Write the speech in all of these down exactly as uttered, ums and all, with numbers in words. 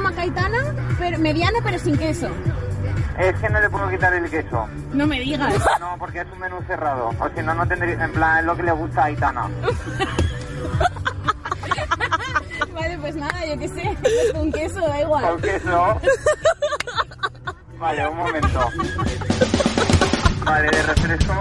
macaitana, pero mediana pero sin queso. Es que no le puedo quitar el queso. No me digas. No, porque es un menú cerrado. O si no, no tendría... En plan, es lo que le gusta a Aitana. Vale, pues nada, yo qué sé. Pues con queso, da igual. Con queso. Vale, un momento. Vale, de refresco.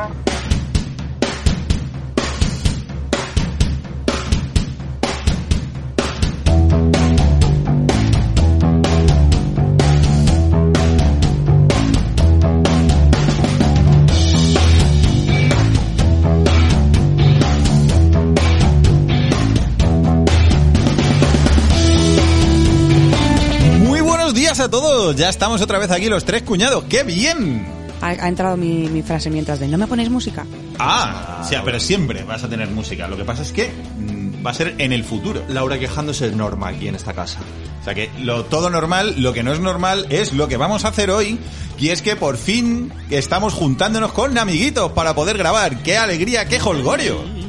A todos, ya estamos otra vez aquí los tres cuñados, ¡qué bien! Ha, ha entrado mi, mi frase mientras de ¿no me ponéis música? Ah, sí, pero siempre vas a tener música, lo que pasa es que mmm, va a ser en el futuro. Laura quejándose es norma aquí en esta casa. O sea que lo todo normal, lo que no es normal es lo que vamos a hacer hoy, y es que por fin estamos juntándonos con amiguitos para poder grabar. ¡Qué alegría, qué jolgorio!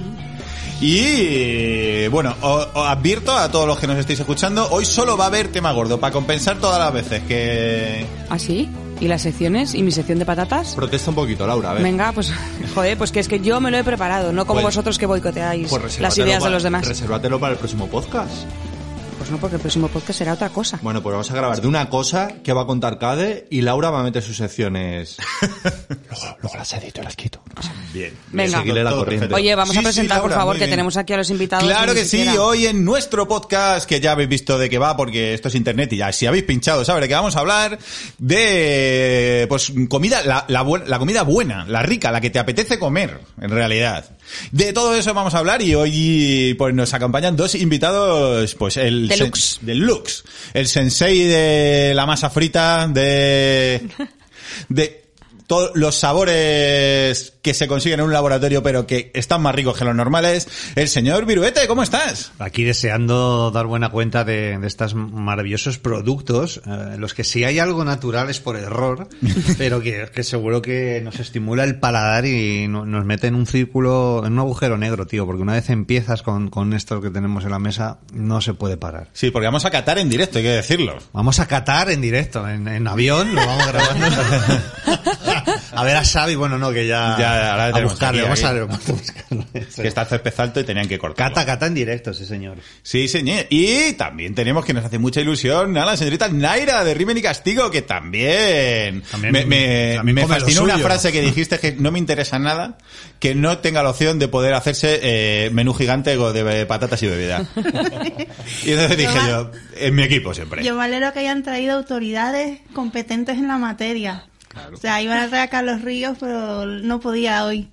Y bueno, os, os advierto a todos los que nos estéis escuchando, hoy solo va a haber tema gordo, para compensar todas las veces que... ¿Ah, sí? ¿Y las secciones? ¿Y mi sección de patatas? Protesta un poquito, Laura, a ver. Venga, pues, joder, pues que es que yo me lo he preparado, no como pues, vosotros que boicoteáis pues las ideas para, de los demás. Resérvatelo para el próximo podcast. Pues no, porque el próximo podcast será otra cosa. Bueno, pues vamos a grabar de una cosa que va a contar Cade y Laura va a meter sus secciones. luego, luego las edito y las quito. Bien. Venga. Seguirle la corriente. Oye, vamos sí, a presentar, sí, Laura, por favor, que bien. tenemos aquí a los invitados. Claro que siquiera... sí, hoy en nuestro podcast, que ya habéis visto de qué va, porque esto es internet y ya si habéis pinchado, sabéis de qué vamos a hablar, de pues comida, la, la, la comida buena, la rica, la que te apetece comer, en realidad. De todo eso vamos a hablar y hoy pues nos acompañan dos invitados, pues el Deluxe. Sen, Deluxe, el sensei de la masa frita, de de todos los sabores que se consiguen en un laboratorio pero que están más ricos que los normales. El señor Viruete, ¿cómo estás? Aquí deseando dar buena cuenta de, de estos maravillosos productos, eh, los que si hay algo natural es por error, pero que, que seguro que nos estimula el paladar y no, nos mete en un círculo, en un agujero negro, tío, porque una vez empiezas con, con esto que tenemos en la mesa, no se puede parar. Sí, porque vamos a catar en directo, hay que decirlo. Vamos a catar en directo, en, en avión, lo vamos grabando. A ver a Xavi, bueno, no, que ya... ya ahora a buscarle, aquí, vamos aquí. a vamos a buscarlo. Que está el césped alto y tenían que cortarlo. Cata, cata en directo, ese señor. Sí, señor. Y también tenemos que nos hace mucha ilusión a la señorita Naira de Rimen y Castigo, que también, También- me, me, también me come lo fascinó una suyo. frase que dijiste que no me interesa nada que no tenga la opción de poder hacerse eh, menú gigante de patatas y bebida. Y entonces dije Yo yo, en mi equipo siempre. Yo me alegro que hayan traído autoridades competentes en la materia. Claro. O sea, iban a traer a Carlos Ríos, pero no podía hoy.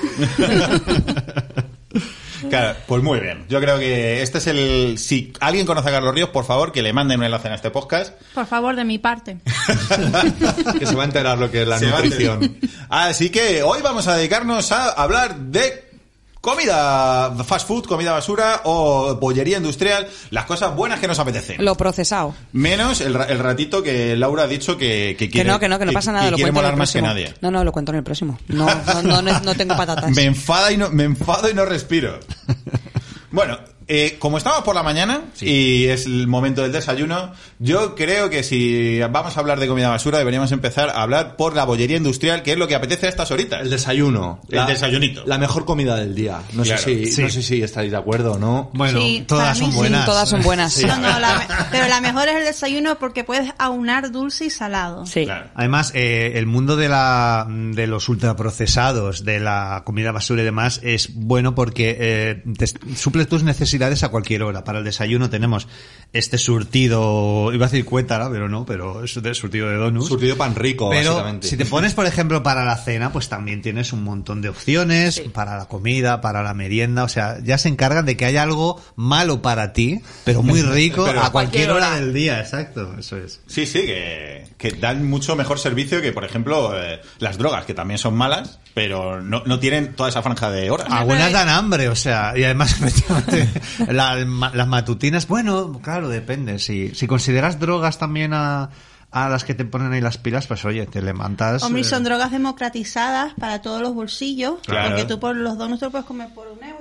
Claro, pues muy bien. Yo creo que este es el... Si alguien conoce a Carlos Ríos, por favor, que le manden un enlace a este podcast. Por favor, de mi parte. Que se va a enterar lo que es la Se va a nutrición. enterar. Así que hoy vamos a dedicarnos a hablar de comida fast food, comida basura o bollería industrial, las cosas buenas que nos apetecen. Lo procesado. Menos el, ra- el ratito que Laura ha dicho que, que Que quiere... no, que no, que no pasa nada, que lo quiere cuento en molar el más que próximo. nadie. No, no, lo cuento en el próximo. No, no, no, no, no tengo patatas. Me enfada y no, me enfado y no respiro. Bueno, eh, como estamos por la mañana sí. y es el momento del desayuno, yo creo que si vamos a hablar de comida basura deberíamos empezar a hablar por la bollería industrial, que es lo que apetece a estas horitas. El desayuno. El la, desayunito. La mejor comida del día. No, Claro. sé, si, Sí. no sé si estaréis de acuerdo o no. Bueno, Sí, todas para son mí sí, buenas. Sí, todas son buenas. Sí. No, no, la me- pero la mejor es el desayuno porque puedes aunar dulce y salado. Sí. Claro. Además, eh, el mundo de la de los ultraprocesados, de la comida basura y demás, es bueno porque eh, te suple tus necesidades a cualquier hora. Para el desayuno tenemos este surtido, iba a decir cuétara, pero no, pero es de surtido de donuts. Surtido pan rico, Pero básicamente. si te pones, por ejemplo, para la cena, pues también tienes un montón de opciones, Sí. para la comida, para la merienda, o sea, ya se encargan de que haya algo malo para ti, pero muy rico Pero a cualquier cualquier hora hora. del día, exacto, eso es. Sí, sí, que, que dan mucho mejor servicio que, por ejemplo, eh, las drogas, que también son malas, pero no, no tienen toda esa franja de horas. Algunas dan hambre, o sea, y además, efectivamente, la- ma- las matutinas, bueno, claro, depende. Si, si consideras drogas también a, a las que te ponen ahí las pilas, pues oye, te levantas. Hombre, y eh, son drogas democratizadas para todos los bolsillos, Claro. porque tú por los donuts te lo puedes comer por un euro.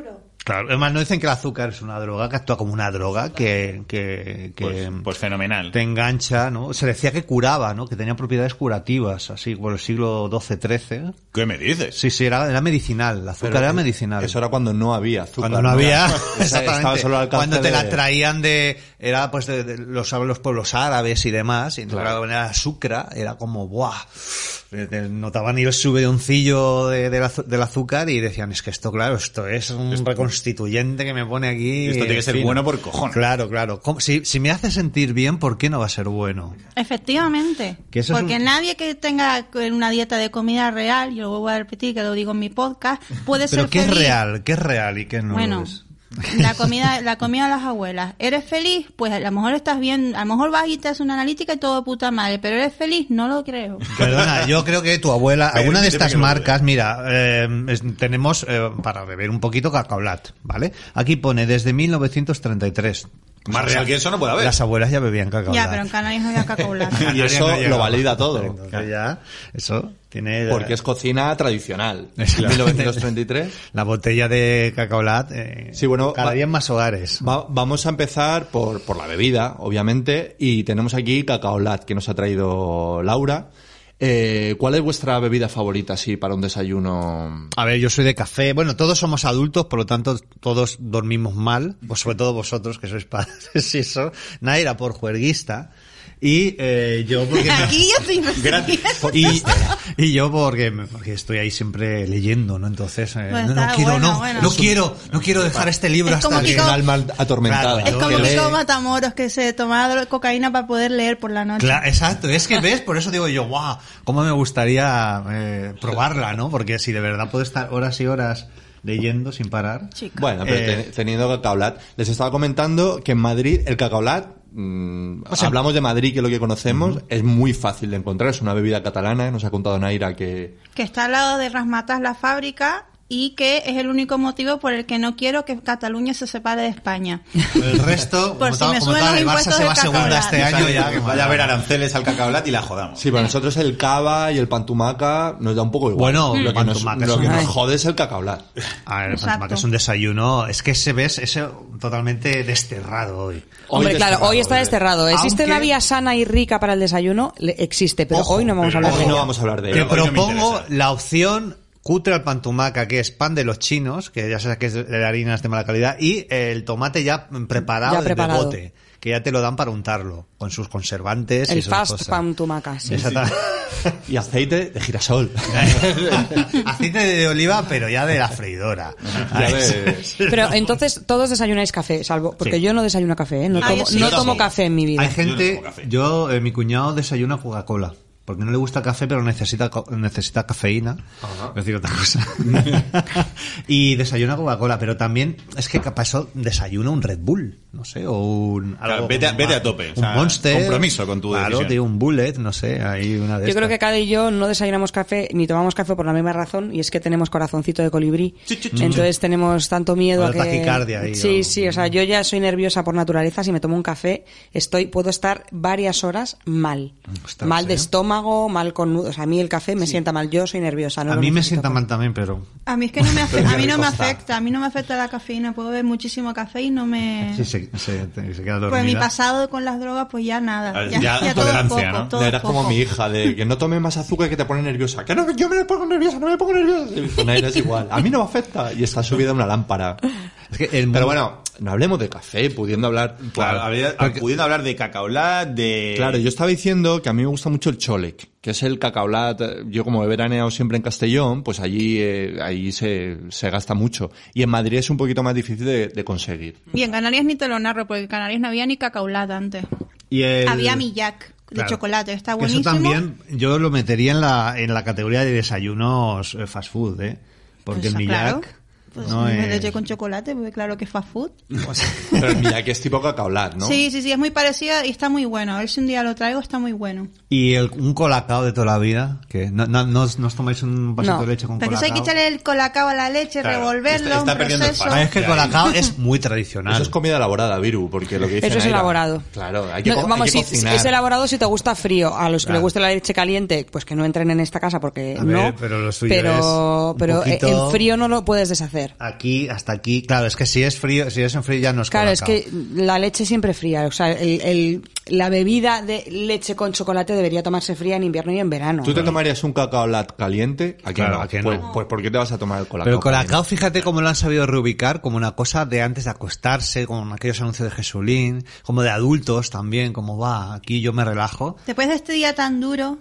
Claro, además no dicen que el azúcar es una droga, que actúa como una droga, que, que, que Pues, pues fenomenal. te engancha, ¿no? Se decía que curaba, ¿no? Que tenía propiedades curativas, así, por el siglo doce trece. ¿Qué me dices? Sí, sí, era, era medicinal, el azúcar Pero era que- medicinal. Eso era cuando no había azúcar. Cuando no había, Estaba exactamente. solo al alcance Cuando te la de- traían de, era pues de, de los, los pueblos árabes y demás, y entonces Claro. era sucra, era como, ¡buah! Te notaban el subedoncillo de, del azu- del azúcar y decían, es que esto, claro, esto es un reconstituyente que me pone aquí. Esto tiene que ser fino". bueno por cojones. Claro, claro. ¿Cómo? Si, si me hace sentir bien, ¿por qué no va a ser bueno? Efectivamente. Que eso es Porque un- nadie que tenga una dieta de comida real, yo lo vuelvo a repetir, que lo digo en mi podcast, puede Pero ser ¿qué es feliz. real? ¿Qué es real y qué no Bueno, lo es? la comida, la comida de las abuelas. ¿Eres feliz? Pues a lo mejor estás bien, a lo mejor vas y te haces una analítica y todo de puta madre, pero ¿eres feliz? No lo creo. Perdona, yo creo que tu abuela, alguna de Permíteme estas que lo marcas, mira, eh, es- tenemos eh, para beber un poquito Cacaolat, ¿vale? Aquí pone desde mil novecientos treinta y tres. Más real que eso no puede haber. Las abuelas ya bebían Cacaolat. Ya, pero en Canarias no había cacaolat. Y eso lo valida todo. Entonces ya, eso tiene... Porque es cocina tradicional. Es mil novecientos treinta y tres. La botella de Cacaolat, eh, Sí, bueno, cada va- día en más hogares. Va- vamos a empezar por, por la bebida, obviamente, y tenemos aquí Cacaolat, que nos ha traído Laura. Eh, ¿Cuál es vuestra bebida favorita, así, para un desayuno? A ver, yo soy de café. Bueno, todos somos adultos, por lo tanto, todos dormimos mal. Pues sobre todo vosotros, que sois padres y eso. Naira por juerguista. Y eh, yo porque... me- Aquí yo estoy Gratis. y, y yo porque, me- porque estoy ahí siempre leyendo, ¿no? Entonces, eh, Bueno, no, no está quiero, bueno, no, bueno. no quiero, no quiero dejar este libro Es hasta como que... Kiko- Un alma atormentada. Claro, Es yo como que Kiko lee. Matamoros, que se tomaba dro- cocaína para poder leer por la noche. Claro, exacto, es que ves, por eso digo yo, wow, cómo me gustaría eh, probarla, ¿no? Porque si de verdad puedo estar horas y horas leyendo sin parar. Chica. Bueno, pero Eh, te- teniendo Cacaolat, les estaba comentando que en Madrid el Cacaolat, mm, O sea, hablamos de Madrid, que es lo que conocemos, es muy fácil de encontrar, es una bebida catalana, nos ha contado Naira que... Que está al lado de Rasmatas, la fábrica, y que es el único motivo por el que no quiero que Cataluña se separe de España. El resto, Por como si tal, me como suben tal, los el Barça impuestos se de va segunda Cacaolat. este año ya. que Vaya a ver aranceles al Cacaolat y la jodamos. Sí, para nosotros el cava y el pantumaca nos da un poco igual. Bueno, lo que, nos, pantumaca lo es que un- nos jode es el Cacaolat. A ver, Exacto. Pantumaca es un desayuno, es que se ves ese totalmente desterrado hoy. Hombre, Hoy claro, desterrado, hoy está eh. desterrado. ¿Existe Aunque- una vía sana y rica para el desayuno? Le- Existe, pero Ojo, hoy no vamos a pero hablar de Hoy no ello. vamos a hablar de Te ello. hoy no me propongo interesa. la opción cutre al pantumaca, que es pan de los chinos, que ya sabes que es de harinas de mala calidad, y el tomate ya preparado, Ya de preparado. bote, que ya te lo dan para untarlo, con sus conservantes y El sus fast cosas. pantumaca, sí. Exacta- Y aceite de girasol. Aceite de oliva, pero ya de la freidora. Ya ves. Pero entonces todos desayunáis café, salvo porque Sí. yo no desayuno café, ¿eh? No Ah, tomo, yo sí. no Yo tomo tampoco. café en mi vida. Hay gente, Yo no tomo café. yo, eh, mi cuñado desayuna Coca-Cola. Porque no le gusta el café, pero necesita co- necesita cafeína. Es decir, otra cosa. Y desayuna Coca-Cola, pero también es que capaz eso desayuna un Red Bull, no sé, o un... Claro, algo- vete a- un- vete a tope, o Un sea, Monster. compromiso con tu claro, decisión. tío, un Bullet, no sé, hay una de Yo creo estas. que Cade y yo no desayunamos café ni tomamos café por la misma razón, y es que tenemos corazoncito de colibrí. Entonces tenemos tanto miedo O a de que... taquicardia ahí, sí, o- sí, o sea, yo ya soy nerviosa por naturaleza. Si me tomo un café, estoy puedo estar varias horas mal. Ostras, mal de ¿eh? estómago, mal con nudos. O sea, a mí el café me sienta mal. Yo soy nerviosa. No A lo mí me necesito. sienta mal también, pero... A mí es que no me afecta, a mí no me rico está. afecta, a mí no me afecta la cafeína, puedo beber muchísimo café y no me... Sí, se, se, se queda dormida. Pues mi pasado con las drogas, pues ya nada, Ah, ya, ya ya todo es tolerancia, poco, ¿no? todo es Eras como poco. mi hija, de que no tome más azúcar que te pone nerviosa. Que no, yo me pongo nerviosa, no me pongo nerviosa. Y con Naira es igual. A mí no me afecta. Y está subida una lámpara. Es que el Pero mundo- bueno, no hablemos de café, pudiendo hablar... Claro, habría- pudiendo hablar de cacaolat, de... Claro, yo estaba diciendo que a mí me gusta mucho el cholec, que es el cacaolat. Yo como he veraneado siempre en Castellón, pues allí eh, allí se, se gasta mucho. Y en Madrid es un poquito más difícil de, de conseguir. Y en Canarias ni te lo narro, porque en Canarias no había ni cacaolat antes. y el- Había millac de Claro. chocolate, está Que buenísimo. Eso también yo lo metería en la en la categoría de desayunos eh, fast food, ¿eh? Porque Pues, el claro. millac Pues no de es... leche con chocolate, porque claro que es fast food. Pero el millac es tipo cacaolat, ¿no? Sí, sí, sí, es muy parecida y está muy bueno. A ver si un día lo traigo, está muy bueno. Y el, un colacao de toda la vida, que no, no, no, os- no os tomáis un vasito No. de leche con Pero eso colacao. hay que echarle el colacao a la leche, Claro, revolverlo, está- está un perdiendo el proceso. Ah, es que el colacao es muy tradicional. Eso es comida elaborada, Viru, porque lo que dice Eso es Naira- elaborado. Claro, hay que, No, co- vamos, hay que si, cocinar. es elaborado si te gusta frío. A los que Claro. les guste la leche caliente, pues que no entren en esta casa porque A no. ver, pero lo suyo pero es un pero poquito- el frío no lo puedes deshacer. joder. Aquí, hasta aquí, claro, es que si es frío, si es en frío ya no es Claro, colacao. es que la leche siempre fría. O sea, el, el, la bebida de leche con chocolate debería tomarse fría en invierno y en verano. ¿Tú te tomarías un cacao lat caliente? Aquí Claro, no. aquí no. Pues, pues ¿por qué te vas a tomar el colacao? Pero el colacao, caliente? fíjate cómo lo han sabido reubicar como una cosa de antes de acostarse, con aquellos anuncios de Jesulín, como de adultos también, como va, aquí yo me relajo. Después de este día tan duro,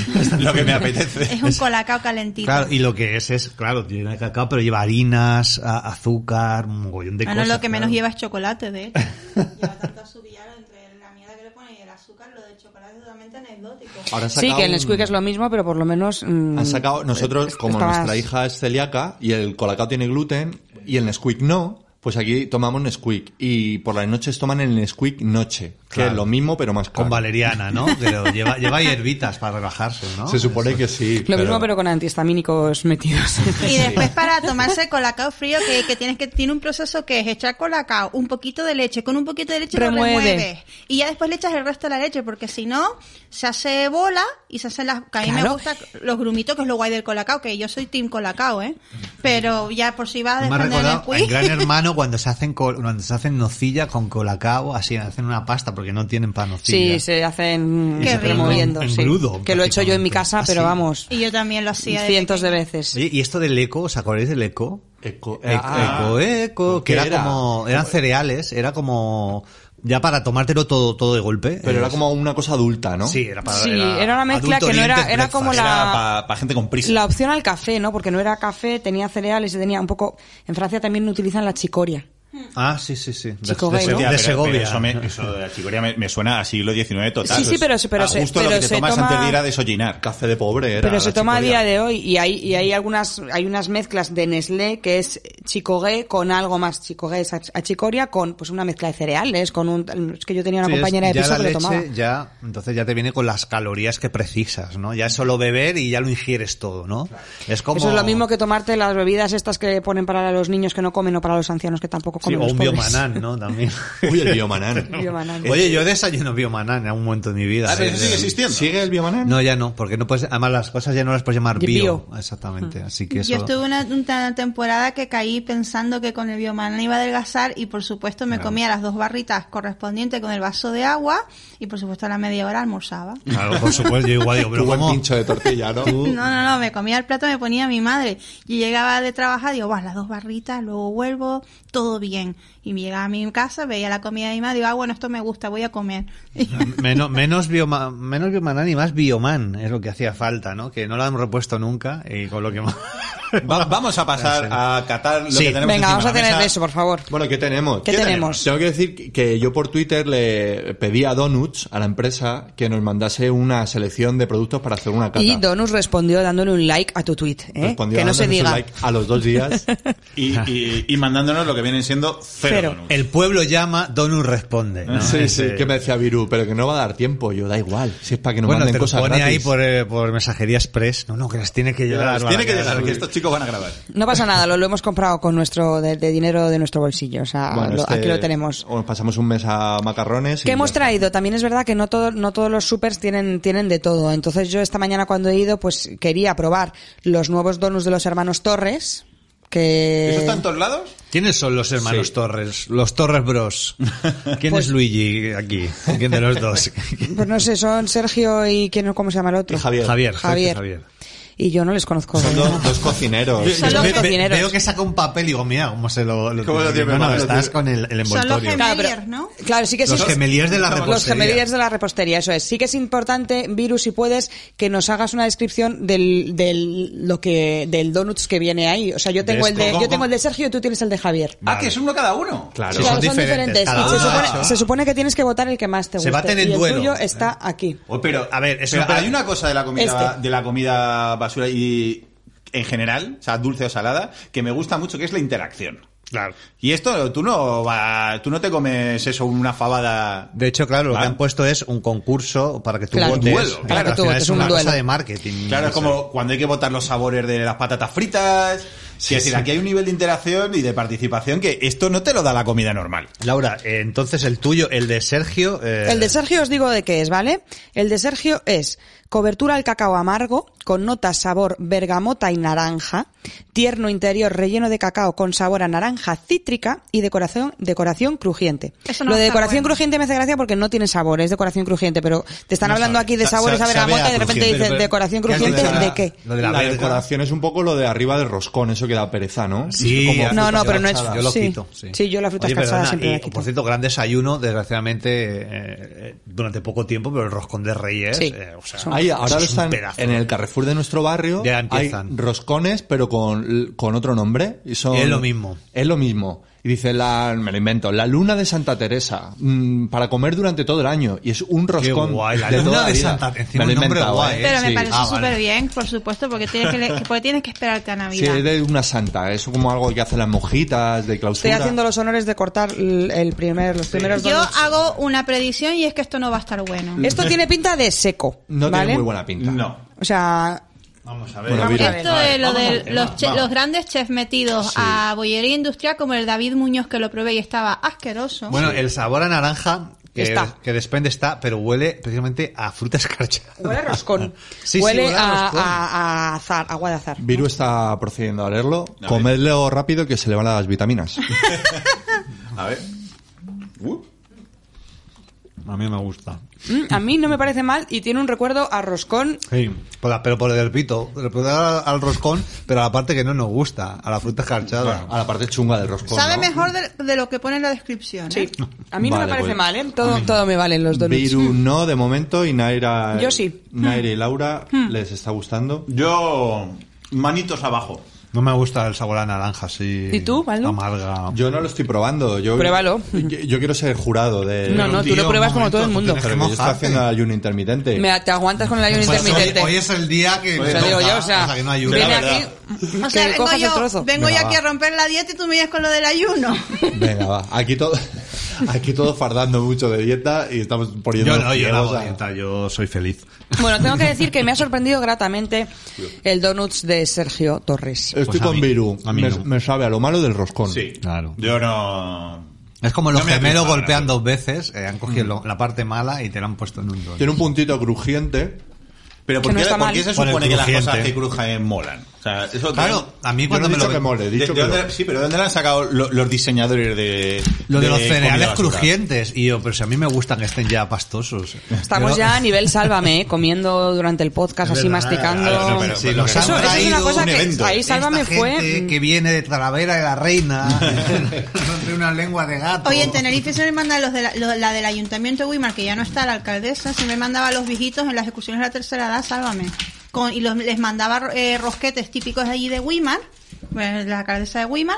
Lo que me apetece. es un colacao calentito. Claro, y lo que es es, claro, tiene cacao, pero lleva harinas, a- azúcar, un mogollón de Ah, no, cosas. lo que menos claro. lleva es chocolate, de hecho. Lleva tanto azúcar, entre la mierda que le pone y el azúcar, lo del chocolate es totalmente anecdótico. Ahora han Sí, sacado que el un- Nesquik es lo mismo, pero por lo menos... mm, Han sacado, nosotros, es- como está nuestra más- hija es celíaca y el colacao tiene gluten y el Nesquik no, pues aquí tomamos Nesquik y por las noches toman el Nesquik noche, que Claro. es lo mismo pero más caro. Con valeriana, ¿no? Pero lleva, lleva hierbitas para relajarse, ¿no? Se supone que sí. Lo mismo, pero con antihistamínicos metidos. Y después para tomarse el colacao frío, que, que tienes que tiene un proceso que es echar colacao, un poquito de leche, con un poquito de leche Remueve. lo remueves. Y ya después le echas el resto de la leche, porque si no, se hace bola y se hacen las... Que a mí me Claro. gustan los grumitos, que es lo guay del colacao, que yo soy team colacao, ¿eh? Pero ya por si vas a Me ha defender el recordado en quiz. Gran Hermano cuando se hacen col- cuando se hacen nocilla con colacao, así hacen una pasta porque no tienen para nocilla. Sí, se hacen Qué rico. removiendo. En sí. grudo, Que lo he hecho yo en mi casa, prácticamente. pero Ah, sí. vamos, Y yo también lo hacía de cientos de pequeña. veces. Oye, ¿y esto del eco? ¿Os acordáis del eco? Eco, Eco, ah, eco, eco, que ¿qué era, era? como, eran cereales, era como, ya para tomártelo todo, todo de golpe. Pero era Es- como una cosa adulta, ¿no? Sí, era para, Sí, era una mezcla adulto que no era- oriented era como breakfast. la- Era para gente con prisa. La opción al café, ¿no? Porque no era café, tenía cereales y tenía un poco... En Francia también utilizan la chicoria. Ah, sí, sí, sí. De, Chico de gay, Se- ¿no? de Hostia, pero- Segovia. pero eso, me, eso de la chicoria me, me suena a siglo diecinueve total. Sí, sí, pero se- pero a se- justo pero lo que te se tomas toma- antes de ir a desollinar. Café de pobre era. Pero se la toma a chicoria. día de hoy y hay y hay algunas hay unas mezclas de Nestlé que es chicogué con algo más. Chicogué es ach- achicoria con pues una mezcla de cereales, con un... Es que yo tenía una Sí, es- compañera de ya piso la que lo leche tomaba. ya, entonces ya te viene con las calorías que precisas, ¿no? Ya es solo beber y ya lo ingieres todo, ¿no? Es como... Eso es lo mismo que tomarte las bebidas estas que ponen para los niños que no comen o para los ancianos que tampoco Sí, comen o los un pobres. biomanán, ¿no? También. Uy, el biomanán. Biomanán. Oye, yo desayuno biomanán en algún momento de mi vida. Ah, pero ¿eh? eso sigue existiendo. ¿Sigue el biomanán? No, ya no, porque no puedes, además las cosas ya no las puedes llamar bio. Bio. Exactamente, así que eso... Yo estuve una, una temporada que caí pensando que con el biomanán iba a adelgazar y por supuesto me comía las dos barritas correspondientes con el vaso de agua y por supuesto a la media hora almorzaba. Claro, por supuesto, yo igual digo, Tu pero buen ¿cómo? pincho de tortilla, ¿no? Tú- No, no, no, me comía el plato, me ponía mi madre. Yo llegaba de trabajar, digo, vas, las dos barritas, luego vuelvo, todo bien. Y me llegaba a mi casa, veía la comida de mi madre, digo, ah, bueno, esto me gusta, voy a comer. Menos, menos, bioma, menos biomanán y más bioman es lo que hacía falta, ¿no? Que no lo hemos repuesto nunca y con lo que más... Va- vamos a pasar Sí. a catar lo Sí. que tenemos Venga, encima vamos a de la tener mesa. eso, por favor. Bueno, ¿qué tenemos? ¿Qué tenemos? Tengo que decir que- que yo por Twitter le pedí a Donuts, a la empresa, que nos mandase una selección de productos para hacer una cata. Y Donus respondió dándole un like a tu tweet, ¿eh? Respondió Que no se dándonos un diga. like a los dos días. Y, y, y mandándonos lo que vienen siendo cero. Cero. donuts. El pueblo llama, Donut responde, ¿no? Sí, sí, Ese- que me decía Viru, pero que no va a dar tiempo. Yo, da igual, si es para que nos Bueno, manden te lo cosas pone gratis. ahí por, eh, por mensajería express. No, no, que las tiene que llegar. Tiene que para llegar, las- que estos chicos van a grabar. No pasa nada, lo, lo hemos comprado con nuestro de, de dinero de nuestro bolsillo, o sea, Bueno, lo- este- aquí lo tenemos. o nos pasamos un mes a macarrones. y ¿Qué hemos ya está. traído? También es verdad que no todo, no todos los supers tienen, tienen de todo. Entonces yo esta mañana cuando he ido, pues quería probar los nuevos donuts de los hermanos Torres, que... ¿Eso está en todos lados? ¿Quiénes son los hermanos Sí. Torres? Los Torres Bros. ¿Quién Pues- es Luigi aquí? ¿Quién de los dos? Pues no sé, son Sergio y ¿quién, ¿cómo se llama el otro? Y Javier. Javier. Javier. Javier. Y yo no les conozco. Son de dos, nada. dos cocineros. Son los Ve- ve- cocineros. Veo que saca un papel y digo, mira cómo se lo... lo ¿Cómo lo tiene? no, no, Lo estás tiene. con el, el Son los envoltorio. Claro, pero- gemeliers, ¿no? Claro, sí que sí. Los gemeliers de la Los repostería. gemeliers de la repostería, eso es. Sí que es importante, Virus, si puedes, que nos hagas una descripción del, del, lo que, del donuts que viene ahí. O sea, yo tengo ¿Ves el de, cómo? yo tengo el de Sergio y tú tienes el de Javier. Ah, que es uno cada uno. Claro, Claro, son, diferentes. cada Y se uno supone, ha hecho. se supone que tienes que votar el que más te Se guste. baten en y el duelo. tuyo está aquí. Oh, pero, a ver, eso Pero pero- hay una cosa de la comida Este. de la comida basura y en general, o sea, dulce o salada, que me gusta mucho, que es la interacción. Claro. Y esto, tú no va, tú no te comes eso, una fabada. De hecho, claro, lo ¿Vale? que han puesto es un concurso para que tú Claro. votes. Un duelo, Claro, para que al tú final votes, es un una duelo. cosa de marketing. Claro, no es sé. como cuando hay que votar los sabores de las patatas fritas. Sí, es decir, aquí hay un nivel de interacción y de participación que esto no te lo da la comida normal. Laura, eh, entonces el tuyo, el de Sergio... eh, El de Sergio os digo de qué es, ¿vale? El de Sergio es cobertura al cacao amargo, con notas sabor bergamota y naranja, tierno interior relleno de cacao con sabor a naranja cítrica y decoración decoración crujiente. Eso no Lo de está decoración bueno. crujiente me hace gracia porque no tiene sabor, es decoración crujiente, pero te están No hablando sabe. aquí de Sa- sabores sa- a sabe bergamota a y de repente crujiente, dicen pero- decoración ¿Qué es lo crujiente, de la- ¿de qué? Lo de la, La verga? decoración es un poco lo de arriba del roscón, eso que da pereza, ¿no? Sí, Como a- No, fruta no, pero no he escarchada. hecho- Yo lo sí. quito. Sí, Sí, yo la fruta Oye, escarchada perdona, siempre y, la quito. Por cierto, gran desayuno, desgraciadamente, eh, eh, durante poco tiempo, pero el roscón de Reyes. Sí. eh, o sea, Son- Ahí, eso ahora lo es un están pedazo. en el Carrefour de nuestro barrio. Ya Hay empiezan. roscones, pero con, con otro nombre. Y son, Es lo mismo. Es lo mismo. Y dice, la, me lo invento, la luna de Santa Teresa, mmm, para comer durante todo el año. Y es un roscón. Qué guay, la de luna toda la de vida. Santa- encima Me lo he un nombre inventado, guay, ¿eh? ¿eh? Pero me Sí. parece Ah, súper vale. bien, por supuesto, porque tienes que, le- porque tienes que esperarte a Sí, Navidad. es de una santa. Es como algo que hacen las monjitas de clausura. Estoy haciendo los honores de cortar el el primer, los primeros Yo donuts. hago una predicción y es que esto no va a estar bueno. Esto tiene pinta de seco, No ¿vale? tiene muy buena pinta. No. O sea, Vamos a ver. Bueno, Vamos Viru. a ver. Esto de lo vamos de al tema, los, che- vamos. los grandes chefs metidos a bollería industrial, como el David Muñoz que lo probé y estaba asqueroso. Bueno, el sabor a naranja que, Está. que desprende está, pero huele precisamente a fruta escarchada. huele a roscón. Sí, sí, huele, huele a a, roscón. a- a azar, agua de azar. Viru está procediendo a leerlo. A ver. Comedlo rápido que se le van las vitaminas. A ver. Uh. A mí me gusta. Mm, a mí no me parece mal y tiene un recuerdo a roscón. Sí, por la- pero por el pito, al, al roscón, pero a la parte que no nos gusta, a la fruta escarchada. A la parte chunga del roscón. Sabe ¿no? mejor de, de lo que pone en la descripción. Sí. ¿eh? A mí no Vale, me parece pues. mal, ¿eh? Todo, todo me valen los donuts. Viru no, de momento, y Naira... Yo sí. Naira y Laura les está gustando. Yo, manitos abajo. No me gusta el sabor a naranja, así. ¿Y tú, Baldu? Amarga. Yo no lo estoy probando. Yo, Pruébalo. Yo, yo quiero ser jurado de... No, no, tú lo Tío, pruebas un como todo el momento, mundo. tú Pero tienes que yo estoy mojarte. haciendo ayuno intermitente. Me, te aguantas con el ayuno Pues hoy, intermitente. hoy es el día que. O sea, digo yo, o sea, que no ayuda. viene La aquí, O sea, que vengo, cojas el yo, trozo. vengo Venga, yo aquí va. a romper la dieta y tú me vienes con lo del ayuno. Venga, va. Aquí todo... Aquí todo fardando mucho de dieta y estamos poniendo... Yo no, yo no ciegos hago a- dieta, yo soy feliz. Bueno, tengo que decir que me ha sorprendido gratamente el donuts de Sergio Torres. Estoy Pues a con mí- Viru. a mí me, no. me sabe a lo malo del roscón. Sí. Claro. Yo no... Es como los No me gemelos aplica, golpean no. dos veces, eh, han cogido lo- la parte mala y te la han puesto en un don. Tiene un puntito crujiente. Pero ¿por Que no qué, está por mal. qué se Por el supone que las crujiente. cosas que crujen molan? O sea, eso Claro, a mí Yo cuando no he me dicho lo... que mole, he ¿De- dicho de que... dónde- sí, pero ¿de dónde le han sacado lo- los diseñadores de Lo de, los comida cereales basura? crujientes. Y yo, pero si a mí me gustan que estén ya pastosos. Estamos Pero- ya a nivel sálvame, ¿eh? Comiendo durante el podcast, Es así verdad, masticando. claro, no, pero- Sí, pero nos que- han Eso- eso es una traído cosa un que evento. ahí Sálvame esta fue... gente que viene de Talavera de la Reina, de una lengua de gato. Oye, en Tenerife se me mandan los de la, lo- la del Ayuntamiento de Weimar, que ya no está la alcaldesa, se me mandaba a los viejitos en las ejecuciones de la tercera edad, sálvame. Con, y los, les mandaba eh, rosquetes típicos de allí de Weimar, pues, la alcaldesa de Weimar,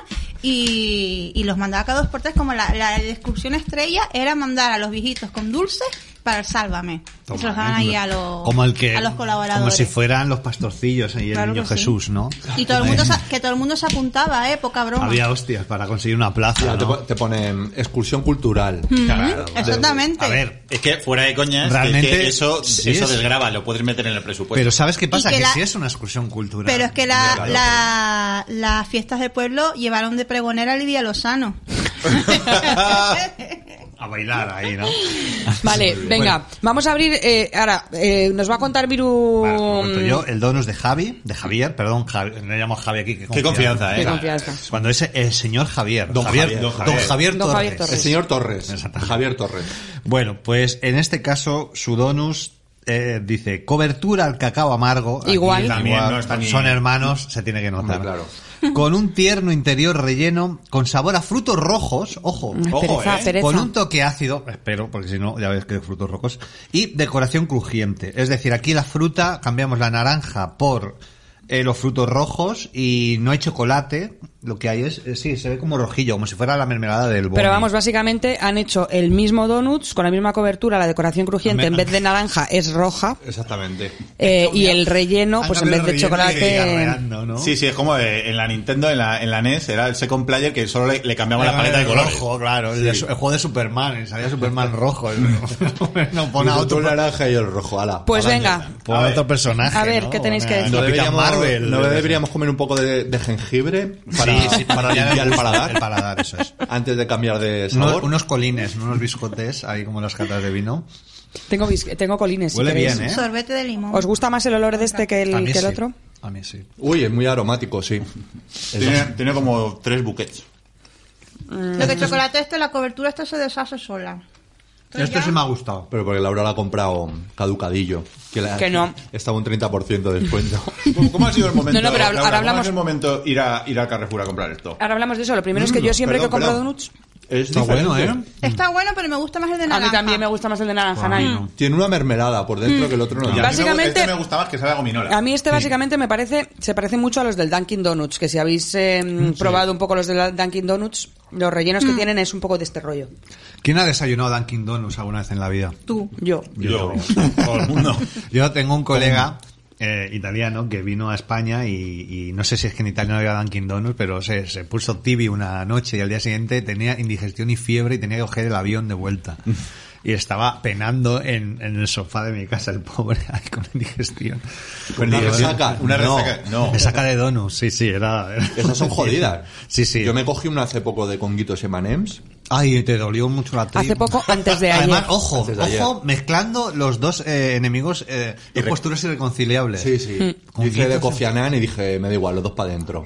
y, y los mandaba cada dos por tres, como la, la excursión estrella era mandar a los viejitos con dulces para el sálvame. Toma, y se los daban ¿eh? ahí a los, como el que, a los colaboradores. Como si fueran los pastorcillos y el Claro niño que sí. Jesús, ¿no? Y todo el mundo se, que todo el mundo se apuntaba, eh, poca broma. Había hostias para conseguir una plaza, Ya, te, ¿no? po- te ponen excursión cultural. Claro. Exactamente. A ver, Es que fuera de coñas, que- Realmente, que eso, sí eso es. desgrava, lo puedes meter en el presupuesto. pero ¿sabes qué pasa? Y que Que, la- sí es una excursión cultural. Pero es que la, Claro. la, las fiestas del pueblo llevaron de pregonera a Lidia Lozano. A bailar ahí, ¿no? Vale, venga, vamos a abrir... eh, ahora, eh, nos va a contar Viru... Vale, os cuento yo, el donus de Javi, de Javier, perdón, Javi, le llamo Javi aquí. Qué confianza, Qué ¿eh? confianza. Cuando es el señor Javier. Don Javier, Don don Javier, Javier. Don Javier Torres. Torres. El señor Torres. Exactamente. Javier Torres. Bueno, pues en este caso, su donus eh, dice cobertura al cacao amargo. Aquí Igual. También no está ni- Son hermanos, se tiene que notar. Hombre, claro. Con un tierno interior relleno, con sabor a frutos rojos, ojo, Ay, Ojo, pereza, ¿eh? pereza. con un toque ácido, espero, porque si no, ya ves que de frutos rojos, y decoración crujiente. Es decir, aquí la fruta, cambiamos la naranja por eh, los frutos rojos y no hay chocolate. Lo que hay es, eh, sí, se ve como rojillo, como si fuera la mermelada del boni. Pero vamos, básicamente han hecho el mismo donuts con la misma cobertura, la decoración crujiente en vez de naranja es roja Exactamente. eh, y el relleno, Han pues en vez cambiado de el relleno y chocolate... garreando, ¿no? Sí, sí, es como eh, en la Nintendo, en la, en la N E S, era el Second Player que solo le, le cambiamos la paleta de colores. Rojo, claro, el, de su- el juego de Superman, salía Superman rojo. no, pon a Otro otro, el naranja y el rojo. Ala, Pues adelante. venga, pon a otro personaje. A ver, ¿no? ¿qué tenéis que Una- decir? ¿No Capitán deberíamos, Marvel. ¿no deberíamos comer un poco de, de jengibre para, Sí, sí, para ya limpiar el paladar? El paladar, eso es. Antes de cambiar de Unos, sabor. unos colines, unos biscotes, ahí como las catas de vino. Tengo, bis- tengo colines. si Huele queréis. bien, ¿eh? Sorbete de limón. ¿Os gusta más el olor de este que el, A mí que el sí. otro? A mí sí. Uy, es muy aromático, sí. Tiene, tiene como tres buquets. Lo que chocolate este, la cobertura esta se deshace sola. Entonces Este ya- sí me ha gustado. Pero porque Laura la ha comprado caducadillo. Que, la- Que no. Estaba un treinta por ciento de descuento. ¿Cómo, cómo ha sido el momento? No, no, pero ahora Laura, ¿cómo hablamos- ha sido el momento ir a ir al Carrefour a comprar esto? Ahora hablamos de eso. Lo primero es que yo siempre perdón, que compro perdón. donuts... Es Está bueno, diferente. ¿eh? Está bueno, pero me gusta más el de A naranja. mí también me gusta más el de naranja, Nay. Tiene una mermelada por dentro que el otro no. Y a mí me- Básicamente- este me gusta más que sabe a gominola. A mí este básicamente me parece, se parece mucho a los del Dunkin' Donuts, que si habéis eh, probado un poco los del Dunkin' Donuts, los rellenos que tienen es un poco de este rollo. ¿Quién ha desayunado Dunkin' Donuts alguna vez en la vida? Tú. Yo. Yo, todo el mundo. Yo tengo un colega eh, italiano que vino a España y, y no sé si es que en Italia no había Dunkin' Donuts, pero se, se puso tibio una noche y al día siguiente tenía indigestión y fiebre y tenía que coger el avión de vuelta. Y estaba penando en, en el sofá de mi casa, el pobre, ahí con indigestión. Con Una indigestión. resaca. Una no, resaca. No. resaca de donuts, sí, sí, era... era- Esas son jodidas. Sí, sí. Yo me cogí una hace poco de conguitos M and M's. Ay, te dolió mucho la tripa. Hace poco, antes de ayer. Además, ojo, Antes de ayer. ojo, mezclando los dos eh, enemigos, eh, dos posturas irreconciliables. Sí, sí. Con Hice de guitos- Kofi Annan y dije, me da igual, los dos para adentro.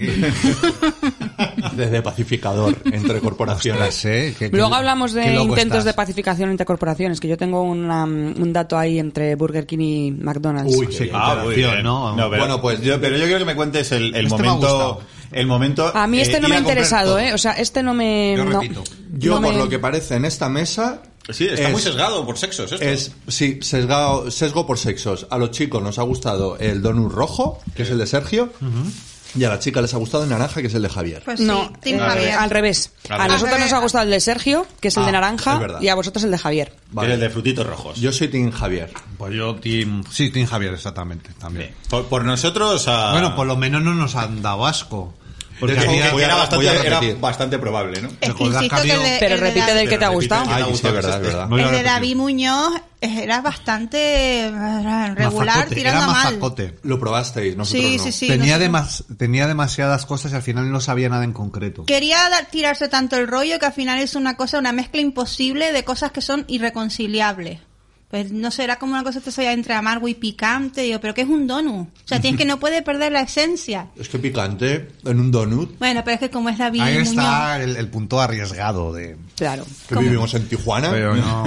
Desde pacificador entre corporaciones. Ostras, eh, qué- Luego qué- hablamos de qué loco intentos estás. de pacificación entre corporaciones, que yo tengo una, un dato ahí entre Burger King y McDonald's. Uy, Sí, Ah, muy bien. ¿no? pero, Bueno, pues- yo, pero yo quiero que me cuentes el, el Este me ha momento. gustado. El momento. A mí este eh, no ir me ha a comprar interesado, todo. ¿eh? O sea, este no me... Yo no- repito. Yo, no por me- lo que parece en esta mesa, Sí, está Es- muy sesgado por sexos esto. es, sí, sesgado, sesgo por sexos. A los chicos nos ha gustado el donut rojo, que es el de Sergio, y a las chicas les ha gustado el naranja, que es el de Javier. Pues No, sí, Team eh, Javier. al revés. Al A revés. nosotros Al nos ha revés. gustado el de Sergio, que es el Ah, de es naranja, verdad. y a vosotros el de Javier. Que es el de frutitos rojos. Yo soy Team Javier. Pues yo, team... Sí, Team Javier, exactamente, también. Bien. Por, por nosotros. a- Bueno, por lo menos no nos han dado asco. Porque Porque había- era, voy a bastante, era repetir. bastante probable, ¿no? Es que recordad insisto que que el había- de, Pero el de repite David- del que te ha Pero repite gustado. el que te ha Ay, sí, gustado, es verdad, que es este. verdad. Voy a el de repetir. David Muñoz era bastante eh, regular, Mazacote, tirando era a mal. mazacote. Lo probasteis, nosotros Sí, no. sí, sí. tenía, nosotros- demas- tenía demasiadas cosas y al final no sabía nada en concreto. Quería dar- tirarse tanto el rollo que al final es una cosa, una mezcla imposible de cosas que son irreconciliables. Pues no sé, era como una cosa que se entre amargo y picante. Digo, pero ¿qué es un donut? O sea, tienes que no puede perder la esencia. Es que picante en un donut, Bueno, pero es que como es David Ahí Muñoz. está el, el punto arriesgado de... Claro. que vivimos en Tijuana. Pero no...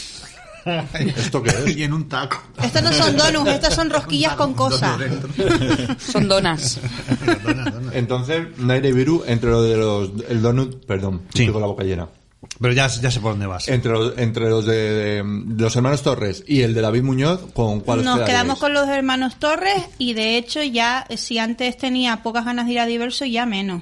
¿Esto qué es? y en un taco. Estos no son donuts, estos son rosquillas con cosas. Son donas. Entonces, Naire Viru, entre lo de los, el donut, perdón, Sí. estoy con la boca llena. Pero ya, ya sé por dónde vas. Entre los, entre los de, de los hermanos Torres y el de David Muñoz, ¿con cuál os Nos quedaríais? quedamos con los hermanos Torres y de hecho ya, eh, si antes tenía pocas ganas de ir a Diverso, ya menos.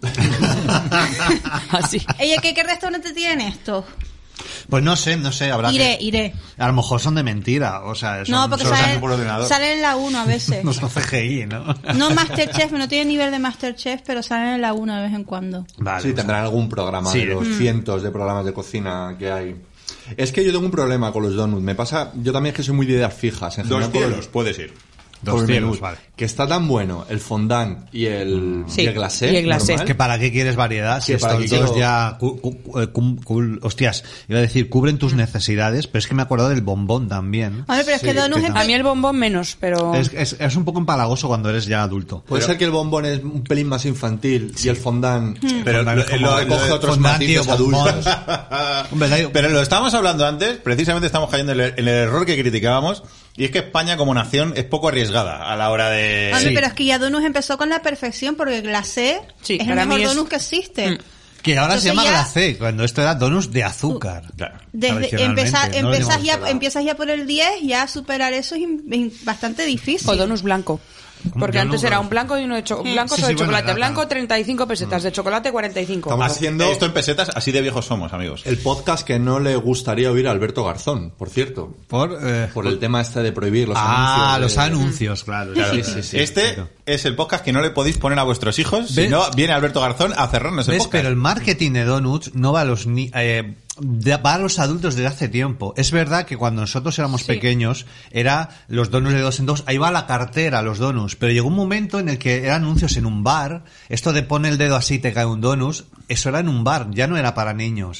Así. Oye, ¿qué, qué restaurante tienen estos? Pues no sé, no sé, habrá Iré, que... iré. A lo mejor son de mentira, o sea... Son, No, porque son, salen, por ordenador. salen en la uno a veces. no son C G I, ¿no? No Masterchef, no tiene nivel de Masterchef, pero salen en la uno de vez en cuando. Vale, Sí, o sea, tendrán algún programa Sí. de los Mm. cientos de programas de cocina que hay. Es que yo tengo un problema con los donuts. Me pasa, yo también es que soy muy de ideas fijas. En Dos general, con los- cielos, puedes ir. Dos con el cielos, menú, vale. Que está tan bueno el fondant y el, Sí, y el glacé. y el glacé. normal. que para qué quieres variedad si Que para estos qué dos quiero- ya cu- cu- eh, cum- cul- hostias, iba a decir cubren tus necesidades, pero es que me he acordado del bombón también. A ver, pero es que Donus que es... A mí el bombón menos, pero... Es, es, es un poco empalagoso cuando eres ya adulto. Puede ser que el bombón es un pelín más infantil y el fondant Pero Fondant lo- es como- lo- recoge lo- otros fondant, matices tío, bombón. adultos. Hombre, da- Pero lo estábamos hablando antes, precisamente estamos cayendo en el, en el error que criticábamos, y es que España como nación es poco arriesgada a la hora de... Hombre, Sí. pero es que ya Donus empezó con la perfección porque el glacé Sí, es el para mejor mí es- Donus que existe. Mm. que ahora se Entonces llama ya- glacé, cuando esto era donuts de azúcar. Claro. Desde Tradicionalmente, empezar, no lo empezas, llevamos ya, pelado. empiezas ya por el diez, ya superar eso es in- in- bastante difícil. O donus blanco. Porque Yo antes no- era un blanco y uno de cho- blanco Sí, o sí, de bueno, chocolate. era Blanco tan- treinta y cinco pesetas, de chocolate cuarenta y cinco. Estamos Así- haciendo- Esto en pesetas, así de viejos somos, amigos. El podcast que no le gustaría oír a Alberto Garzón, por cierto. Por, eh, Por el tema este de prohibir los ah, anuncios. los de- anuncios, claro. Claro, sí, sí, sí, sí. este claro. es el podcast que no le podéis poner a vuestros hijos, si ¿Ves? no viene Alberto Garzón a cerrarnos el ¿Ves? podcast. Pero el marketing de donuts no va a los ni eh, de- va a los adultos desde hace tiempo. Es verdad que cuando nosotros éramos pequeños era los donuts de dos en dos, ahí va la cartera los donuts, pero llegó un momento en el que eran anuncios en un bar, esto de pone el dedo así te cae un donut, eso era en un bar, ya no era para niños.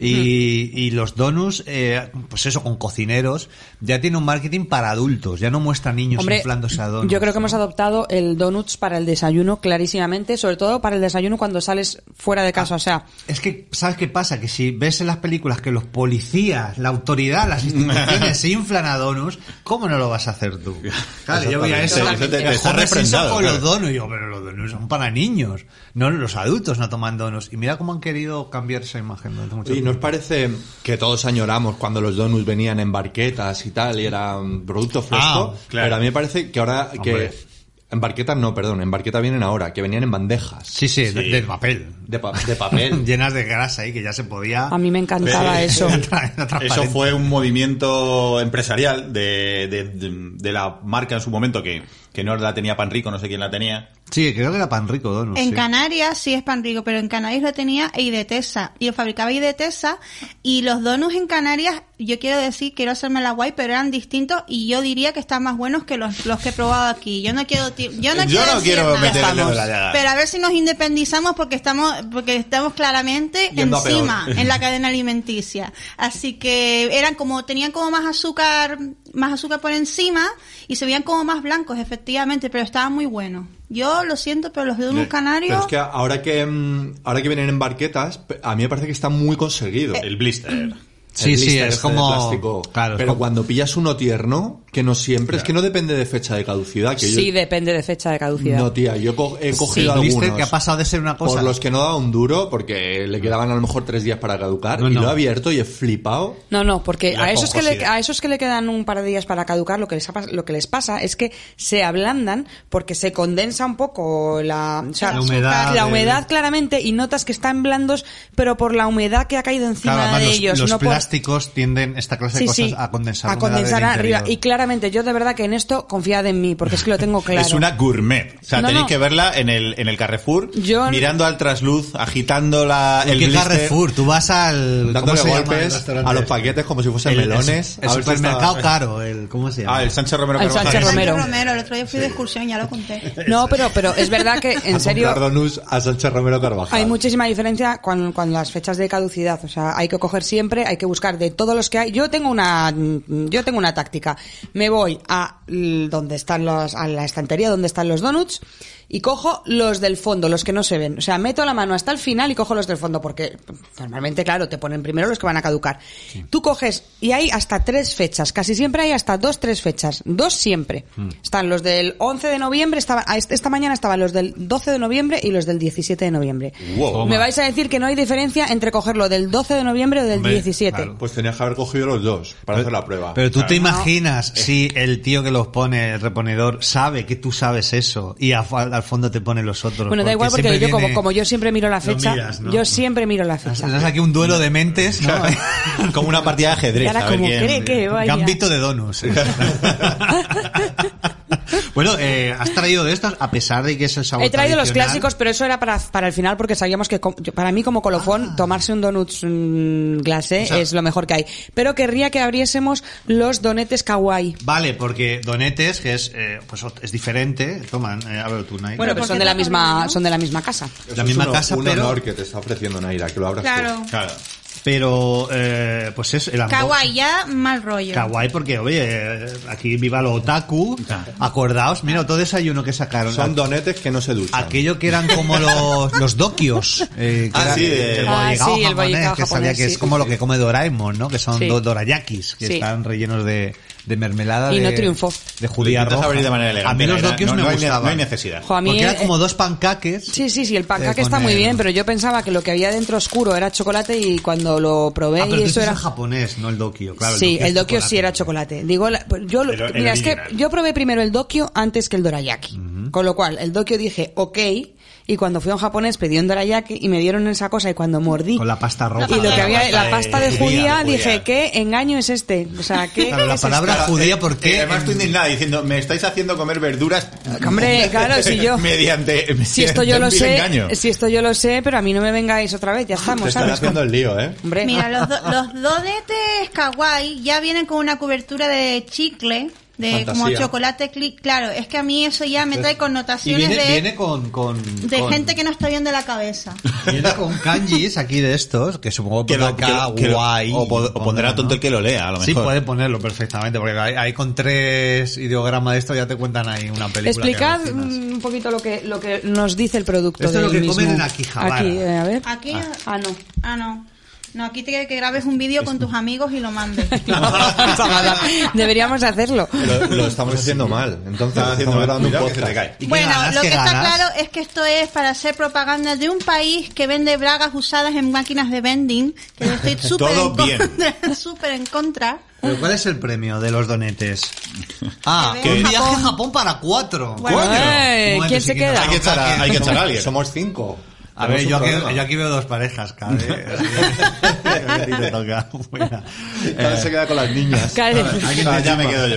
Y, y los donuts, eh, pues eso, con cocineros, ya tiene un marketing para adultos, ya no muestra niños Hombre, inflándose a donuts. yo creo que ¿no? hemos adoptado el donuts para el desayuno clarísimamente, sobre todo para el desayuno cuando sales fuera de casa, o sea... Es que, ¿sabes qué pasa? Que si ves en las películas que los policías, la autoridad, las instituciones se inflan a donuts, ¿cómo no lo vas a hacer tú? Claro, yo voy a eso, Eso te- te el está Homer Simpson refrendado, con claro. los donuts, y yo, pero los donuts son para niños, no los adultos no toman donuts. Y mira cómo han querido cambiar esa imagen durante mucho Y tiempo. nos parece que todos añoramos cuando los donuts venían en barquetas y tal, y era un producto fresco, Ah, claro. pero a mí me parece que ahora Hombre. que... En barquetas no, perdón, en barqueta vienen ahora, que venían en bandejas. Sí, sí, de, de papel. De, pa- de papel. Llenas de grasa ahí, que ya se podía... A mí me encantaba Sí. eso. Eso fue un movimiento empresarial de, de, de, de la marca en su momento, que, que no la tenía Panrico, no sé quién la tenía. Sí, creo que era pan rico, donuts. En sí. Canarias sí es pan rico, pero en Canarias lo tenía Eidetesa. Y lo fabricaba Eidetesa. Y los donuts en Canarias, yo quiero decir, quiero hacerme la guay, pero eran distintos. Y yo diría que están más buenos que los, los que he probado aquí. Yo no quiero, ti- yo no Yo quiero, no decir quiero nada. meter el dedo en la llaga. Pero a ver si nos independizamos porque estamos, porque estamos claramente Yendo a encima peor. en la cadena alimenticia. Así que eran como, tenían como más azúcar, más azúcar por encima y se veían como más blancos, efectivamente, pero estaban muy buenos. Yo lo siento, pero los donuts canarios... Pero es que ahora que mm, ahora que vienen en barquetas, a mí me parece que está muy conseguido. El blister. Sí, El sí, blister es este de como... plástico. Claro, es pero como- cuando pillas uno tierno, que no siempre, es que no depende de fecha de caducidad. Que Sí, yo, depende de fecha de caducidad. No, tía, yo co- he cogido Sí, blister algunos que ha pasado de ser una cosa... por los que no daba un duro, porque le quedaban a lo mejor tres días para caducar, No, y no. lo he abierto y he flipado. No, no, porque La a esos, que le, esponjosidad. a esos que le quedan un par de días para caducar, lo que les, ha pas- lo que les pasa es que se ablandan porque se condensa un poco la, o sea, La humedad la del- humedad claramente, y notas que están blandos, pero por la humedad que ha caído encima Claro, además de los, ellos. los no por- plásticos tienden, esta clase Sí, de cosas, sí, a condensar, a la humedad condensar del arriba. interior. Y claramente, yo de verdad que en esto confiad en mí, porque es que lo tengo claro. Es una gourmet. O sea, No, tenéis no. que verla en el, en el Carrefour, Yo- mirando al trasluz, agitando la, el ¿Qué blister. Carrefour? Tú vas al... ¿cómo Dándole se llama el golpes restaurante a los este? paquetes como si fuesen El- melones. El, a ver si supermercado está- caro, el... ¿Cómo se llama? Ah, el Sánchez Romero El Carvajal. Sánchez Sánchez Romero. Romero, el otro día fui de excursión, ya lo conté. No, pero, pero es verdad que, en a serio, comprar donuts a Sánchez Romero Carvajal. hay muchísima diferencia con, con las fechas de caducidad. O sea, hay que coger siempre, hay que buscar de todos los que hay. Yo tengo una, yo tengo una táctica. Me voy a l- donde están los, a la estantería donde están los donuts y cojo los del fondo, los que no se ven. O sea, meto la mano hasta el final y cojo los del fondo porque normalmente, claro, te ponen primero los que van a caducar. Tú coges y hay hasta tres fechas. Casi siempre hay hasta dos, tres fechas. Dos siempre. Están los del once de noviembre, estaban, a este- esta mañana estaban los del doce de noviembre y los del diecisiete de noviembre. Wow. Me vais a decir que no hay diferencia entre cogerlo del doce de noviembre o del Hombre, diecisiete. claro. Pues tenías que haber cogido los dos para hacer la prueba. Pero tú te Claro. imaginas si el tío que los pone, el reponedor, sabe que tú sabes eso y a- al fondo te pone los otros. Bueno, da igual porque siempre yo como, viene- como yo siempre miro la lo fecha, miras, ¿no? yo siempre miro la fecha. Tendrás aquí un duelo de mentes, ¿no? Como una partida de ajedrez. Y ahora a ver como quién- cree que vaya. Gambito de donuts. Bueno, eh, has traído de estos a pesar de que es el sabor He traído los tradicional. clásicos, pero eso era para, para el final porque sabíamos que com- yo- para mí como colofón tomarse un donuts mm, glacé O sea- es lo mejor que hay. Pero querría que abriésemos los donetes kawaii. Vale, porque donetes, que es eh, pues es diferente, toman, eh, a ver tú, Naira. Bueno, pero ¿por son qué de la tan misma, horrible, no? son de la misma casa. Eso la es misma un- casa, un pero- honor que te está ofreciendo Naira, que lo abras Claro. tú. Claro. Pero, eh, pues es el ando- Kawaii, ya mal rollo. Kawaii, porque, oye, eh, aquí viva lo otaku. Acordaos, mira, todo desayuno que sacaron. Son donetes que no se duchan. Aquello que eran como los, los dokios. Eh, que Ah, era sí, de- el Ah, bollicao sí, el japonés, bollicao que sabía japonés, que es sí. como lo que come Doraemon, ¿no? Que son Sí. dos dorayakis, que Sí. están rellenos de, de mermelada Y de, no triunfó. de judía Intentas roja. abrir de manera elegante, A mí los Naira. dokios no, me no hay ne- gustaban. no hay necesidad. Jo, a mí, Porque eran eh, como dos pancaques. Sí, sí, sí, el pancaque Eh, está con muy el- bien, pero yo pensaba que lo que había dentro oscuro era chocolate y cuando lo probé Ah, pero y tú eso dices era el japonés, no el dokio. Claro, sí, es el dokio chocolate. sí era chocolate. Digo, la- pues yo, lo- Pero el mira, es que original. yo probé primero el dokio antes que el dorayaki. Con lo cual, el dokio dije, ok, y cuando fui a un japonés pedí un dorayaki y me dieron esa cosa y cuando mordí Con la pasta roja. y lo que había, la pasta de judía, judía. dije, ¿qué engaño es este? O sea, ¿qué Claro, la es palabra esto? judía, ¿por Eh, qué? Además estoy indignada diciendo, me estáis haciendo comer verduras. Hombre, claro, si yo- mediante, Si esto yo mediante lo un vil sé, engaño. si esto yo lo sé, pero a mí no me vengáis otra vez, ya Te estamos, están ¿sabes? haciendo el lío, ¿eh? Hombre, Mira, los, do- los donetes kawaii ya vienen con una cobertura de chicle de Fantasía. como chocolate click, claro, es que a mí eso ya me trae Y connotaciones viene, de, viene con, con, de con- gente que no está bien de la cabeza. viene con kanjis aquí de estos, que supongo Que que lo- que lo- que lo- guay. o, po- o pondrá tonto el que lo lea, a lo Sí, mejor. puede ponerlo perfectamente, porque ahí, ahí con tres ideogramas de esto ya te cuentan ahí una película. Explicad que alucinas. mm, un poquito lo que lo que nos dice el producto. Esto es lo del que comen mismo. en Akihabara. Aquí, eh, a ver. Aquí, Ah, no. ah no, no, aquí te quiere que grabes un vídeo con tus amigos y lo mandes. Deberíamos hacerlo. Lo, lo estamos haciendo mal. Entonces, Estás haciendo estamos mal, grabando un cuidado que se podcast. te cae. ¿Y qué Bueno, ganas? lo ¿Qué que está ganas? claro es que esto es para hacer propaganda de un país que vende bragas usadas en máquinas de vending, que yo estoy súper en Todo bien. contra, súper en contra. ¿Pero cuál es el premio de los donetes? Ah, Que un ven viaje a Japón. Japón para cuatro. Bueno. ¡Coño! Eh, Un momento, ¿quién sí se que queda? nos Hay que echar a, hay que echar a alguien. Somos cinco. A ver, Tenemos yo un aquí, problema. yo aquí veo dos parejas, cada vez. A ti te toca. Fuera. Cada se queda con las niñas. Cae- Ah, ya me quedo yo.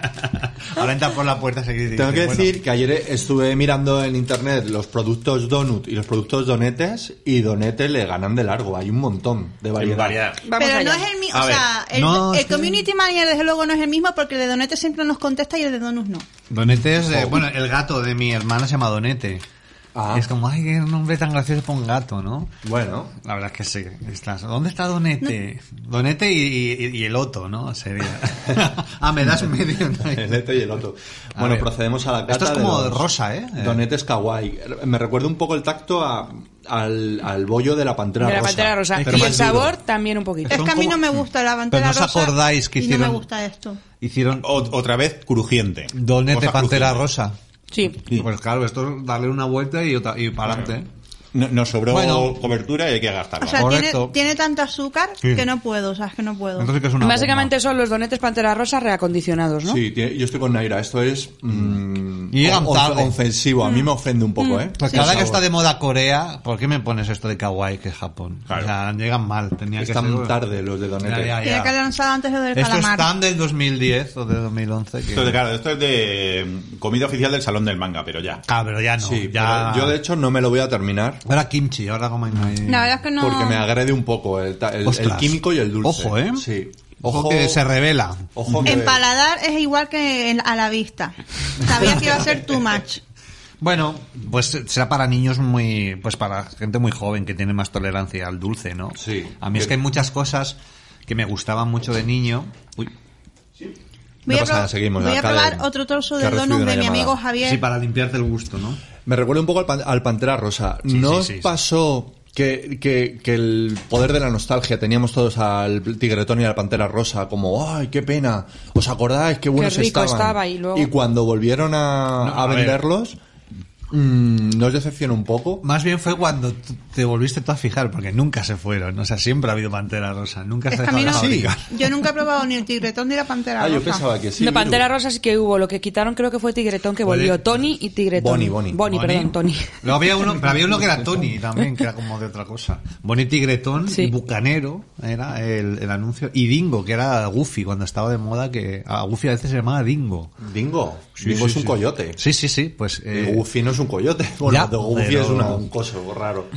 Ahora entra por la puerta y dice, Tengo que bueno, decir que ayer estuve mirando en internet los productos Donut y los productos Donetes y Donetes le ganan de largo. Hay un montón de variedad. Vamos Pero allá. no es el mismo, A o ver. sea, el, No, el es que- community manager desde luego no es el mismo porque el de Donete siempre nos contesta y el de Donus no. Donete es, eh, bueno, el gato de mi hermana se llama Donete. Ah. Es como, ay, qué nombre tan gracioso para un gato, ¿no? Bueno, La verdad es que sí. Estás, ¿dónde está Donete? Donete y, y, y el Otto, ¿no? Sería. Ah, me das medio. ¿no? el este y el otro. A Bueno, ver. procedemos a la cata. Esto es como de los rosa, ¿eh? Donetes kawaii. Me recuerda un poco el tacto a, al, al bollo de la pantera De la rosa. pantera rosa. Es Y que el más duro. sabor también un poquito. Es Son que a mí como- no me gusta la pantera Pero no os rosa acordáis que y no me hicieron- gusta esto. Hicieron O- otra vez crujiente. Donete Cosa pantera crujiente. rosa. Sí. Sí. Pues claro, esto es darle una vuelta y, otra- y para adelante. No- Nos sobró Bueno. cobertura y hay que gastarla. O sea, tiene, Correcto. tiene tanto azúcar Sí. que no puedo, o sea, es que no puedo. Entonces que es una Básicamente son los donetes pantera rosa reacondicionados, ¿no? Sí, tiene- yo estoy con Naira. Esto es mm, Y llegan o- tarde. ofensivo. A mí me ofende un poco, ¿eh? Pues Sí, cada el que sabor. está de moda Corea, ¿por qué me pones esto de kawaii que es Japón? Claro. O sea, llegan mal. Tenía que Están ser... tarde los de Donete. Ya, ya, Tiene ya. que haber lanzado antes lo del Estos calamar. están del dos mil diez o de dos mil once. Que... Esto es de, claro, esto es de mm, comida oficial del Salón del Manga, pero ya. Ah, pero ya no. Sí, ya... pero yo de hecho no me lo voy a terminar Ahora kimchi, ahora como... La verdad es que no. porque me agrede un poco el, ta- el- el Ostras. químico y el dulce. Ojo, ¿eh? Sí. Ojo Ojo, que se revela. ojo que... En paladar es igual que en- a la vista. Sabía que iba a ser too much. Bueno, pues será para niños muy... Pues para gente muy joven que tiene más tolerancia al dulce, ¿no? Sí. A mí es que hay muchas cosas que me gustaban mucho de niño. Uy, Voy, No a, pasa nada, probar- seguimos. voy a Acá probar de- otro trozo que de ha recibido donut una de mi llamada. amigo Javier. sí, para limpiarte el gusto, ¿no? Me recuerda un poco al, pan- al Pantera Rosa. Sí, ¿No sí, os sí, sí. pasó que, que, que el poder de la nostalgia teníamos todos al Tigretón y al Pantera Rosa como, ay, qué pena, ¿os acordáis qué buenos rico estaban? estaba y luego- cuando volvieron a, No, a a ver. venderlos, mm, ¿no os decepcionó un poco? Más bien fue cuando t- te volviste tú a fijar, porque nunca se fueron. O sea, siempre ha habido Pantera Rosa. Nunca Es se que a mí dejado no, de fabricar. yo nunca he probado ni el tigretón ni la pantera Ah, yo rosa. pensaba que sí. de Pantera Viru. Rosa sí que hubo. Lo que quitaron creo que fue Tigretón, que Puede- volvió. Tony y Tigretón. Bonnie, Bonnie. Bonnie, perdón, Tony. Luego había uno, pero había uno que era Tony también, que era como de otra cosa. Bonnie Tigretón Sí. y Bucanero era el, el anuncio. Y Dingo, que era Goofy cuando estaba de moda, que a Goofy a veces se llamaba Dingo. Dingo. Sí, Dingo sí, es un sí. coyote. Sí, sí, sí. Pues, eh, Y Goofy no es un coyote. Bueno, Ya, Goofy pero- es una, un coso raro.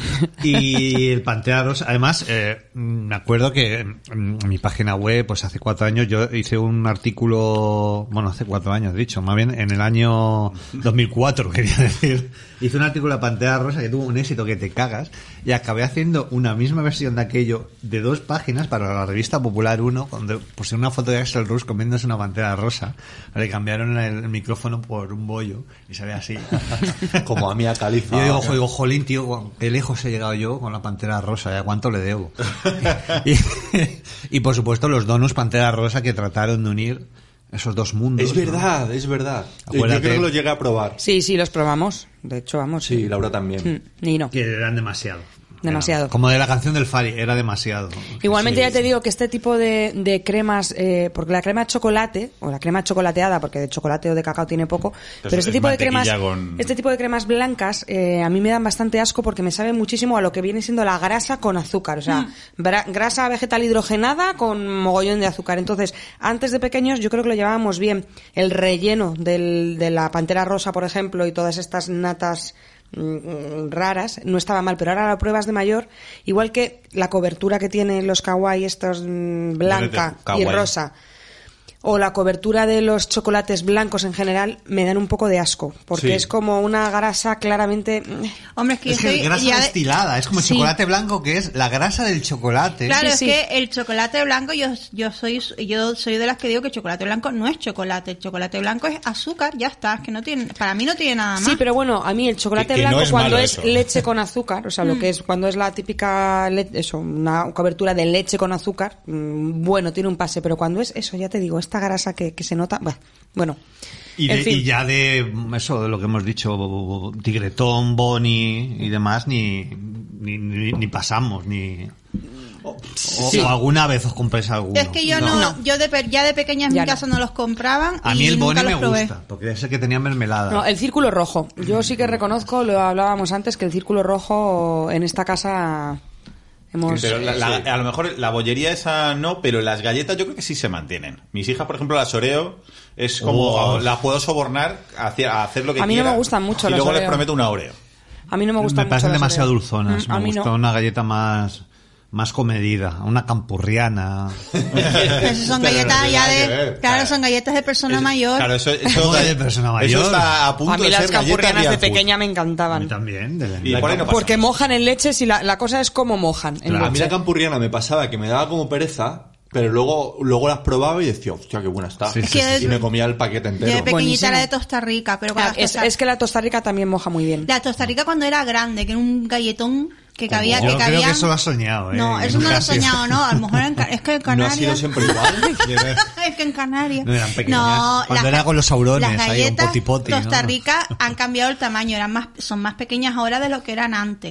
Y el Pantera Rosa, además, eh, me acuerdo que en en mi página web, pues hace cuatro años, yo hice un artículo, bueno, hace cuatro años, dicho, más bien en el año dos mil cuatro, quería decir, hice un artículo de Pantera Rosa que tuvo un éxito que te cagas, y acabé haciendo una misma versión de aquello de dos páginas para la revista Popular uno, donde pusieron una foto de Axel Rose comiéndose una Pantera Rosa, le cambiaron el, el micrófono por un bollo, y se ve así. Como a Mia Khalifa. Y yo digo, jo, digo, jolín, tío, qué lejos he llegado yo con la Pantera Rosa, ¿ya cuánto le debo? y, y, por supuesto los donuts Pantera Rosa que trataron de unir esos dos mundos. Es ¿no? verdad, es verdad. Acuérdate. Yo creo que lo llegué a probar. Sí, sí, los probamos. De hecho, vamos. Sí, Laura también. Mm, Y no. Que eran demasiado. Demasiado. Era como de la canción del Fari, era demasiado. Igualmente Sí. ya te digo que este tipo de, de cremas, eh, porque la crema de chocolate, o la crema chocolateada, porque de chocolate o de cacao tiene poco, pero, es este tipo de cremas, mantequilla con- este tipo de cremas blancas, eh, a mí me dan bastante asco porque me sabe muchísimo a lo que viene siendo la grasa con azúcar, o sea, bra- grasa vegetal hidrogenada con mogollón de azúcar. Entonces, antes de pequeños yo creo que lo llevábamos bien. El relleno del, de la Pantera Rosa, por ejemplo, y todas estas natas mm, raras, no estaba mal, pero ahora lo pruebas de mayor, igual que la cobertura que tienen los kawaii estos mm, blanca Kawaii. y rosa. o la cobertura de los chocolates blancos en general me dan un poco de asco, porque Sí. es como una grasa claramente... Hombre, es que Es yo que soy es grasa ya de- destilada, es como el Sí. chocolate blanco que es la grasa del chocolate. Claro, Sí, es sí. que el chocolate blanco, yo yo soy yo soy de las que digo que el chocolate blanco no es chocolate, el chocolate blanco es azúcar, ya está, es que no tiene, para mí no tiene nada más. Sí, pero bueno, a mí el chocolate Que- que no blanco es cuando malo es eso. leche con azúcar, o sea, Mm. lo que es cuando es la típica le- eso, una cobertura de leche con azúcar, mm, bueno, tiene un pase, pero cuando es eso, ya te digo, esta grasa que, que se nota, bah, bueno. Y, en de- fin. y ya de eso, de lo que hemos dicho, Tigretón, Boni y demás, ni, ni, ni, ni pasamos, ni... O, Sí. o alguna vez os compréis alguno. Es que yo no, yo de, pe- ya de pequeña en Ya mi no. casa no los compraban A y mí el nunca Boni me los probé. gusta, porque ese que tenía mermelada. No, el círculo rojo. Yo sí que reconozco, lo hablábamos antes, que el círculo rojo en esta casa hemos... Pero la- la- a lo mejor la bollería esa no, pero las galletas yo creo que sí se mantienen. Mis hijas, por ejemplo, las Oreo, es como Oh. las puedo sobornar hacia- a hacer lo que A mí no quiera. me gustan mucho y las luego les Oreo. prometo una Oreo. A mí no me gustan me parecen mucho las demasiado Oreo. dulzonas. Mm, a Me mí gusta no. una galleta más, más comedida, una campurriana. Esas son Pero galletas no ya tiene nada de, que ver, claro, claro. son galletas de persona Es- mayor. Claro, eso, eso, ¿Cómo de persona mayor? eso está a punto A mí de las ser galleta campurrianas de real food. pequeña me A mí encantaban. también. de- Y por ahí no pasa. Porque mojan en leche, si la, la cosa es como mojan en A mí leche. la campurriana me pasaba que me daba como pereza, pero luego luego las probaba y decía, hostia, qué buena está. Sí, sí, sí. Y me comía el paquete Yo de entero. pequeñita Buenísimo. era de Tosta Rica, pero cuando Ah, es, es que la Tosta Rica también moja muy bien. la Tosta Rica cuando era grande, que era un galletón que cabía, Yo que creo cabía... que eso lo has soñado, ¿eh? No, Que eso no lo nunca he ha sido- soñado, no. A lo mejor en Ca- es que en No ha Canarias... sido siempre igual. es que en Canarias... No eran pequeñas. No, Cuando las era ga- con los aurones, las ahí, un galletas poti-poti, ¿no? Costa Rica han cambiado el tamaño, eran más, son más pequeñas ahora de lo que eran antes.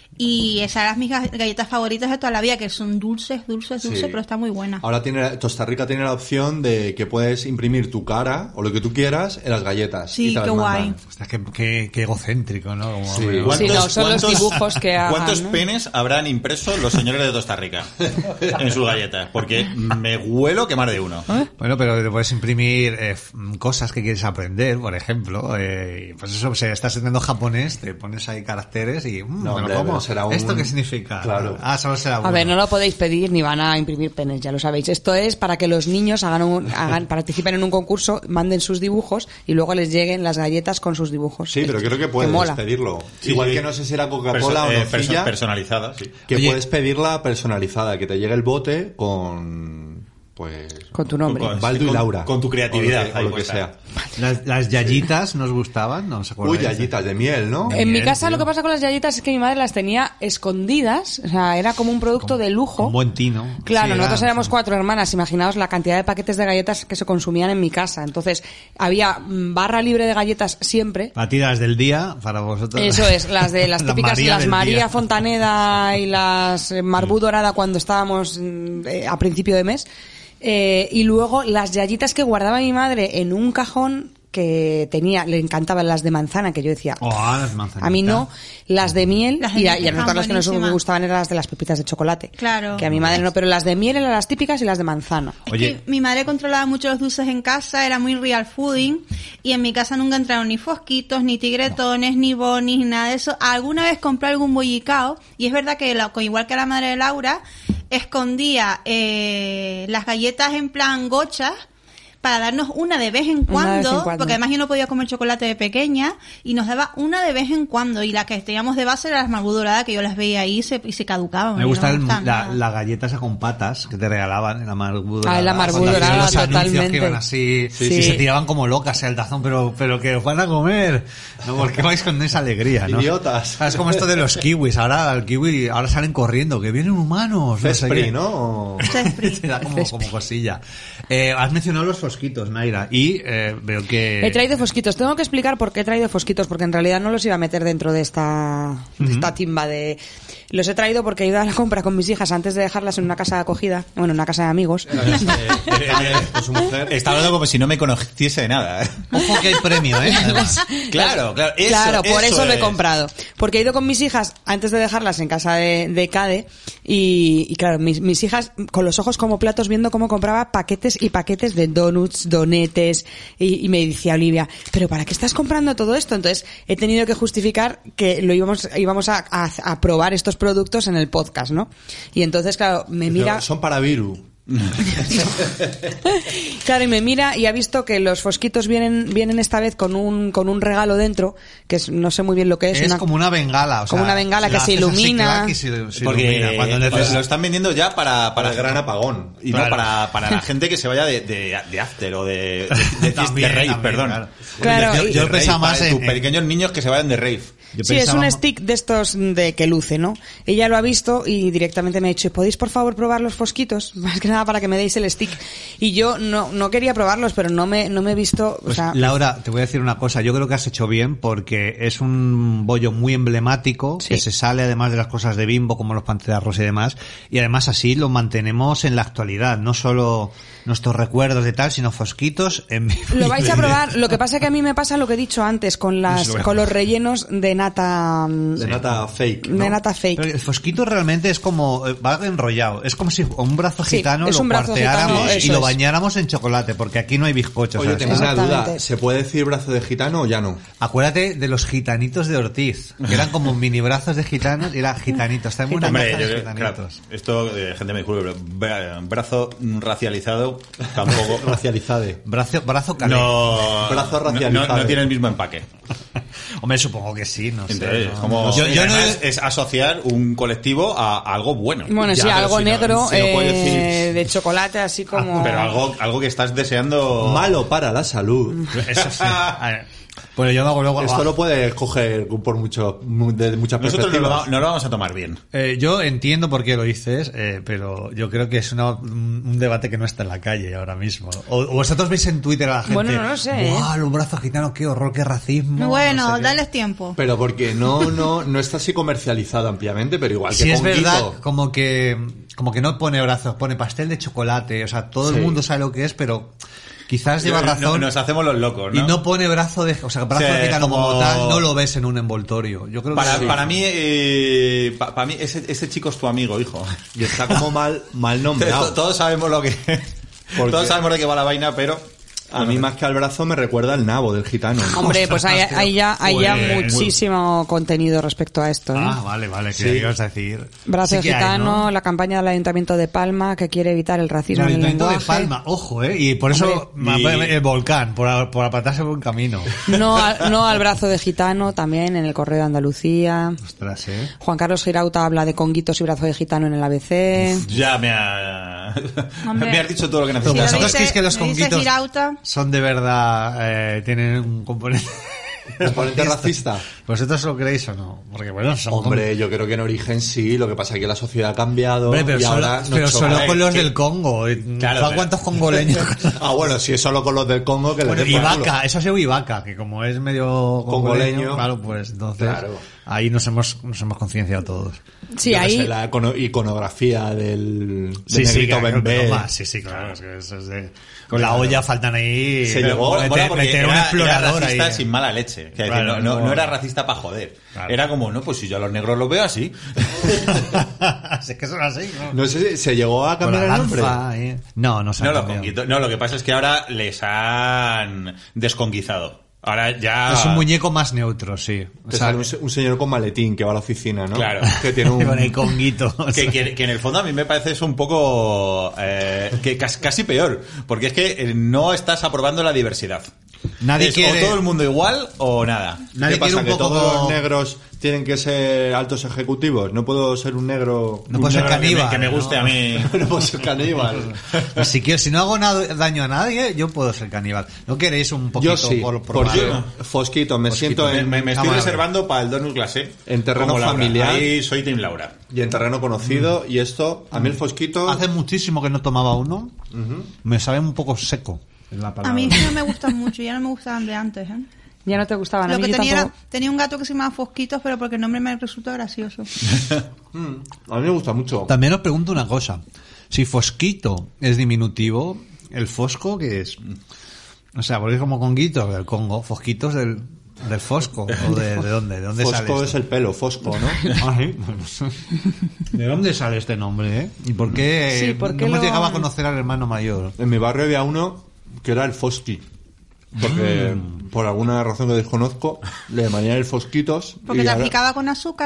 Y esas eran mis ga- galletas favoritas de toda la vida, que son dulces, dulces, dulces, Sí. pero está muy buena. Ahora tiene Costa Rica tiene la opción de que puedes imprimir tu cara o lo que tú quieras en las galletas. Sí, y te las qué guay. mandan. Hostia, qué, qué, qué egocéntrico, ¿no? Como- Sí. bueno, Sí, no, son los dibujos que hagan, ¿Cuántos ¿no? penes habrán impreso los señores de Costa Rica en sus galletas? Porque me huelo que más de uno. Bueno, pero te puedes imprimir eh, f- cosas que quieres aprender, por ejemplo. Eh, pues eso, si estás entendiendo japonés, te pones ahí caracteres y... Mm, No, bueno, hombre, ¿cómo? pero será un- ¿Esto qué significa? Claro. Ah, solo será A uno. ver, no lo podéis pedir ni van a imprimir penes, ya lo sabéis. Esto es para que los niños hagan un, hagan, participen en un concurso, manden sus dibujos y luego les lleguen las galletas con sus dibujos. Sí, pero creo que puedes mola. pedirlo. Sí, Igual sí. que no sé si era Coca-Cola Perso- o eh, nocilla, perso- personalizada, sí. que Oye. puedes pedirla personalizada, que te llegue el bote con... pues... Con tu nombre. Con- Baldo y con- Laura. con tu creatividad, O lo que, o ahí lo que puesta. sea. Las, las yayitas nos gustaban, ¿no os acordáis? Uy, gallitas de miel, ¿no? En mi Bien, casa tío. lo que pasa con las galletas es que mi madre las tenía escondidas, o sea, era como un producto de lujo. Con buen tino. Claro, Sí, nosotros era- éramos cuatro hermanas, imaginaos la cantidad de paquetes de galletas que se consumían en mi casa. Entonces, había mm, barra libre de galletas siempre. Batidas del día para vosotros. Eso es, las de las La típicas, María las del María día. Fontaneda y las eh, Marbú Dorada cuando estábamos mm, eh, a principio de mes. Eh, y luego las yayitas que guardaba mi madre en un cajón que tenía, le encantaban las de manzana, que yo decía, Oh, las manzanitas. a mí no, las de miel, Las de y a, miel y a nosotros están las que nos buenísimas. gustaban eran las de las pepitas de chocolate. Claro. Que a mi madre no, pero las de miel eran las típicas y las de manzana. Es Oye. que mi madre controlaba mucho los dulces en casa, era muy real fooding, y en mi casa nunca entraron ni fosquitos, ni tigretones, ni bonis, ni nada de eso. Alguna vez compré algún bollicao, y es verdad que, la- igual que la madre de Laura, escondía eh, las galletas en plan gochas, para darnos una de vez en Una de vez cuando, en cuando. porque además yo no podía comer chocolate de pequeña, y nos daba una de vez en cuando, y la que teníamos de base era las Marbú Dorada, que yo las veía ahí y se, y se caducaban. Me y gusta no el- gustaban la, nada. la galleta esa con patas que te regalaban en la Marbú Ah, en la Marbú Dorada, los anuncios totalmente. que iban así Sí, y sí. se tiraban como locas el tazón, pero, pero que os van a comer. ¿No? ¿Por qué vais con esa alegría, no? Idiotas. Es como esto de los kiwis. Ahora el kiwi, ahora salen corriendo, que vienen humanos. No sé Fespri, qué. ¿no? Te da como, como cosilla. Eh, has mencionado los fosquitos, Naira, y eh, veo que... He traído fosquitos. Tengo que explicar por qué he traído fosquitos, porque en realidad no los iba a meter dentro de esta, de esta timba de... Los he traído porque he ido a la compra con mis hijas antes de dejarlas en una casa de acogida, bueno, en una casa de amigos. Con su mujer. Está hablando como si no me conociese de nada. ¿eh? Ojo que hay premio, ¿eh? Además. Claro, claro. Eso, claro, por eso, lo he es. comprado. Porque he ido con mis hijas antes de dejarlas en casa de, de Cade y, y claro, mis, mis hijas con los ojos como platos viendo cómo compraba paquetes y paquetes de donuts, donetes y, y me decía Olivia, ¿pero para qué estás comprando todo esto? Entonces he tenido que justificar que lo íbamos, íbamos a, a, a probar estos productos en el podcast, ¿no? Y entonces, claro, me mira... Son para Viru. Claro, y me mira y ha visto que los fosquitos vienen vienen esta vez con un con un regalo dentro, que es, no sé muy bien lo que es. Es una, como una bengala, o sea, como una bengala que la se haces así, ilumina. clac, y se- se Porque ilumina cuando lo, necesitas. lo están vendiendo ya para, para el gran apagón. Y Claro. no para, para la gente que se vaya de, de, de after o de, de, de, También, de rave, también, perdón. claro. Claro, yo, y- yo De rave, pensaba más para en, tus pequeños niños que se vayan de rave. yo Sí, es pensaba un más- stick de estos de que luce, ¿no? Ella lo ha visto y directamente me ha dicho, ¿podéis por favor probar los fosquitos? Más que nada para que me deis el stick. Y yo no no quería probarlos, pero no me no me he visto, o Pues, sea, Laura, te voy a decir una cosa. Yo creo que has hecho bien porque es un bollo muy emblemático Sí. que se sale además de las cosas de Bimbo como los Pantera Rosa y demás. Y además así lo mantenemos en la actualidad. No solo nuestros recuerdos de tal, sino fosquitos en vivo. lo vais a probar. Lo que pasa es que a mí me pasa lo que he dicho antes con las con los rellenos de nata mm, De nata fake, ¿no? de nata fake. Pero el fosquito realmente es como, eh, va enrollado. Es como si un brazo Sí, gitano es lo un brazo cuarteáramos gitano, y eso lo es. bañáramos en chocolate, porque aquí no hay bizcochos. Oye, ¿sabes? tengo una duda. Exactamente. ¿Se puede decir brazo de gitano o ya no? Acuérdate de los gitanitos de Ortiz, que eran como mini brazos de gitanos y eran gitanitos. Está en una Hombre, caja yo de creo- claro, gitanitos. esto, eh, gente me disculpe, pero bra- brazo racializado tampoco. Racializade. Brazo, brazo calé. No, Brazo no, racializado. no, no tiene el mismo empaque. Hombre, supongo que sí, no sé. Entonces, no- es como, Yo, yo no además, he- es asociar un colectivo a, a algo bueno. Bueno, Ya, sí, pero algo si no- negro si no puedes eh, decir- de chocolate, así como... pero algo, algo que estás deseando. Malo para la salud. Eso sí. A ver, Bueno, yo me hago luego... Esto lo puedes coger por mucho, de muchas Nosotros no lo, perspectivas. va- no lo vamos a tomar bien. Eh, yo entiendo por qué lo dices, eh, pero yo creo que es una- un un debate que no está en la calle ahora mismo. O, o vosotros veis en Twitter a la gente... Bueno, no lo sé, ¿eh? ¡Buah, los brazos gitanos, qué horror, qué racismo! Bueno, no sé qué". dales tiempo. Pero porque no, no, no está así comercializado ampliamente, pero igual que Sí, es Ponguito. verdad, como que, como que no pone brazos, pone pastel de chocolate. O sea, todo Sí. el mundo sabe lo que es, pero quizás lleva No- razón. Nos hacemos los locos, ¿no? Y no pone brazo de, o sea, brazo Sí, de gitano como- como tal, no lo ves en un envoltorio. Yo creo Para, que sí. para mí, eh, pa- para mí ese, ese chico es tu amigo, hijo. Y está como mal, mal To- nombrado. Todos sabemos lo que. ¿Por Todos qué? sabemos de qué va la vaina, pero. A mí más que al brazo me recuerda al nabo del gitano. Hombre, pues hay, hay ya, hay ya Joder. muchísimo contenido respecto a esto, ¿eh? Ah, vale, vale, ¿qué Sí. ibas a decir? Brazo Sí que hay, gitano, ¿no? la campaña del Ayuntamiento de Palma que quiere evitar el racismo El en el Ayuntamiento de lenguaje. Palma, ojo, ¿eh? Y por eso Hombre, ma- y- el volcán, por, por apartarse por un camino. No, al- no al brazo de gitano, también en el Correo de Andalucía. Ostras, ¿eh? Juan Carlos Girauta habla de conguitos y brazo de gitano en el A B C. Ya me ha. Hombre. me has dicho todo lo que Si Lo lo que necesitaba. pasa es dice- que los lo dice conguitos Girauta. son de verdad, eh, tienen un componente... ¿Componente racista? ¿Vosotros lo creéis o no? Porque bueno, son Hombre, yo creo que en origen sí, lo que pasa es que la sociedad ha cambiado Hombre, pero y solo, ahora nos pero choca. solo con los que- del Congo. Claro, ¿Tú a pero- cuántos congoleños? Ah, bueno, si es solo con los del Congo que le Bueno, den por culo. Ivaca, eso ha sido Ivaca, que como es medio congoleño, Congoleño. claro, pues entonces Claro. ahí nos hemos, nos hemos concienciado todos. Sí, Yo que ahí... sé, la icono- iconografía del, del Sí, sí, negrito claro, Bembé. pero más, sí, sí, claro, es que eso es de... Con la olla faltan ahí... Se pero llevó- meter, Mola porque meter era, un era explorador racista ahí. sin mala leche. Que Claro, decir, no, no, no. no era racista para joder. Claro. Era como, no, pues si yo a los negros los veo así. Si es que son así, ¿no? No sé si se llegó a Con la cambiar el nombre. lanza ahí. No, no se No, ha los cambiado. conquito- no, lo que pasa es que ahora les han desconquizado. Ahora ya. Es un muñeco más neutro, sí. O Te sea, sale un, se- un señor con maletín que va a la oficina, ¿no? Claro. Que tiene un... con el conguito. Que, que- que en el fondo a mí me parece eso un poco eh, que casi, casi peor, porque es que eh, no estás aprobando la diversidad. Nadie Es quiere... o todo el mundo igual o nada. Nadie ¿Qué pasa? quiere un ¿Que poco todos como- los negros tienen que ser altos ejecutivos? No puedo ser un negro... No un puedo ser negro que me- caníbal. Que me guste ¿no? a mí. No puedo ser caníbal. Pues si, quiero, si no hago nada- daño a nadie, yo puedo ser caníbal. ¿No queréis un poquito Yo sí, por probar? porque Fosquito, me siento Me, en, me- me estoy cámara. reservando para el donut glacé. En terreno como Laura. familiar. Ahí soy Team Laura. y en terreno conocido, y esto, a mí el Fosquito... Hace muchísimo que no tomaba uno. Me sabe un poco seco. Es la A palabra. mí es que no me gustan mucho, ya no me gustaban de antes, ¿eh? Ya no te gustaban. A Lo mí que yo tenía era, tampoco- tenía un gato que se llamaba Fosquitos, pero porque el nombre me resultó gracioso. Mm, a mí me gusta mucho. También os pregunto una cosa. Si Fosquito es diminutivo, ¿el Fosco qué es? O sea, porque es como Conguito del Congo. Fosquitos del, del Fosco. ¿O de, de dónde? ¿De dónde sale Fosco esto? es el pelo, Fosco, ¿no? Ah, ¿sí? ¿De dónde sale este nombre, eh? ¿Y por qué, Sí, ¿por qué no hemos lo- llegado a conocer al hermano mayor? En mi barrio había uno que era el Fosqui. Porque por alguna razón que desconozco, le llamarían el Fosquitos. Porque y te ahora- aplicaba con azúcar.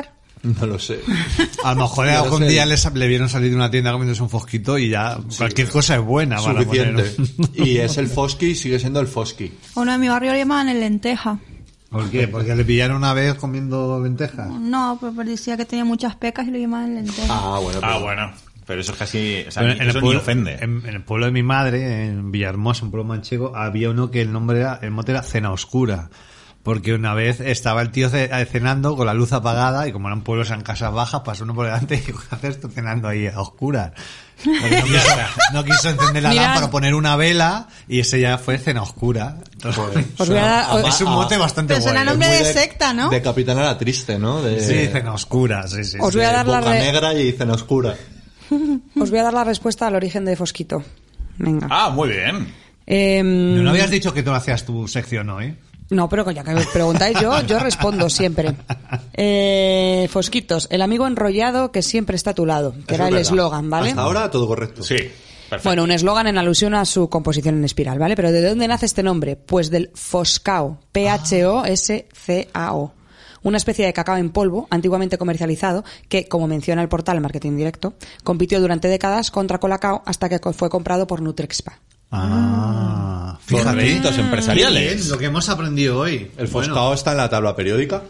No lo sé. A lo mejor Yo no algún sé. día les, le vieron salir de una tienda comiéndose un fosquito y ya cualquier cosa es buena. para Suficiente. poner. Y es el Fosky y sigue siendo el Fosky. Uno de mi barrio le llamaban el lenteja. ¿Por qué? Porque le pillaron una vez comiendo lentejas. No, pero decía que tenía muchas pecas y lo llamaban el lenteja. Ah, bueno. Ah, pero- bueno. Pero eso es casi... O sea, Pero ni- eso ni ofende. En, en el pueblo de mi madre, en Villahermosa, un pueblo manchego, había uno que el nombre era, el mote era Cena Oscura. Porque una vez estaba el tío ce- cenando con la luz apagada y como eran pueblos en casas bajas, pasó uno por delante y dijo, ¿qué haces tú cenando ahí a oscuras? Porque no, quiso, no quiso encender la Mirad. lámpara, poner una vela y ese ya fue Cena Oscura. Entonces, Os voy a dar- es un mote bastante Pero suena bueno. nombre Muy de secta, ¿no? De Capitán a la Triste, ¿no? De, Sí, Cena Oscura, sí, sí. Os sí. voy a dar la Boca re- Negra y Cena Oscura. Os voy a dar la respuesta al origen de Fosquito. Venga. Ah, muy bien. Em, No habías dicho que tú hacías tu sección hoy. No, pero ya que me preguntáis yo, yo respondo siempre. Eh, Fosquitos, el amigo enrollado que siempre está a tu lado, que Eso era es el verdad. eslogan, ¿vale? Hasta ahora todo correcto. Sí, perfecto. Bueno, un eslogan en alusión a su composición en espiral, ¿vale? Pero ¿de dónde nace este nombre? Pues del Foscao, P H O S C A O. Una especie de cacao en polvo, antiguamente comercializado, que, como menciona el portal Marketing Directo, compitió durante décadas contra Colacao hasta que fue comprado por Nutrexpa. Ah, Torneitos empresariales. Bien, lo que hemos aprendido hoy. El Foscao está en la tabla periódica.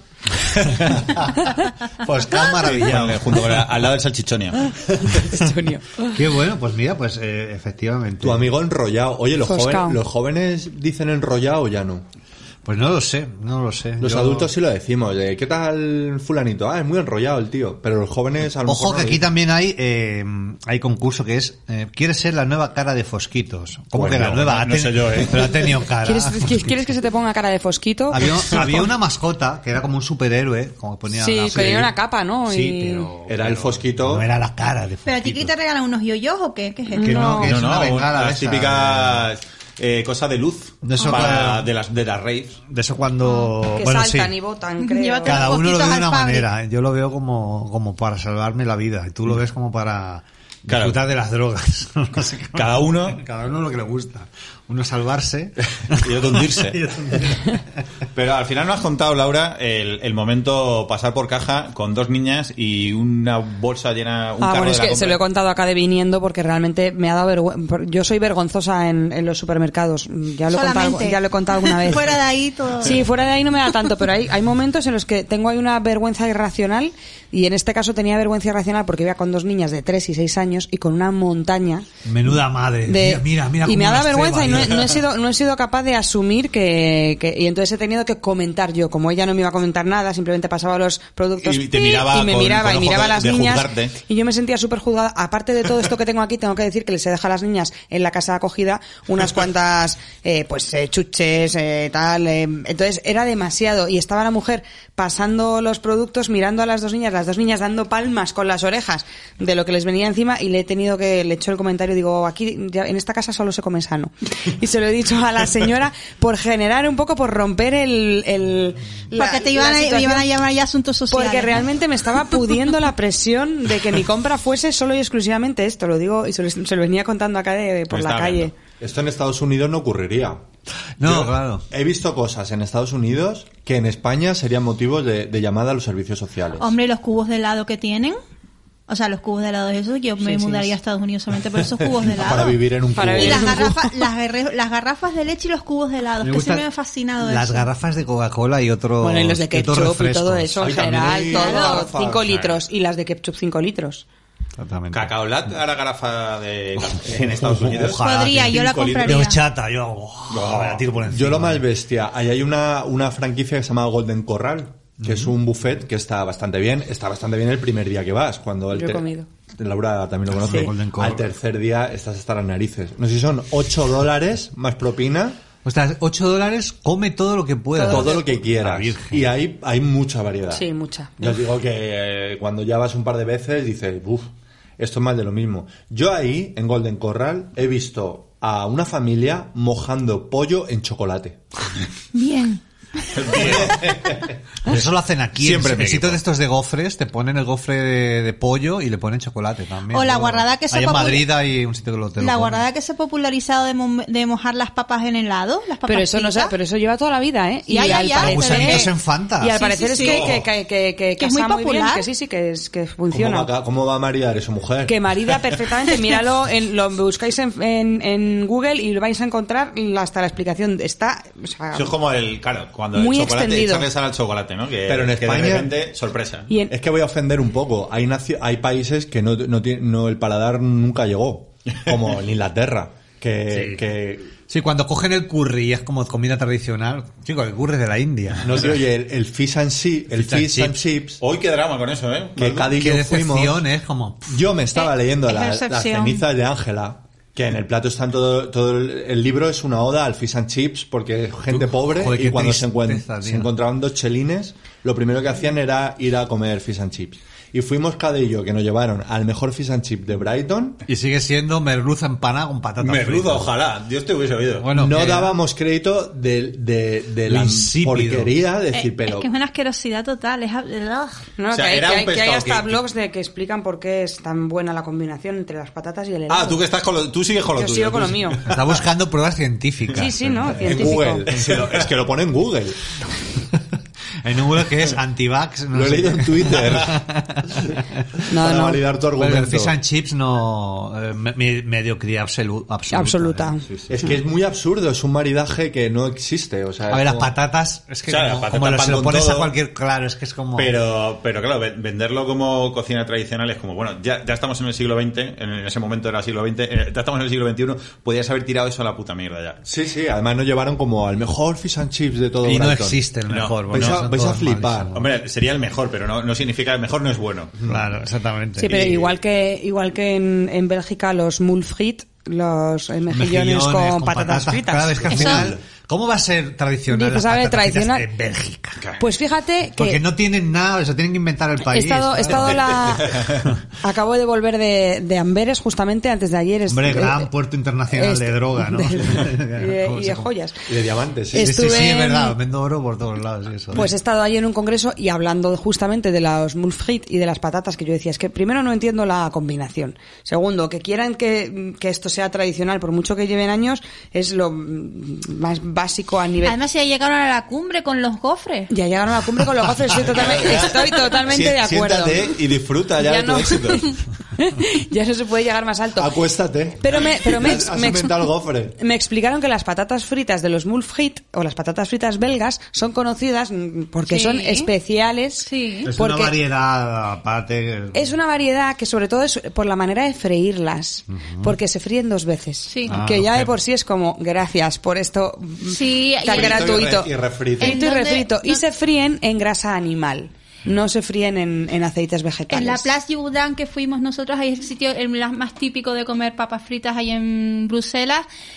Foscao maravillado. Bueno, junto con el- al lado del salchichonio. Estonio. Qué bueno, pues mira, pues eh, efectivamente. Tu amigo enrollado. Oye, ¿los, Foscao. jóvenes, ¿los jóvenes dicen enrollado o ya no? Pues no lo sé, no lo sé. Los Yo- adultos sí lo decimos. De, ¿qué tal fulanito? Ah, es muy enrollado el tío. Pero los jóvenes a lo Ojo mejor que no aquí dicen. también hay eh, hay concurso que es eh, ¿quieres ser la nueva cara de Fosquitos? ¿Cómo Bueno, que la nueva? no- Ha no sé teni- yo, ¿eh? Pero ha tenido cara. ¿Quieres, quieres- quieres que se te ponga cara de Fosquito? Había, había una mascota que era como un superhéroe, como ponía Sí, la- tenía una capa, ¿no? Sí, Y- pero Era el Fosquito. no era la cara de Pero a ti Fosquito. que te regalan unos yoyos o qué? ¿Qué es esto? Que no, que No, es no, una bengala las esa. típicas eh, cosas de luz De eso para- para- de las de las raves. De eso cuando... Que bueno, saltan sí. y botan, creo. Llévate- Cada uno lo ve de Poquitos una al fabric. manera. Yo lo veo como, como para salvarme la vida. Y tú lo ves como para Claro. disfrutar de las drogas. No sé, Cada uno Cada uno lo que le gusta. Uno salvarse. y otro hundirse. Y otro hundirse. Pero al final no has contado, Laura, el, el momento pasar por caja con dos niñas y una bolsa llena, un Ah, carro bueno, de es la que se lo he compra. contado acá de viniendo porque realmente me ha dado vergüenza. Yo soy vergonzosa en, en los supermercados. Ya lo, he contado, Solamente. ya lo he contado alguna vez. Fuera de ahí todo. Sí, fuera de ahí no me da tanto, pero hay, hay momentos en los que tengo ahí una vergüenza irracional y en este caso tenía vergüenza irracional porque iba con dos niñas de tres y seis años y con una montaña Menuda madre. de... mira, mira, mira y cómo me ha dado las vergüenza y no he, ceba. no he sido no he sido capaz de asumir que, que... Y entonces he tenido que comentar yo. Como ella no me iba a comentar nada, simplemente pasaba los productos Y te miraba y me con- miraba con y ojos miraba a de- las de niñas juzgarte. y yo me sentía súper juzgada. Aparte de todo esto que tengo aquí, tengo que decir que les he dejado a las niñas en la casa de acogida unas cuantas eh, pues eh, chuches, eh, tal. eh, entonces era demasiado y estaba la mujer pasando los productos, mirando a las dos niñas, las dos niñas dando palmas con las orejas de lo que les venía encima y le he tenido que, le he hecho el comentario, digo, aquí ya, en esta casa solo se come sano. Y se lo he dicho a la señora por generar un poco, por romper el... el la- Porque te iban, la a, situación. iban a llamar ya asuntos sociales. Porque realmente me estaba pudiendo la presión de que mi compra fuese solo y exclusivamente esto, lo digo y se lo, se lo venía contando acá de, por Me la está calle. viendo. Esto en Estados Unidos no ocurriría. No, Yo claro. He visto cosas en Estados Unidos que en España serían motivos de, de llamada a los servicios sociales. Hombre, los cubos de helado que tienen. O sea, los cubos de helado de esos, yo me Sí, sí, mudaría sí. a Estados Unidos solamente por esos cubos de helado. Para vivir en un Para cubo. Y vivir las en un cubo. garrafas, las, garre- las garrafas de leche y los cubos de helado. Me Es que gustan siempre me ha fascinado las eso. garrafas de Coca-Cola y otro Bueno, y los de y otros ketchup y refrescos. todo eso en Ay, también general, hay todo, garrafas. cinco litros. Y las de ketchup cinco litros. Exactamente. Cacaolat hará garafa de en Estados Unidos. Ojalá, Podría, tío. yo la Cinco litros. De compraría. horchata, yo hago. No, la tiro por encima. yo lo más bestia. Ahí hay una, una franquicia que se llama Golden Corral, que es un buffet que está bastante bien. Está bastante bien el primer día que vas. Cuando el Yo he ter- comido. Laura también lo conoce. Sí. Golden Corral. Al tercer día estás hasta las narices. No sé si son ocho dólares más propina. O sea, ocho dólares, come todo lo que pueda. Todo lo que La quieras. Virgen. Y hay, hay mucha variedad. Sí, mucha. Yo os digo que eh, cuando ya vas un par de veces dices, uff, esto es más de lo mismo. Yo ahí, en Golden Corral, he visto a una familia mojando pollo en chocolate. Bien. Pero eso lo hacen aquí. Siempre en mi sitios equipo. de estos de gofres, te ponen el gofre de, de pollo y le ponen chocolate también. O la Luego, guarrada que se Ahí en popul- Madrid hay un sitio que lo te lo La ponen. guardada que se ha popularizado de, mo- de mojar las papas en helado, las papas Pero eso no sé, fritas. pero eso lleva toda la vida, ¿eh? Ya, ya, al ya, parecer- gusanitos en Fanta. Y al Sí, parecer sí, es sí. que, que, que, que, que Que es muy casa muy bien, popular. que sí, sí, que, es, que ¿Cómo funciona. va, a- ¿Cómo va a maridar eso, mujer? Que marida perfectamente, míralo, en, lo buscáis en, en, en Google y vais a encontrar hasta la explicación. Está, o sea, Eso es como el, claro, cuando Muy el chocolate, extendido. echarle sal al chocolate, ¿no? Que, Pero en que España- de repente, sorpresa. y en- Es que voy a ofender un poco. Hay nacio- hay países que no, no, tiene- no el paladar nunca llegó, como en Inglaterra, que, Sí. que Sí, cuando cogen el curry y es como comida tradicional. Chico, el curry es de la India. no tío, oye, el, el fish and chips, el Fish and fish and chips. chips, Hoy qué drama con eso, ¿eh? que Cádiz y Qué yo fuimos. decepción, es como... Yo me estaba Eh, leyendo es la- las excepción. cenizas de Ángela, que en el plato están todo, todo el, el libro es una oda al fish and chips porque es gente Tú, pobre joder, y qué cuando se, encuent- tristeza, se tío. encontraban dos chelines, lo primero que hacían era ir a comer fish and chips. Y fuimos cada y yo que nos llevaron al mejor fish and chip de Brighton. Y sigue siendo merluza empanada con patatas Merluza, fritas. ojalá. Dios te hubiese oído. Bueno, no que- dábamos crédito de, de, de Lo la insípido. porquería, Eh, decir, pero Es que es una asquerosidad total. Es... ugh. no, O sea, que, hay, era que un hay- que hay pescado hasta que- blogs de que explican por qué es tan buena la combinación entre las patatas y el helado. Ah, tú que estás con lo, tú sigues con lo Yo tuyo. sigo con tú lo sí- mío. Está buscando pruebas científicas. Sí, sí, ¿no? en Científico. Google. Se lo- es que lo pone en Google. En Google que es anti-vax. no Lo he sé leído qué. en Twitter. No, para no. validar tu Bueno, argumento. el fish and chips no... Eh, me- me- mediocridad absolu- absoluta. Absoluta. eh. Sí, sí. Es que es muy absurdo, es un maridaje que no existe. O sea, A ver, es las como- patatas... Es que O sea, como, las como patatas lo- se van lo con pones a todo. cualquier... Claro, es que es como... Pero, pero claro, ve- venderlo como cocina tradicional es como, bueno, ya, ya estamos en el siglo veinte, en ese momento era siglo veinte, eh, ya estamos en el siglo veintiuno, podías haber tirado eso a la puta mierda ya. Sí, sí, además nos llevaron como al mejor fish and chips de todo Y no Brighton. existe el No, mejor. vais porque a- son vais a todos flipar. malísimos. Hombre, sería el mejor, pero no, no significa el mejor no es bueno. Claro, exactamente. Sí, pero Y- igual que igual que en, en Bélgica los mulfrit, los eh, mejillones, Mejillones con, patatas, fritas. Claro, es que al Eso- final, ¿cómo va a ser tradicional Dices, las a ver, patatas fritas tradicional. en Bélgica? Pues fíjate Porque que no tienen nada, se tienen que inventar el he país. estado, he claro. estado la acabo de volver de, de Amberes justamente antes de ayer. Hombre, Est- gran eh, puerto internacional est- de droga, ¿no? de- y de, ¿Cómo y se de llama? joyas. Y de diamantes, sí. Sí, sí, Estuve sí, es en- verdad, vendo oro por todos lados. y Eso, Pues he estado ahí en un congreso y hablando justamente de los mulfrit y de las patatas, que yo decía, es que primero no entiendo la combinación. Segundo, que quieran que, que esto sea tradicional, por mucho que lleven años, es lo mm, más básico a nivel... Además, ya llegaron a la cumbre con los gofres. Ya llegaron a la cumbre con los gofres, estoy totalmente, estoy totalmente Sie- de acuerdo. Siéntate y disfruta ya, de tu éxito. Ya no se puede llegar más alto. Acuéstate. Pero me, pero me, Has me, ex- inventado el gofre. me explicaron que las patatas fritas de los mulfrit o las patatas fritas belgas son conocidas mm, porque Sí. son especiales. Sí. Es una porque variedad aparte. es una variedad que sobre todo es por la manera de freírlas, porque se fríen dos veces. Sí. Ah, que ya ok. de por sí es como, gracias por esto Sí, tan y el- gratuito. Y refrito. ¿En Frito y dónde- refrito. Y no- se fríen en grasa animal. No se fríen en, en aceites vegetales. En la Place Jourdan que fuimos nosotros, ahí es el sitio el más más típico de comer papas fritas ahí en Bruselas.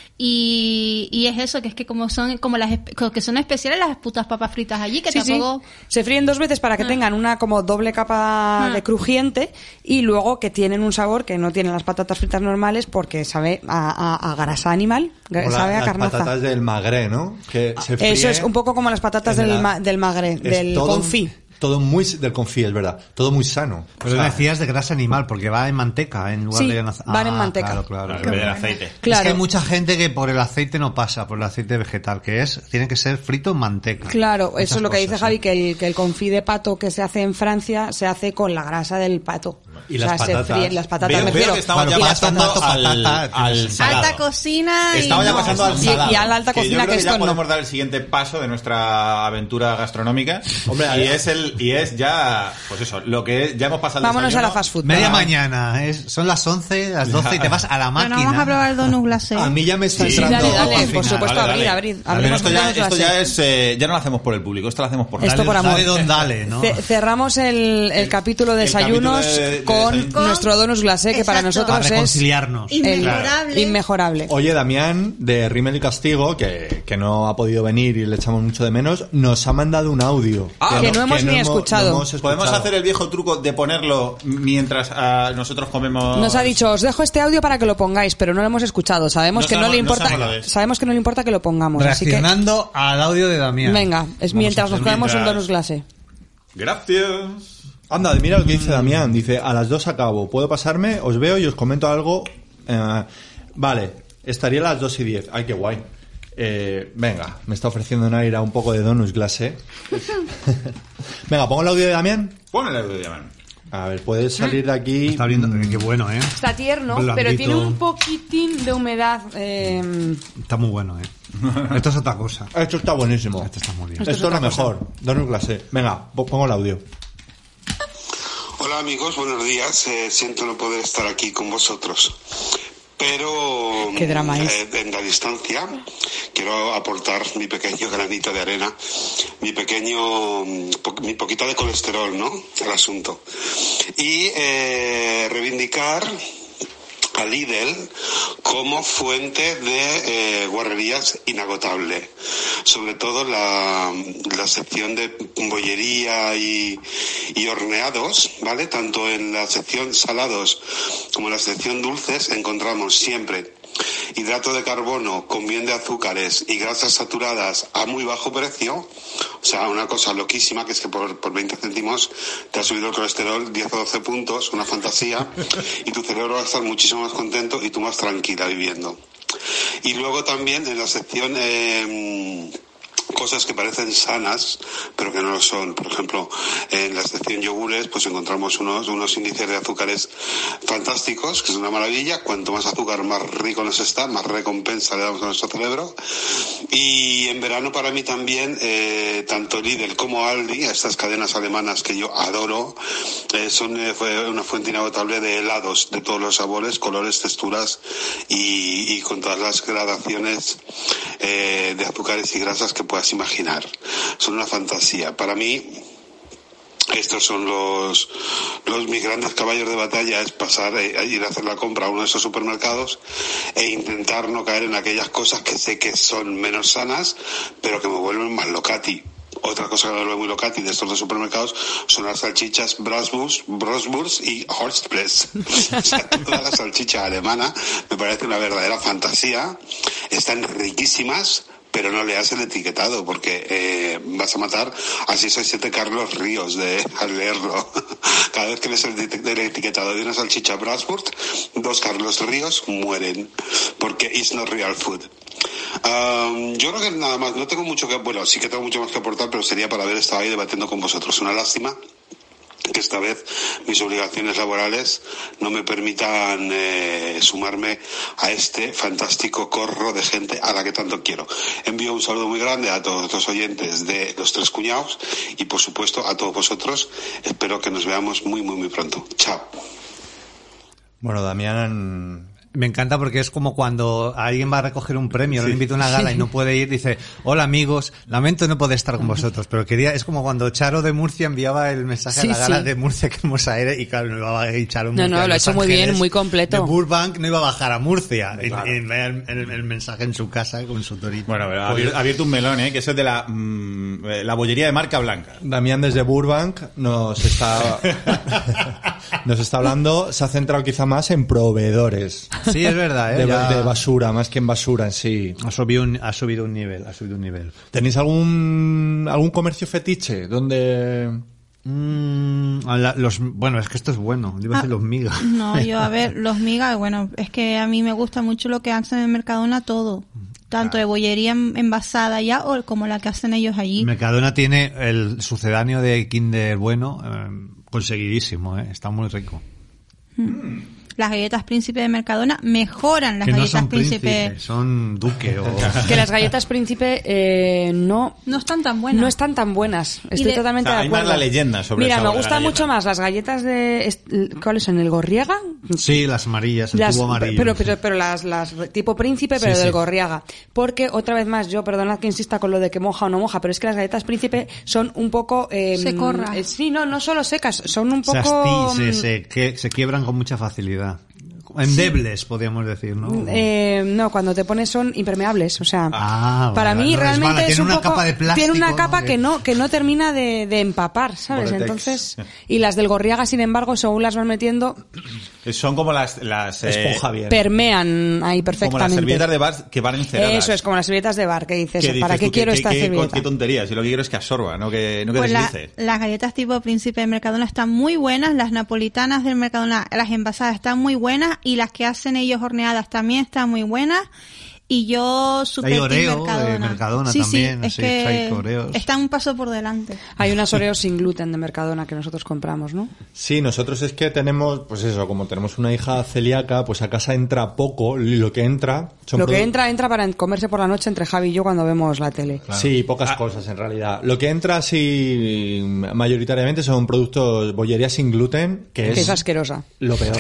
Y, y es eso, que es que como son como las espe- que son especiales las putas papas fritas allí, que Sí, sí. tampoco... Se fríen dos veces para que Ah. tengan una como doble capa Ah. de crujiente y luego que tienen un sabor que no tienen las patatas fritas normales porque sabe a, a, a grasa animal, gra- O la- sabe a las carnaza. patatas del magre, ¿no? Que se fríe Eso es un poco como las patatas en del, la- ma- del magre, es del todo- confit. Todo muy del confí, es verdad. Todo muy sano. Pero O sea, decías de grasa animal, porque va en manteca en lugar Sí, de en ace- van en Ah, manteca. Claro, claro. En vez del aceite. Claro. Es que hay mucha gente que por el aceite no pasa, por el aceite vegetal, que es, tiene que ser frito en manteca. Claro, eso Muchas es lo que dice cosas, Javi, ¿eh? que el, que el confit de pato que se hace en Francia se hace con la grasa del pato. Y O sea, las se patatas. fríen las patatas, Veo, me veo refiero. que estamos Claro, ya pato, pasando pato, al, patata, al tienes- salado. Alta cocina y... Estamos ya no, pasando al Y- salado. y a la alta Que cocina yo creo que que ya esto no. podemos dar el siguiente paso de nuestra aventura gastronómica. Hombre, y ahí- es el y es ya pues eso, lo que es, ya hemos pasado el Vámonos a desayuno. la fast food. Media Ah. mañana, es, son las once, las doce y te vas a la Bueno, máquina. vamos a probar el donut glacé. A mí ya me está Sí, entrando... dale, dale, al por final. supuesto, Vale, abrir, dale. abrir. Pero abrimos esto ya, todos esto las- ya es eh, ya no lo hacemos por el público, esto lo hacemos por Esto nosotros. por amor. Dale don dale, ¿no? Ce- cerramos el, el capítulo de El capítulo desayunos. de, con Con- nuestro donuts glacé, que para Exacto. nosotros Para es reconciliarnos. el- Inmejorable. inmejorable. Oye, Damián, de Rimmel y Castigo, que, que no ha podido venir y le echamos mucho de menos, nos ha mandado un audio. Ah, que no hemos ni escuchado. hemos escuchado. Podemos hacer el viejo truco de ponerlo mientras ah, nosotros comemos. Nos ha dicho, os dejo este audio para que lo pongáis, pero no lo hemos escuchado. Sabemos No que no sabemos- le no importa, sabemos lo que es. sabemos que no le importa que lo pongamos, así que Reaccionando al audio de Damián. venga, es Vamos mientras a nos hacer comemos un mientras. donuts glacé. Gracias. Anda, mira lo que dice Damián. Dice, a las dos acabo. ¿Puedo pasarme? Os veo y os comento algo. Eh, vale, estaría a las dos y diez. Ay, qué guay. Eh, venga, me está ofreciendo Naira un poco de donuts glacé. Venga, pongo el audio de Damián. Pon el audio de Damián. A ver, puedes salir de aquí. Está abriendo, eh, qué bueno, ¿eh? Está tierno, Blandito. pero tiene un poquitín de humedad. eh, Está muy bueno, ¿eh? Esto es otra cosa. Esto está buenísimo. Esto está muy bien. Esto, es lo mejor. Donuts glacé. Venga, po- pongo el audio. Hola amigos, buenos días. Eh, siento no poder estar aquí con vosotros, pero Qué drama es. eh, en la distancia quiero aportar mi pequeño granito de arena, mi pequeño, mm, po- mi poquito de colesterol, ¿no? Al asunto. Y eh, reivindicar a Lidl como fuente de eh, guarrerías inagotable, sobre todo la, la sección de bollería y, y horneados, ¿vale? Tanto en la sección salados como en la sección dulces encontramos siempre hidrato de carbono con bien de azúcares y grasas saturadas a muy bajo precio. O sea, una cosa loquísima, que es que por, por veinte céntimos te ha subido el colesterol diez o doce puntos, una fantasía, y tu cerebro va a estar muchísimo más contento y tú más tranquila viviendo. Y luego también en la sección eh, cosas que parecen sanas, pero que no lo son. Por ejemplo, en la sección yogures, pues encontramos unos, unos índices de azúcares fantásticos, que es una maravilla. Cuanto más azúcar, más rico nos está, más recompensa le damos a nuestro cerebro. Y en verano para mí también, eh, tanto Lidl como Aldi, estas cadenas alemanas que yo adoro, eh, son eh, fue una fuente inagotable de helados de todos los sabores, colores, texturas y, y con todas las gradaciones eh, de azúcares y grasas que puedas imaginar. Son una fantasía. Para mí, estos son los, los mis grandes caballos de batalla, es pasar eh, a ir a hacer la compra a uno de esos supermercados e intentar no caer en aquellas cosas que sé que son menos sanas, pero que me vuelven más locati. Otra cosa que me vuelve muy locati de estos dos supermercados son las salchichas Bratwurst, Bratwurst y Horstpress. O sea, toda la salchicha alemana me parece una verdadera fantasía. Están riquísimas, pero no leas el etiquetado porque eh, vas a matar a seis o siete Carlos Ríos de, al leerlo. Cada vez que lees el, el etiquetado de una salchicha Bratwurst, dos Carlos Ríos mueren porque it's not real food. Um, yo creo que nada más, no tengo mucho que, bueno, sí que tengo mucho más que aportar, pero sería para haber estado ahí debatiendo con vosotros. Una lástima que esta vez mis obligaciones laborales no me permitan eh, sumarme a este fantástico corro de gente a la que tanto quiero. Envío un saludo muy grande a todos los oyentes de Los Tres Cuñados y por supuesto a todos vosotros. Espero que nos veamos muy muy muy pronto. Chao. Bueno, Damián... Me encanta porque es como cuando alguien va a recoger un premio, lo invita a una gala y no puede ir, dice, hola amigos, lamento no poder estar con vosotros, pero quería, es como cuando Charo de Murcia enviaba el mensaje Sí, a la gala sí. de Murcia que hemos a ir, y claro, no iba a ir Charo No, Murcia no, de lo ha Los hecho muy bien, Ángeles, muy completo. de Burbank no iba a bajar a Murcia, y- Claro. y, vea el, el- el mensaje en su casa con su torito. Bueno, ha abierto, ha abierto un melón, ¿eh? Que eso es de la, mm, eh, la bollería de marca blanca. Damián desde Burbank nos está nos está hablando, se ha centrado quizá más en proveedores Sí, es verdad, ¿eh? de, Ya de basura, más que en basura en sí. ha subido un, ha subido un nivel, ha subido un nivel. ¿Tenéis algún algún comercio fetiche donde Mm, a la- los, bueno, es que esto es bueno, yo iba a decir Ah, los migas. No, yo a ver, los migas, bueno, es que a mí me gusta mucho lo que hacen en Mercadona todo. Tanto de bollería en- envasada ya o como la que hacen ellos allí. Mercadona tiene el sucedáneo de Kinder Bueno eh, conseguidísimo, ¿eh? Está muy rico. las galletas Príncipe de Mercadona mejoran las que no galletas son Príncipe. príncipe, son duque o... Que las galletas Príncipe eh, no... No están tan buenas. No están tan buenas. Estoy de- totalmente O sea, de hay más acuerdo. la leyenda sobre Mira, el me sabor de la gustan galleta. mucho más las galletas de... est- ¿Cuáles son? ¿El Gorriaga? Sí, las amarillas, el Las- tubo amarillo. pero, pero, pero las, las tipo Príncipe, pero Sí, del sí. Gorriaga. Porque, otra vez más, yo, perdonad que insista con lo de que moja o no moja, pero es que las galletas Príncipe son un poco... Eh, Secorras. eh, sí, no, no solo secas, son un se, poco... asti- se, se, que, se quiebran con mucha facilidad. Endebles, podríamos decir, ¿no? Eh, no, cuando te pones son impermeables, o sea, Ah, para vale, mí no realmente resbala, es tiene un una poco, capa de plástico, tiene una ¿no? capa Que- que no que no termina de, de empapar, ¿sabes? Vortex. Entonces, y las del Gorriaga, sin embargo, según las vas metiendo, Son como las... las eh, Esponja bien. permean ahí como las perfectamente. servilletas de bar que van enceradas. Eso es como las servilletas de bar que dices, Que dices ¿para qué tú, quiero qué- esta qué- servilleta? Qué tontería, si lo que quiero es que absorba, no que, no que Pues la- deslice. las galletas tipo Príncipe de Mercadona están muy buenas, las napolitanas del Mercadona, las envasadas están muy buenas y las que hacen ellos horneadas también están muy buenas. Y yo super Hay team Oreo, Mercadona. de Mercadona sí, también, sí, es así, que hay Oreos. están un paso por delante. Hay unas Oreos sin gluten de Mercadona que nosotros compramos, ¿no? Sí, nosotros es que tenemos, pues eso, como tenemos una hija celíaca, pues a casa entra poco, y lo que entra son Lo que produ- entra, entra para comerse por la noche entre Javi y yo cuando vemos la tele. Sí, pocas Ah. cosas en realidad. Lo que entra así mayoritariamente son productos bollería sin gluten, que Que es es asquerosa. lo peor.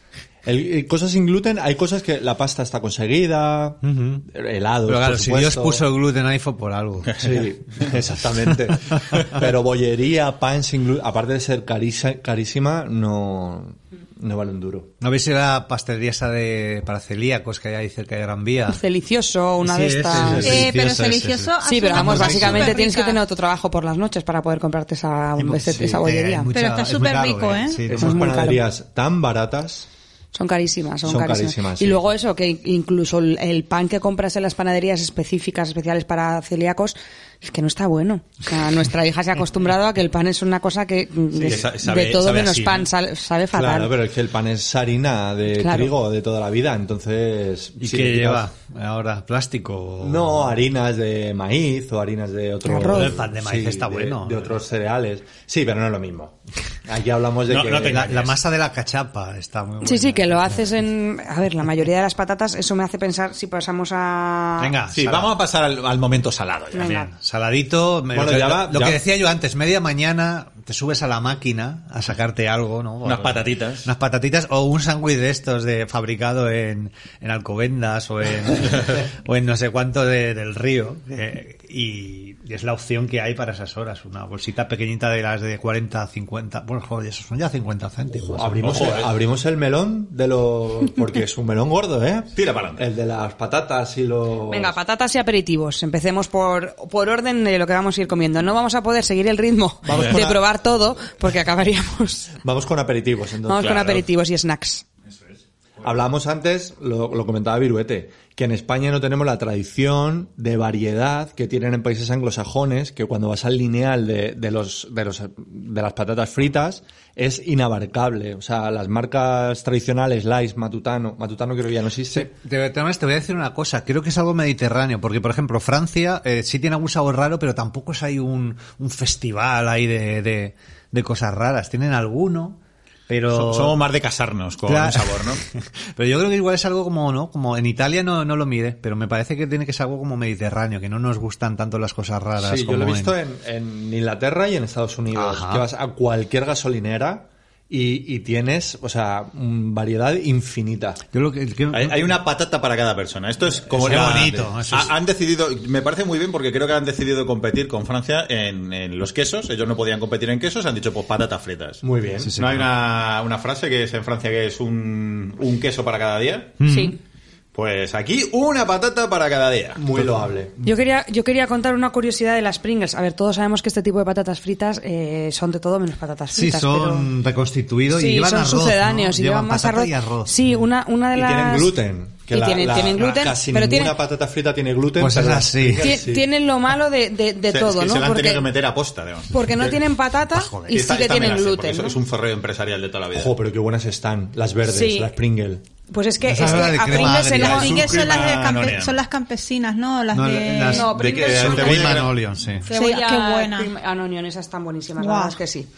El, el- cosas sin gluten, hay cosas que la pasta está conseguida, helados, Pero claro, por si Dios supuesto. puso el gluten ahí fue por algo. Sí, exactamente. Pero bollería, pan sin gluten, aparte de ser carisa- carísima, no, no vale un duro. ¿No veis la pastelería esa de para celíacos que hay ahí cerca de Gran Vía? Delicioso, una Sí, de ese, estas. ese, Eh, pero delicioso, es ese, delicioso. ese. Sí, pero hace vamos, una cosa básicamente súper tienes que rica. tener otro trabajo por las noches para poder comprarte esa, ese- Sí, esa que bollería. hay mucha- Pero está es muy súper caro, rico, ¿eh? Sí, Esas muy caro. panaderías tan baratas. Son carísimas, son, Son carísimas. carísimas, Y sí. luego eso, que incluso el, el pan que compras en las panaderías específicas, especiales para celíacos, es que no está bueno. O sea, nuestra hija se ha acostumbrado a que el pan es una cosa que de, que sa- sabe- de todo sabe menos así, pan, ¿no? sal- sabe fatal. Claro, pero es que el pan es harina de Claro. trigo de toda la vida, entonces... ¿Y si qué le lleva quitas- ahora? ¿Plástico? o- No, harinas de maíz o harinas de otro... Arroz. El pan de maíz está de- bueno. De otros cereales. Sí, pero no es lo mismo. Aquí hablamos de No, que... no te La, la masa de la cachapa está muy buena. Sí, sí, que lo haces en... A ver, la mayoría de las patatas, eso me hace pensar si pasamos a... Venga, Sí, sala. vamos a pasar al, al momento salado ya. Venga. Bien, saladito. me- Bueno, lo, ya va- lo ya- que decía yo antes, media mañana te subes a la máquina a sacarte algo, ¿no? Unas patatitas. Unas patatitas o un sándwich de estos de fabricado en, en Alcobendas o en, o en no sé cuánto de- del río. eh, y, y es la opción que hay para esas horas. Una bolsita pequeñita de las de cuarenta, cincuenta. Bueno, joder, esos son ya cincuenta céntimos. Abrimos, Ojo, el, eh. abrimos el melón de los... Porque es un melón gordo, ¿eh? Tira para adelante. El de las patatas y los... Venga, patatas y aperitivos. Empecemos por, por orden de lo que vamos a ir comiendo. No vamos a poder seguir el ritmo Vamos con de la- probar todo porque acabaríamos... Vamos con aperitivos, entonces. Vamos con Claro. aperitivos y snacks. Hablábamos antes, lo, lo comentaba Viruete, que en España no tenemos la tradición de variedad que tienen en países anglosajones, que cuando vas al lineal de, de los, de los, de las patatas fritas, es inabarcable. O sea, las marcas tradicionales, Lays, Matutano, Matutano creo que ya no existe. Te, te te voy a decir una cosa, creo que es algo mediterráneo, porque por ejemplo Francia eh, sí tiene algún sabor raro, pero tampoco es ahí un, un festival ahí de, de, de cosas raras. Tienen alguno, pero... So- Somos más de casarnos con Claro. un sabor, ¿no? Pero yo creo que igual es algo como, ¿no? Como en Italia no, no lo mide, pero me parece que tiene que ser algo como mediterráneo, que no nos gustan tanto las cosas raras. Sí, yo como lo he visto en- en, en Inglaterra y en Estados Unidos, Ajá. que vas a cualquier gasolinera y, y tienes, o sea, mm, variedad infinita. Yo lo que, que- Hay, hay una patata para cada persona. Esto es como Qué la- bonito, eso es. Ha- Han decidido, me parece muy bien porque creo que han decidido competir con Francia en, en los quesos. Ellos no podían competir en quesos, han dicho pues patatas fritas. Muy bien. Sí, sí. ¿No hay una, una frase que es en Francia que es un, un queso para cada día? Sí. Pues aquí una patata para cada día. Muy loable. Yo quería, yo quería contar una curiosidad de las Pringles. A ver, todos sabemos que este tipo de patatas fritas eh, son de todo menos patatas Sí, fritas. son reconstituidos pero... y Sí, llevan son arroz, sucedáneos ¿no? y llevan más patata arroz. y arroz. Sí, una, una de Y las... tienen gluten. Que Y la- tienen- la- tienen gluten, casi pero ninguna tiene- patata frita tiene gluten. Pues pero es las así. Pringles Ti- sí. Tienen lo malo de, de, de Se- es todo, que ¿no? se la han Porque, tenido que meter a posta, además. porque no tienen patata y Esta- sí que esta me tienen la sé, porque gluten, eso ¿no? Es un forreo empresarial de toda la vida. Ojo, pero qué buenas están. Las verdes, Sí. las Pringles. Pues es que, es Esa que es la de a crema Pringles se agria. las- Las Pringles son las, de crema campe- onion. son las campesinas, ¿no? Las No, de... las- No, ¿De qué? Pringles son ¿De Cream cebolla? and onion, sí. Cebolla, Sí, qué buena. cream and onion, esas están buenísimas, la Guau. verdad es que sí.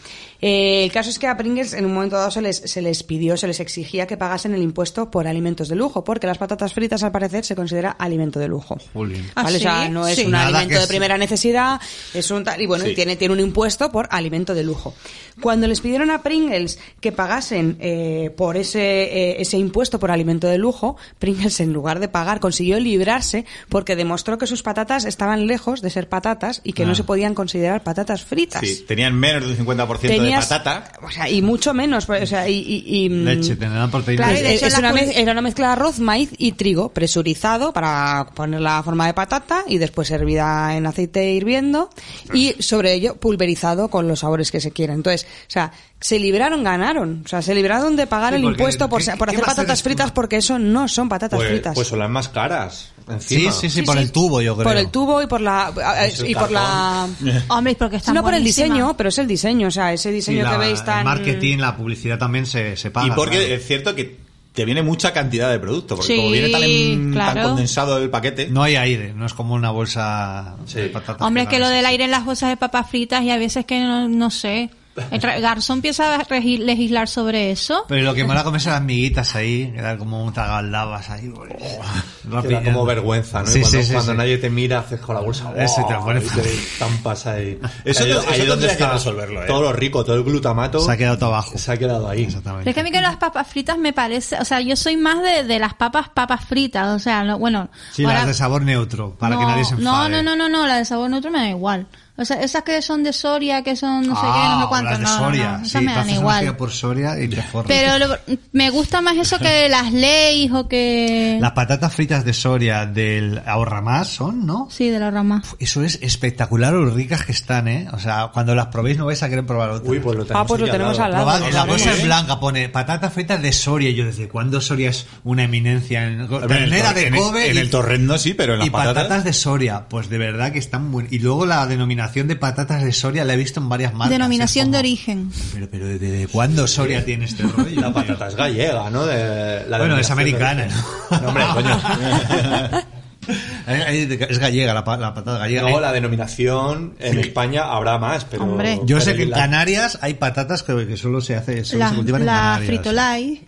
Eh, el caso es que a Pringles en un momento dado se les, se les pidió, se les exigía que pagasen el impuesto por alimentos de lujo, porque las patatas fritas al parecer se considera alimento de lujo. Jolín. ¿Ah, ¿Vale? sí? O sea, no es Sí. un Nada alimento que de es- primera necesidad, es un tal, y bueno, Sí. tiene, tiene un impuesto por alimento de lujo. Cuando les pidieron a Pringles que pagasen eh, por ese, eh, ese impuesto por alimento de lujo, Pringles en lugar de pagar consiguió librarse porque demostró que sus patatas estaban lejos de ser patatas y que Ah. no se podían considerar patatas fritas. Sí, tenían menos de un cincuenta por ciento Tenías- de patata. O sea, y mucho menos, o sea, y... y- y, mm, Leche, tendrán proteínas. Claro, y de es, hecho es la una public- mez- era una mezcla de arroz, maíz y trigo presurizado para poner la forma de patata y después hervida en aceite hirviendo y sobre ello pulverizado con los sabores que se quieran. Entonces, o sea, se libraron, ganaron. O sea, se libraron de pagar Sí, el porque, impuesto por, ¿qué- por qué hacer va a hacer patatas esto? fritas porque eso no son patatas Pues, fritas. pues son las más caras. Sí, Encima. sí, sí, Sí, por sí. el tubo, yo creo. por el tubo y por la Es el y por la Hombre, porque está no por el diseño, pero es el diseño, o sea, ese Sí, diseño la- que veis tan el marketing, la publicidad también se, se paga. Y porque claro. es cierto que te viene mucha cantidad de producto, porque Sí, como viene tan, en- tan claro. condensado el paquete. No hay aire, no es como una bolsa de patatas. Hombre, es que lo fritas. del aire en las bolsas de papas fritas y a veces que no, no sé. El tra- Garzón empieza a regi- legislar sobre eso. Pero lo que mola comerse las miguitas ahí, que era como un tragaldabas ahí. Que da como vergüenza, ¿no? Y Sí, cuando sí, sí, cuando sí. nadie te mira, haces con la bolsa. Eso te ¡guau! pone- Y te estampas ahí. Eso Ahí- te- ahí eso donde tendría que está resolverlo, ¿eh? Todo lo rico, todo el glutamato. Se ha quedado todo abajo. Se ha quedado ahí. Pero Exactamente. es que a mí que las papas fritas me parece, o sea, yo soy más de, de las papas papas fritas, o sea, no- bueno. Sí, ahora- las de sabor neutro, para que no, nadie se enfade. No, no, no, no, no, la de sabor neutro me da igual. O sea, esas que son de Soria, que son no sé Ah, qué, no sé cuánto, las de no, no, Soria. no, Sí, esas me te dan haces una igual. gira por Soria y te forras. Pero lo- me gusta más eso que las Lay's o que... Las patatas fritas de Soria del Ahorramás son, ¿no? Sí, de la rama. Eso es espectacular lo ricas que están, ¿eh? O sea, cuando las probéis no vais a querer probar otras. Uy, pues lo tenemos Ah, pues lo aquí tenemos al lado. Probad, Claro, la bolsa ¿eh? es blanca, pone patatas fritas de Soria. Y yo, ¿desde cuándo Soria es una eminencia? En, En el ternera tor- de en el- Kobe en y- el torrendo sí, pero en las y patatas, patatas. de Soria, pues de verdad que están muy... Y luego la denominación de patatas de Soria la he visto en varias marcas. Denominación Es de como, origen. Pero, pero ¿desde cuándo Soria tiene este rollo? La patata es gallega, ¿no? De, la Bueno, es denominación de americana, origen. ¿no? hombre, coño. Es gallega, la, pa- la patata gallega. No, Eh, la denominación en España habrá más, pero... Hombre. Yo pero sé que en la- Canarias hay patatas que, que solo se hace, solo La, se cultivan en la Canarias. fritolay.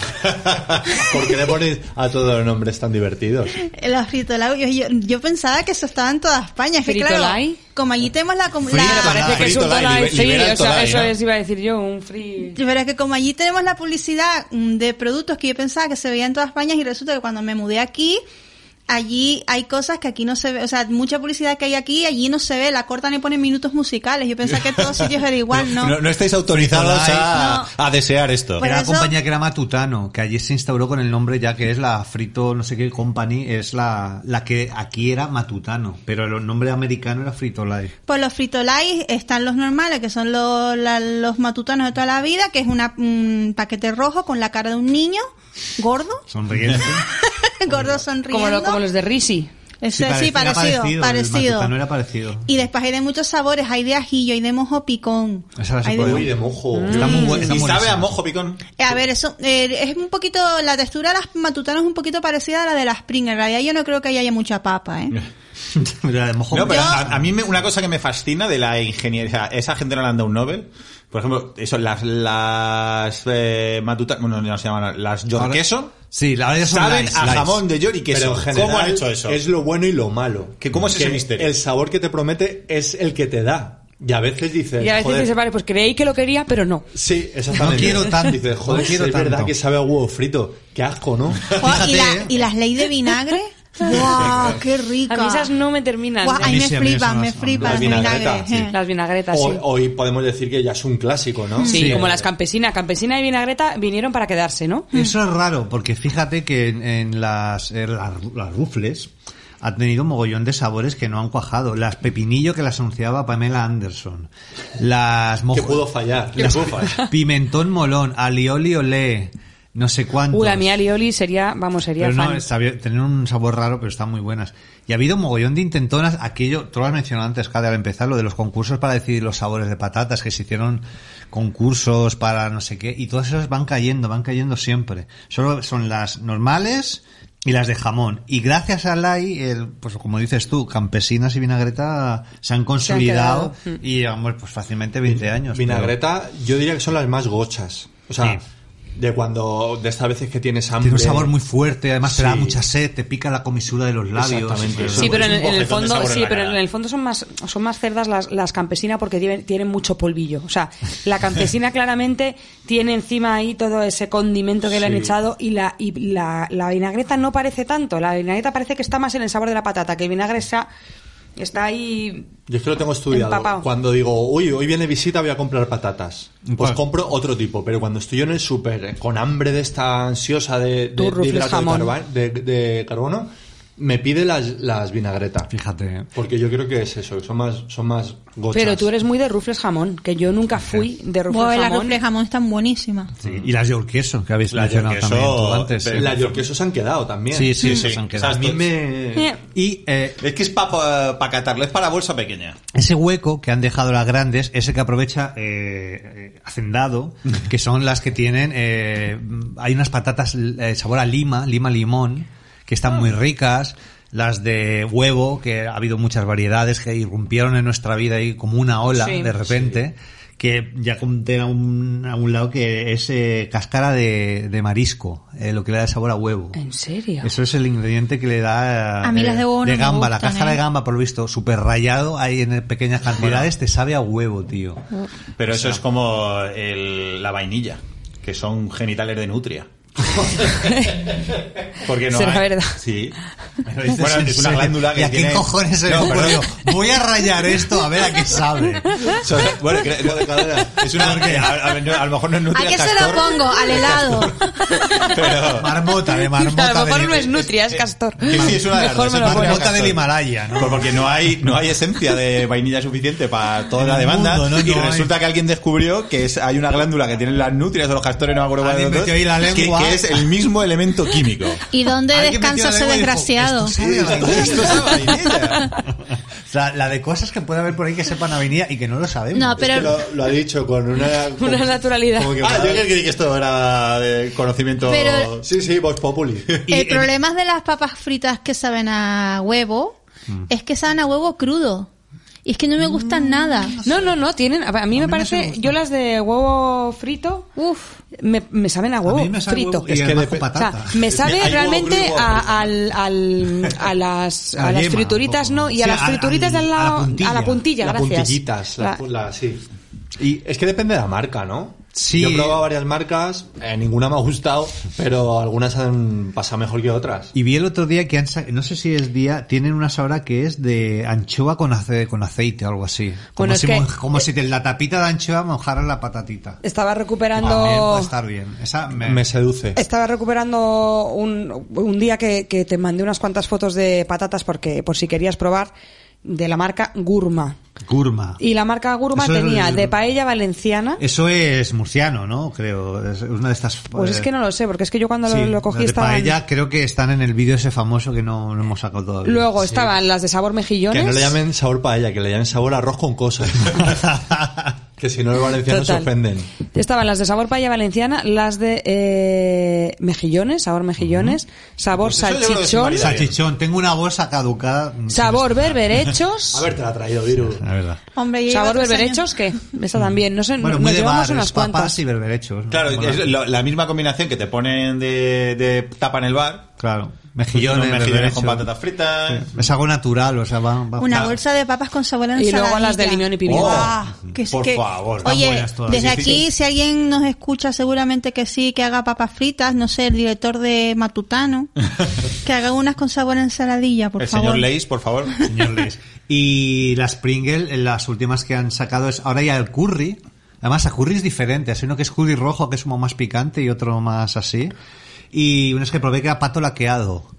¿Por qué le pones a todos los nombres tan divertidos? La fritolay. Yo, yo, yo pensaba que eso estaba en toda España. Es que claro, ¿Fritolay? como allí tenemos la... com- Frito, la- parece que es un Frito Lay, Tolay liber- free, libera el o sea, Tolay, eso ¿no? es, iba a decir yo, un free... Pero es que como allí tenemos la publicidad mm, de productos que yo pensaba que se veía en toda España y resulta que cuando me mudé aquí, allí hay cosas que aquí no se ve, o sea, mucha publicidad que hay aquí, allí no se ve, la cortan y ponen minutos musicales. Yo pensaba que en todos sitios era igual, ¿no? No, no estáis autorizados Frito a, a desear esto. Por Era una eso- compañía que era Matutano, que allí se instauró con el nombre ya que es la Frito no sé qué company, es la, la que aquí era Matutano, pero el nombre americano era Frito Lay. Pues los fritolay están los normales, que son los, la- los matutanos de toda la vida, que es una, un paquete rojo con la cara de un niño gordo, Sonriente. gordo sonriendo. Como, lo- como los de Risi. Ese- sí, parecía- era parecido, El parecido. Matutano era parecido. Y después hay de muchos sabores, hay de ajillo, hay de mojo picón. Esa la se Hay de- puede- Uy, de mojo. Está muy buena. Y sabe a mojo picón. Eh, A ver, eso eh, es un poquito, la textura de las matutanas es un poquito parecida a la de las Springer. En realidad yo no creo que ahí haya mucha papa, ¿eh? Era de mojo. No, pero Yo- a, a mí me- una cosa que me fascina de la ingeniería, esa gente no le han dado un Nobel. Por ejemplo, eso, las, las eh, matutas, bueno, no se llaman, las york queso, Sí, la verdad son saben lights, a lights. jamón de york y queso. Pero en general ¿Cómo han hecho eso? es lo bueno y lo malo. ¿Que cómo es ese Que misterio? El sabor que te promete es el que te da. Y a veces dices, Y a veces joder, dices, vale, pues creí que lo quería, pero no. sí, exactamente. No quiero tanto, Dices, joder, no quiero es verdad tanto. que sabe a huevo frito. Qué asco, ¿no? Oh, Fíjate, y, la- ¿eh? y las ley de vinagre. ¡Wow! ¡Qué rica! A mí esas no me terminan. Guau, A ahí mí me sí, a mí flipan, eso me las- flipan las las vinagretas, vinagres. sí. eh. Las vinagretas, Hoy, sí. hoy podemos decir que ya es un clásico, ¿no? Sí, Sí. como las campesinas. Campesina y vinagreta vinieron para quedarse, ¿no? Eso es raro, porque fíjate que en, en las, en las, las rufles ha tenido un mogollón de sabores que no han cuajado. Las pepinillo que las anunciaba Pamela Anderson. Las Que mojo- pudo fallar. las Que pudo fallar. pimentón molón, alioli olé. no sé cuántos. Uh, la mía alioli sería, vamos, sería pero fan. no, sabía, tienen un sabor raro, pero están muy buenas. Y ha habido un mogollón de intentonas, aquello, tú lo has mencionado antes, Cade, al empezar, lo de los concursos para decidir los sabores de patatas, que se hicieron concursos para no sé qué, y todas esas van cayendo, van cayendo siempre. Solo son las normales y las de jamón. Y gracias a Lai, el, pues como dices tú, campesinas y vinagreta se han consolidado Se han y llevamos pues fácilmente veinte años. Vinagreta, yo diría que son las más gochas. O sea, Sí. de cuando, de estas veces que tienes hambre. Tiene un sabor muy fuerte, además te da Sí. mucha sed, te pica la comisura de los labios. Exactamente. Sí, pero en, Es un en el bofetón de fondo, sabor en sí, la pero cara. en el fondo son más, son más cerdas las, las campesinas porque tienen, tienen mucho polvillo. O sea, la campesina claramente tiene encima ahí todo ese condimento que le han Sí. echado y la, y la, la vinagreta no parece tanto. La vinagreta parece que está más en el sabor de la patata, que el vinagre está, está ahí. Yo es que lo tengo estudiado. Empapado. Cuando digo, uy, hoy viene visita, voy a comprar patatas. Pues ¿Cuál? compro otro tipo. Pero cuando estoy yo en el súper, eh, con hambre de esta ansiosa de, Tú, de, de rufles hidrato de, jamón. carba- de, de carbono, me pide las, las vinagretas. Fíjate, ¿eh? Porque yo creo que es eso, que son más, son más gochas. Pero tú eres muy de rufles jamón, que yo nunca fui de rufles Bueno, las jamón. rufles jamón están buenísimas. Sí. Y las york queso, que habéis La mencionado york queso, también tú antes. pero- sí. Las yorquesos han quedado también. Sí, sí, sí, Sí. se han O quedado. sea, A mí me... Eh, Y eh, Es que es para pa catarlo, es para bolsa pequeña. ese hueco que han dejado las grandes es el que aprovecha eh, eh, Hacendado, que son las que tienen, eh, hay unas patatas eh, sabor a lima, lima limón, que están muy ricas. Las de huevo, que ha habido muchas variedades que irrumpieron en nuestra vida ahí como una ola Sí, de repente. Que ya conté a un, a un lado que es eh, cáscara de, de marisco, eh, lo que le da sabor a huevo. ¿En serio? Eso es el ingrediente que le da A mí las de huevo no me gamba, la gustan, cáscara ¿eh? de gamba, por lo visto, súper rayado, ahí en pequeñas cantidades, te sabe a huevo, tío. Pero eso es como el- la vainilla, que son genitales de nutria. Porque no Será hay- verdad. Sí. Pero dices, Bueno, ¿en es una serio? glándula que ¿Y a qué tiene- cojones se me No, ocurrió? perdón. Voy a rayar esto a ver a qué sabe. So- bueno, que- no, es una que a, a- a lo mejor no es ¿A nutria qué se castor, lo pongo? Al helado. pero Marmota, de marmota. a lo mejor del- no es nutria, es castor. que sí, es una de las Mejor dos, me es lo nutria pones. Marmota castor. del Himalaya, ¿no? Pues porque no hay no hay esencia de vainilla suficiente para toda En la el demanda mundo, ¿no? y No hay. resulta que alguien descubrió que es, hay una glándula que tienen las nutrias o los castores, no me acuerdo cuál de Alguien los dos, metió ahí la que, lengua. que es el mismo elemento químico. ¿Y dónde Alguien descansa metió la ese lengua y dijo, desgraciado? "Esto sabe a vainilla". Esto es la vainilla. O sea, la de cosas que puede haber por ahí que sepan a vainilla y que no lo sabemos. No, Es que pero lo, lo ha dicho con una... Una naturalidad. como que- Ah, yo creí que esto era de conocimiento. Pero- Sí, sí, Vox Populi. Y el en- problema de las papas fritas que saben a huevo es que saben a huevo crudo. Y es que no me gustan nada. No, no, no, tienen, a a mí me no parece, se gustan. yo las de huevo frito, Uf. me, me saben a a huevo mí me sabe frito. huevo y Es que además depe- con O sea, patata. me sabe hay huevo realmente crudo, huevo a, frito. al, al, a las, A la a las yema, frituritas, un poco. ¿no? Y a Sí, las al- frituritas al- de al a la lado, puntilla. a la puntilla, Las gracias. puntillitas, la, La- la- sí. Y es que depende de la marca, ¿no? Sí. Yo he probado varias marcas, eh, ninguna me ha gustado, pero algunas han pasado mejor que otras. Y vi el otro día que han sa- no sé si es día, tienen una ahora que es de anchoa con, ace- con aceite o algo así. Como, Bueno, es si, que- moj- como si te- la tapita de anchoa mojaran la patatita. Estaba También recuperando, puede estar bien. Esa me, Me seduce. estaba recuperando un, un día que, que te mandé unas cuantas fotos de patatas porque, por si querías probar, de la marca Gurma. Gurma. Y la marca Gurma Eso es tenía el- de paella valenciana. Eso es murciano, ¿no? Creo. Es una de estas. Pues eh, es que no lo sé, porque es que yo cuando sí, lo, lo cogí las de estaban... paella creo que están en el vídeo ese famoso que no, no hemos sacado todavía. Luego estaban las de sabor mejillones. Que no le llamen sabor paella, que le llamen sabor arroz con cosas. Que si no los valencianos Total. se ofenden. Estaban las de sabor paella valenciana, las de eh, mejillones, sabor mejillones, sabor Pues eso yo creo que sí salchichón, marida bien. Salchichón. Tengo una bolsa caducada. sabor berberechos. A ver, te la ha traído, Viru. La verdad. Hombre, yo ¿Sabor llevo tres berberechos qué? Esa también, no sé, Bueno, nos muy de llevamos bar, unas es papas cuantas. y berberechos. ¿no? Claro, Mola. es lo- la misma combinación que te ponen de, de tapa en el bar. Claro. Mejillones, Unos mejillones con berberecho. patatas fritas. Es algo natural, o sea, va, va Una Claro. bolsa de papas con sabor a Y luego ensaladilla. las de limón y pimiento. Ah, que es Por que- favor, están Oye, buenas todas. desde Sí, sí, aquí, sí. si alguien nos escucha, seguramente que sí, que haga papas fritas, no sé, el director de Matutano, que haga unas con sabor a ensaladilla, por El favor. señor Leis, por favor. Señor Leis. Y las Pringles, las últimas que han sacado es ahora ya el curry. Además, a curry es diferente. Hay uno que es curry rojo, que es como más picante, y otro más así. Y uno es que probé que era pato laqueado.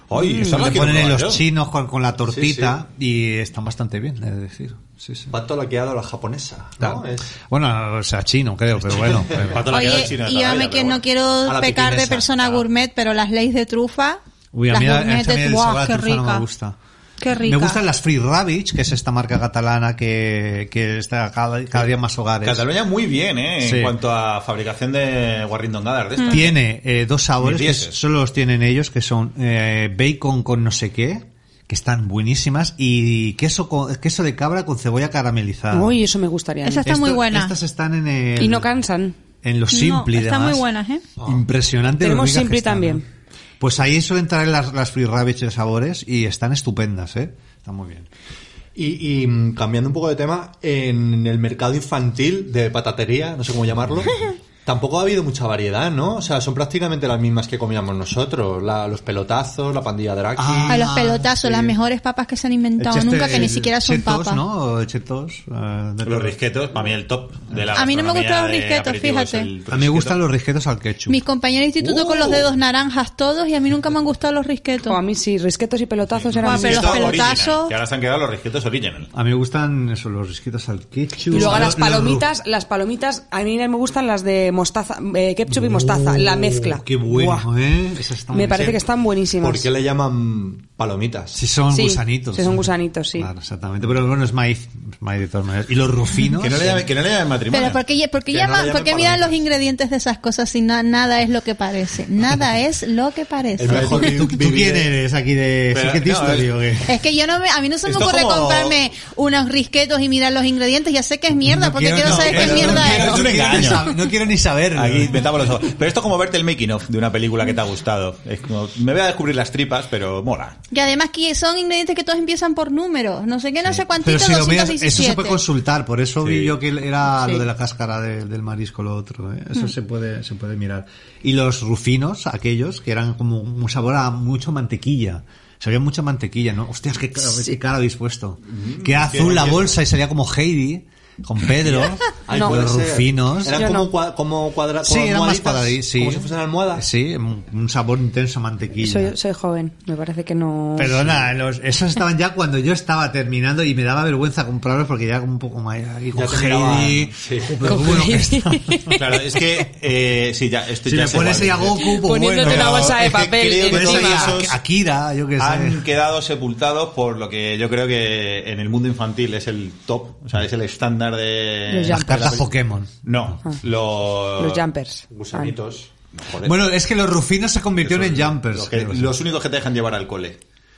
Ay, esa Le la quiero ponen en probar los yo. chinos con, con la tortita y están bastante bien, es decir. Sí, sí. Pato laqueado a la japonesa, ¿no? Claro. Es... Bueno, o sea, chino, creo, pero bueno. Pato la queda Oye, china de y toda la yo me vida, que pero no bueno. quiero A la pecar de pequinesa, persona claro. gourmet, pero las leyes de trufa, Uy, a las mí, a, a gourmet, mí el ¡guau, sabor a qué trufa no rica! me gusta. Qué rica. Me gustan las Free Ravage, que es esta marca catalana que, que está cada, cada día en más hogares. Cataluña muy bien, ¿eh? Sí. En cuanto a fabricación de guarrindongadas de estas. Tiene eh, dos sabores Mis que dieces. solo los tienen ellos, que son eh, bacon con no sé qué, que están buenísimas, y queso con, queso de cabra con cebolla caramelizada. Uy, eso me gustaría. a mí. Esa está Esto- muy buena. Estas están en el... Y no cansan. En los No, Simpli, está demás. muy buenas, ¿eh? Impresionante. lo Tenemos ricas que Simpli están, también. ¿eh? Pues ahí suelen traer las, las Free Ravage de sabores y están estupendas, ¿eh? Están muy bien. Y, y mm, cambiando un poco de tema, en el mercado infantil de patatería, no sé cómo llamarlo, tampoco ha habido mucha variedad, ¿no? O sea, son prácticamente las mismas que comíamos nosotros. La, los pelotazos, la pandilla Draki. Ah, A los pelotazos, sí. las mejores papas que se han inventado Cheste- nunca, que ni siquiera son chetos, papas. ¿no? Chetos. eh, de- Los risquetos, para mí el top de la A mí no me gastronomía gustan los de risquetos, aperitivos, fíjate. el A mí me risqueto. gustan los risquetos al ketchup. Mis compañeros de instituto Uh. con los dedos naranjas todos y a mí nunca me han gustado los risquetos. O a mí sí, risquetos y pelotazos eran Guau, pero mis- los Risqueto pelotazos- original, que ahora se han quedado los risquetos original. A mí me gustan eso, los risquetos al ketchup. Y luego Los- las los palomitas, las palomitas, a mí me gustan las de mostaza, eh, ketchup y mostaza, la mezcla. Uh, Qué bueno, Buah. ¿eh? Esas están Me muy parece bien. que están buenísimas. ¿Por qué le llaman palomitas? Si son Sí, gusanitos. si son gusanitos, sí. Claro, exactamente. Pero bueno, es maíz. Es maíz de todas maneras. Y los rufinos. Que no le llamen, que no le llamen matrimonio. Pero ¿por qué, por qué Que no llaman- le llamen por qué miran palomitas. los ingredientes de esas cosas si na- nada es lo que parece? Nada es lo que parece. El mejor ¿Tú, tú quién eres aquí de Pero, Secret no, History es- o qué? Es que yo no me, a mí no se me Esto ocurre como- comprarme unos risquetos y mirar los ingredientes. Ya sé que es mierda, No porque quiero- quiero no, saber qué pero no mierda quiero- es. Es un no quiero ni engaño. sab- No quiero ni saberlo. Aquí inventamos los ojos. Pero esto es como verte el making of de una película que te ha gustado. Es como, me voy a descubrir las tripas, pero mola. Y además que son ingredientes que todos empiezan por números. No sé qué, no sé Pero cuántito, si lo miras, doscientos eso diecisiete. se puede consultar, por eso vi Sí. yo que era Sí. lo de la cáscara de- del marisco, lo otro, ¿eh? Eso se puede se puede mirar. Y los rufinos, aquellos que eran como un sabor a mucho mantequilla. Sabía mucha mantequilla, ¿no? Hostias, qué cara, qué cara habéis puesto. Que era azul la bolsa y salía como Heidi, con Pedro, Ay, No. puede los ser. rufinos. Eran Yo como, no. cua- como cuadra- Sí, como eran más almohaditas, cuadraditos, sí. Como si fuesen almohadas. Sí, un un sabor intenso a mantequilla. Soy, soy joven, me parece que no... Perdona, los, esos estaban ya cuando yo estaba terminando y me daba vergüenza comprarlos porque ya un poco más ahí con Ya te miraban, Heidi. sí. Pero qué bueno que está. Claro, es que, eh, sí, ya, esto Si ya me sé pones cuál ahí a es. Goku, pues Poniéndote bueno. una bolsa de es que papel creo que Pones ahí todos a- esos a Akira, yo qué sé. han quedado sepultados por lo que yo creo que en el mundo infantil es el top, o sea, es el estándar de... Los Las jumpers. cartas Pokémon. No, los... Los jumpers. Gusanitos. Joder. Bueno, es que los rufinos se convirtieron en jumpers. Los, que- los únicos que te dejan llevar al cole.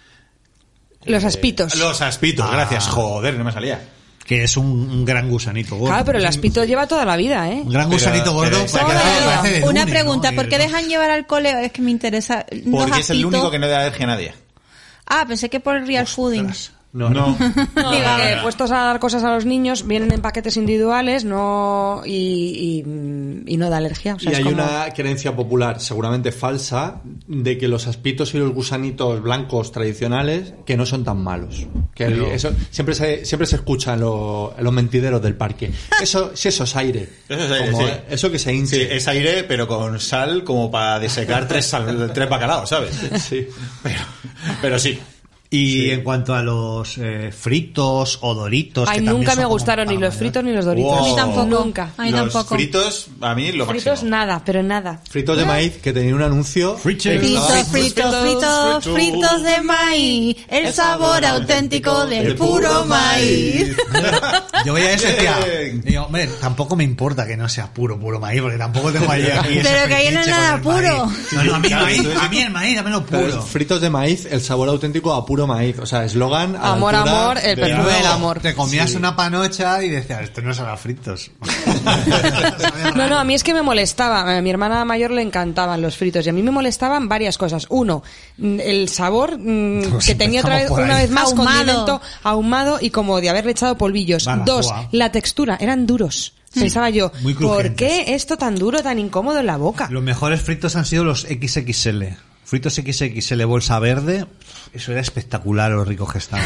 Los aspitos. Los aspitos, Ah. gracias. Joder, no me salía. Que es un, un gran gusanito gordo. Claro, pero el aspito lleva toda la vida, ¿eh? Un gran Pero- gusanito gordo. pero- para que Todo haga- el- parece de Una Dune, pregunta, ¿no? ¿por qué Y- dejan llevar al cole? Es que me interesa. los Porque es el aspitos. único que no da alergia a nadie. Ah, pensé que por el real fooding. No, no. No, porque puestos a dar cosas a los niños, vienen en paquetes individuales no y, y, y no da alergia. O sea, Y es hay como- una creencia popular, seguramente falsa, de que los aspitos y los gusanitos blancos tradicionales que no son tan malos. Que Pero- eso siempre se siempre se escucha en, lo- en los mentideros del parque. Eso, si eso es aire. Eso es aire, Como, sí. eh, eso que se Sí, hinche. es aire, pero con sal como para desecar tres, sal- tres bacalaos, ¿sabes? Sí. Pero, pero sí. Y en cuanto a los eh, fritos o doritos. Ay, que también nunca son me como gustaron ni para los mayor. fritos ni los doritos. Wow. A mí tampoco. Nunca. A mí Los tampoco. fritos, a mí lo Fritos máximo. nada, pero nada. Fritos de maíz que tenía un anuncio. Fritos. Fritos, Fritos, fritos, fritos, fritos. fritos de maíz. El sabor auténtico del puro maíz. Yo veía eso y decía, Bien. digo, hombre, tampoco me importa que no sea puro, puro maíz, porque tampoco tengo ahí aquí ese Pero que ahí no es fetiche con nada el puro. maíz. No, no, a mí el Claro, maíz, entonces- a mí el maíz, dámelo Pero puro. es fritos de maíz, el sabor auténtico a puro maíz. O sea, eslogan. a la Amor, altura amor, el de- perfume del Luego amor. Te comías Sí. una panocha y decías, esto no sabe a fritos. No, no, a mí es que me molestaba. A mi hermana mayor le encantaban los fritos y a mí me molestaban varias cosas. Uno, mm, el sabor mm, Pues que tenía otra vez, empezamos por una ahí. vez más Ahumado. condimento ahumado y como de haberle echado polvillos. Mala Dos, jua. la textura, eran duros. Pensaba yo, Muy ¿por crujientes. qué esto tan duro, tan incómodo en la boca? Los mejores fritos han sido los equis equis ele. Fritos equis equis ele bolsa verde, eso era espectacular lo ricos que estaban.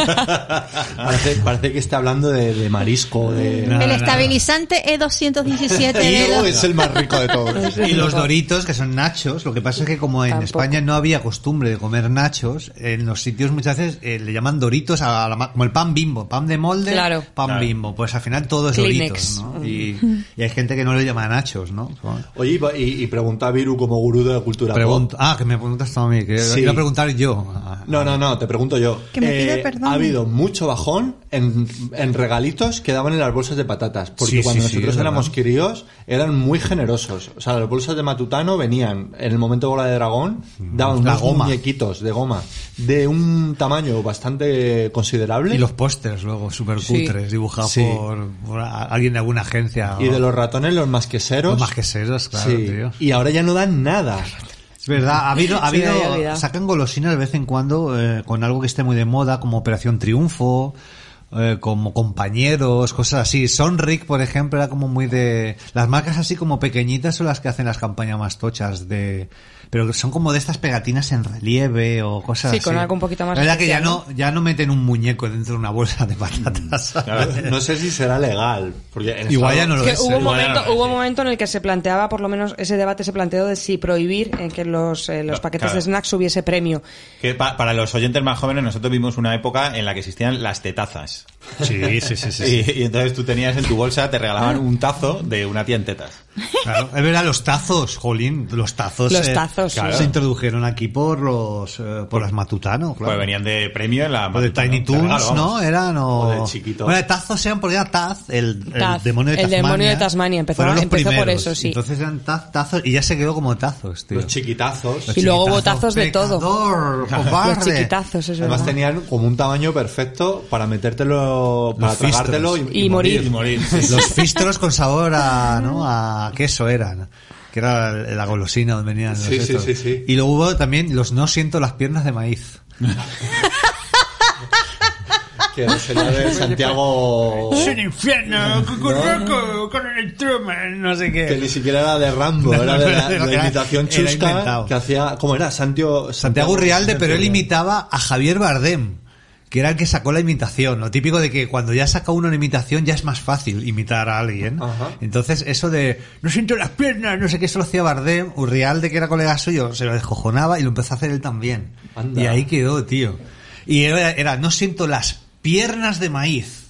parece, parece que está hablando de, de marisco, de... No, el no, estabilizante E doscientos diecisiete Y de los... es el más rico de todos. Y los Doritos, que son nachos, lo que pasa es que como en Tampoco. España no había costumbre de comer nachos, en los sitios muchas veces eh, le llaman Doritos a la, ma- como el pan Bimbo, pan de molde, Claro. pan Claro. Bimbo, pues al final todo es Kleenex. Doritos, ¿no? Y, y hay gente que no le llama nachos, ¿no? Oye, y, y pregunta a Viru como gurú de la cultura Pregunto, pop. ah, que me preguntas tú a mí, que Sí. iba a preguntar yo. No, no, no, te pregunto yo. Que me pide perdón. Ha habido mucho bajón en, en regalitos que daban en las bolsas de patatas. Porque Sí, cuando sí, sí, nosotros es éramos verdad. críos, eran muy generosos. O sea, las bolsas de Matutano venían, en el momento bola de dragón, daban La unos goma. muñequitos de goma de un tamaño bastante considerable. Y los pósters luego, súper Sí. cutres, dibujados Sí. por, por a- alguien de alguna agencia. Y o- de los ratones, los masqueseros. los masqueseros, claro, Sí. tío. Y ahora ya no dan nada. Es verdad, ha habido, ha Sí, me había habido, olvidado. sacan golosinas de vez en cuando eh, con algo que esté muy de moda, como Operación Triunfo, eh, como Compañeros, cosas así. Sonric, por ejemplo, era como muy de... Las marcas así como pequeñitas son las que hacen las campañas más tochas de... Pero que son como de estas pegatinas en relieve o cosas Sí, así. con algo un poquito más La verdad que ya especial, no, ya no meten un muñeco dentro de una bolsa de patatas. ¿sabes? No sé si será legal. Porque en Igual Estados- ya no lo Que es. hubo ¿eh? un Igual ya momento, no lo hubo es, un momento en el que se planteaba, por lo menos ese debate se planteó de si prohibir en que los, eh, los No, paquetes claro. de snacks hubiese premio. Que pa- para los oyentes más jóvenes, nosotros vimos una época en la que existían las tetazas. Sí, sí, sí, sí. sí. Y, y entonces tú tenías en tu bolsa, te regalaban un tazo de una tía en tetas. Claro, es verdad, los tazos, jolín, los tazos. Los eh, tazos, claro, sí. se introdujeron aquí por los, eh, por las Matutano, claro. Pues venían de premio en la... O de Tiny de Toons, regalo, vamos. ¿no? Eran o... O de chiquito. Bueno, de tazos eran porque era Taz, el, el Taz, demonio de el Tasmania. demonio de Tasmania, empezó- Fueron los empezó por primeros. eso, sí. Entonces eran taz, tazos y ya se quedó como tazos, tío. Los chiquitazos. Los Y luego hubo chiquitazos, tazos de todo. pecador, cobarde. Los chiquitazos, es Además verdad. tenían como un tamaño perfecto para metértelo, para fistros. tragártelo y, Y morir. Y morir. sí. Los fistros con sabor a, ¿no? a queso eran. Que era la golosina donde venían los Sí, sí, estos. sí, sí. Y luego hubo también los no siento las piernas de maíz. que sería de Santiago, infierno, con el Truman, no sé que ni siquiera era de Rambo, No, era no, de la, era- de la era- imitación era chusca inventado. que hacía, ¿cómo era? Santio, Santiago Urrialde, pero él imitaba a Javier Bardem, que era el que sacó la imitación. Lo típico de que cuando ya saca uno una imitación ya es más fácil imitar a alguien. Ajá. Entonces eso de no siento las piernas, no sé qué, eso lo hacía Bardem. Urrialde, que era colega suyo, se lo descojonaba y lo empezó a hacer él también. Anda. Y ahí quedó, tío. Y era, era no siento las piernas de maíz.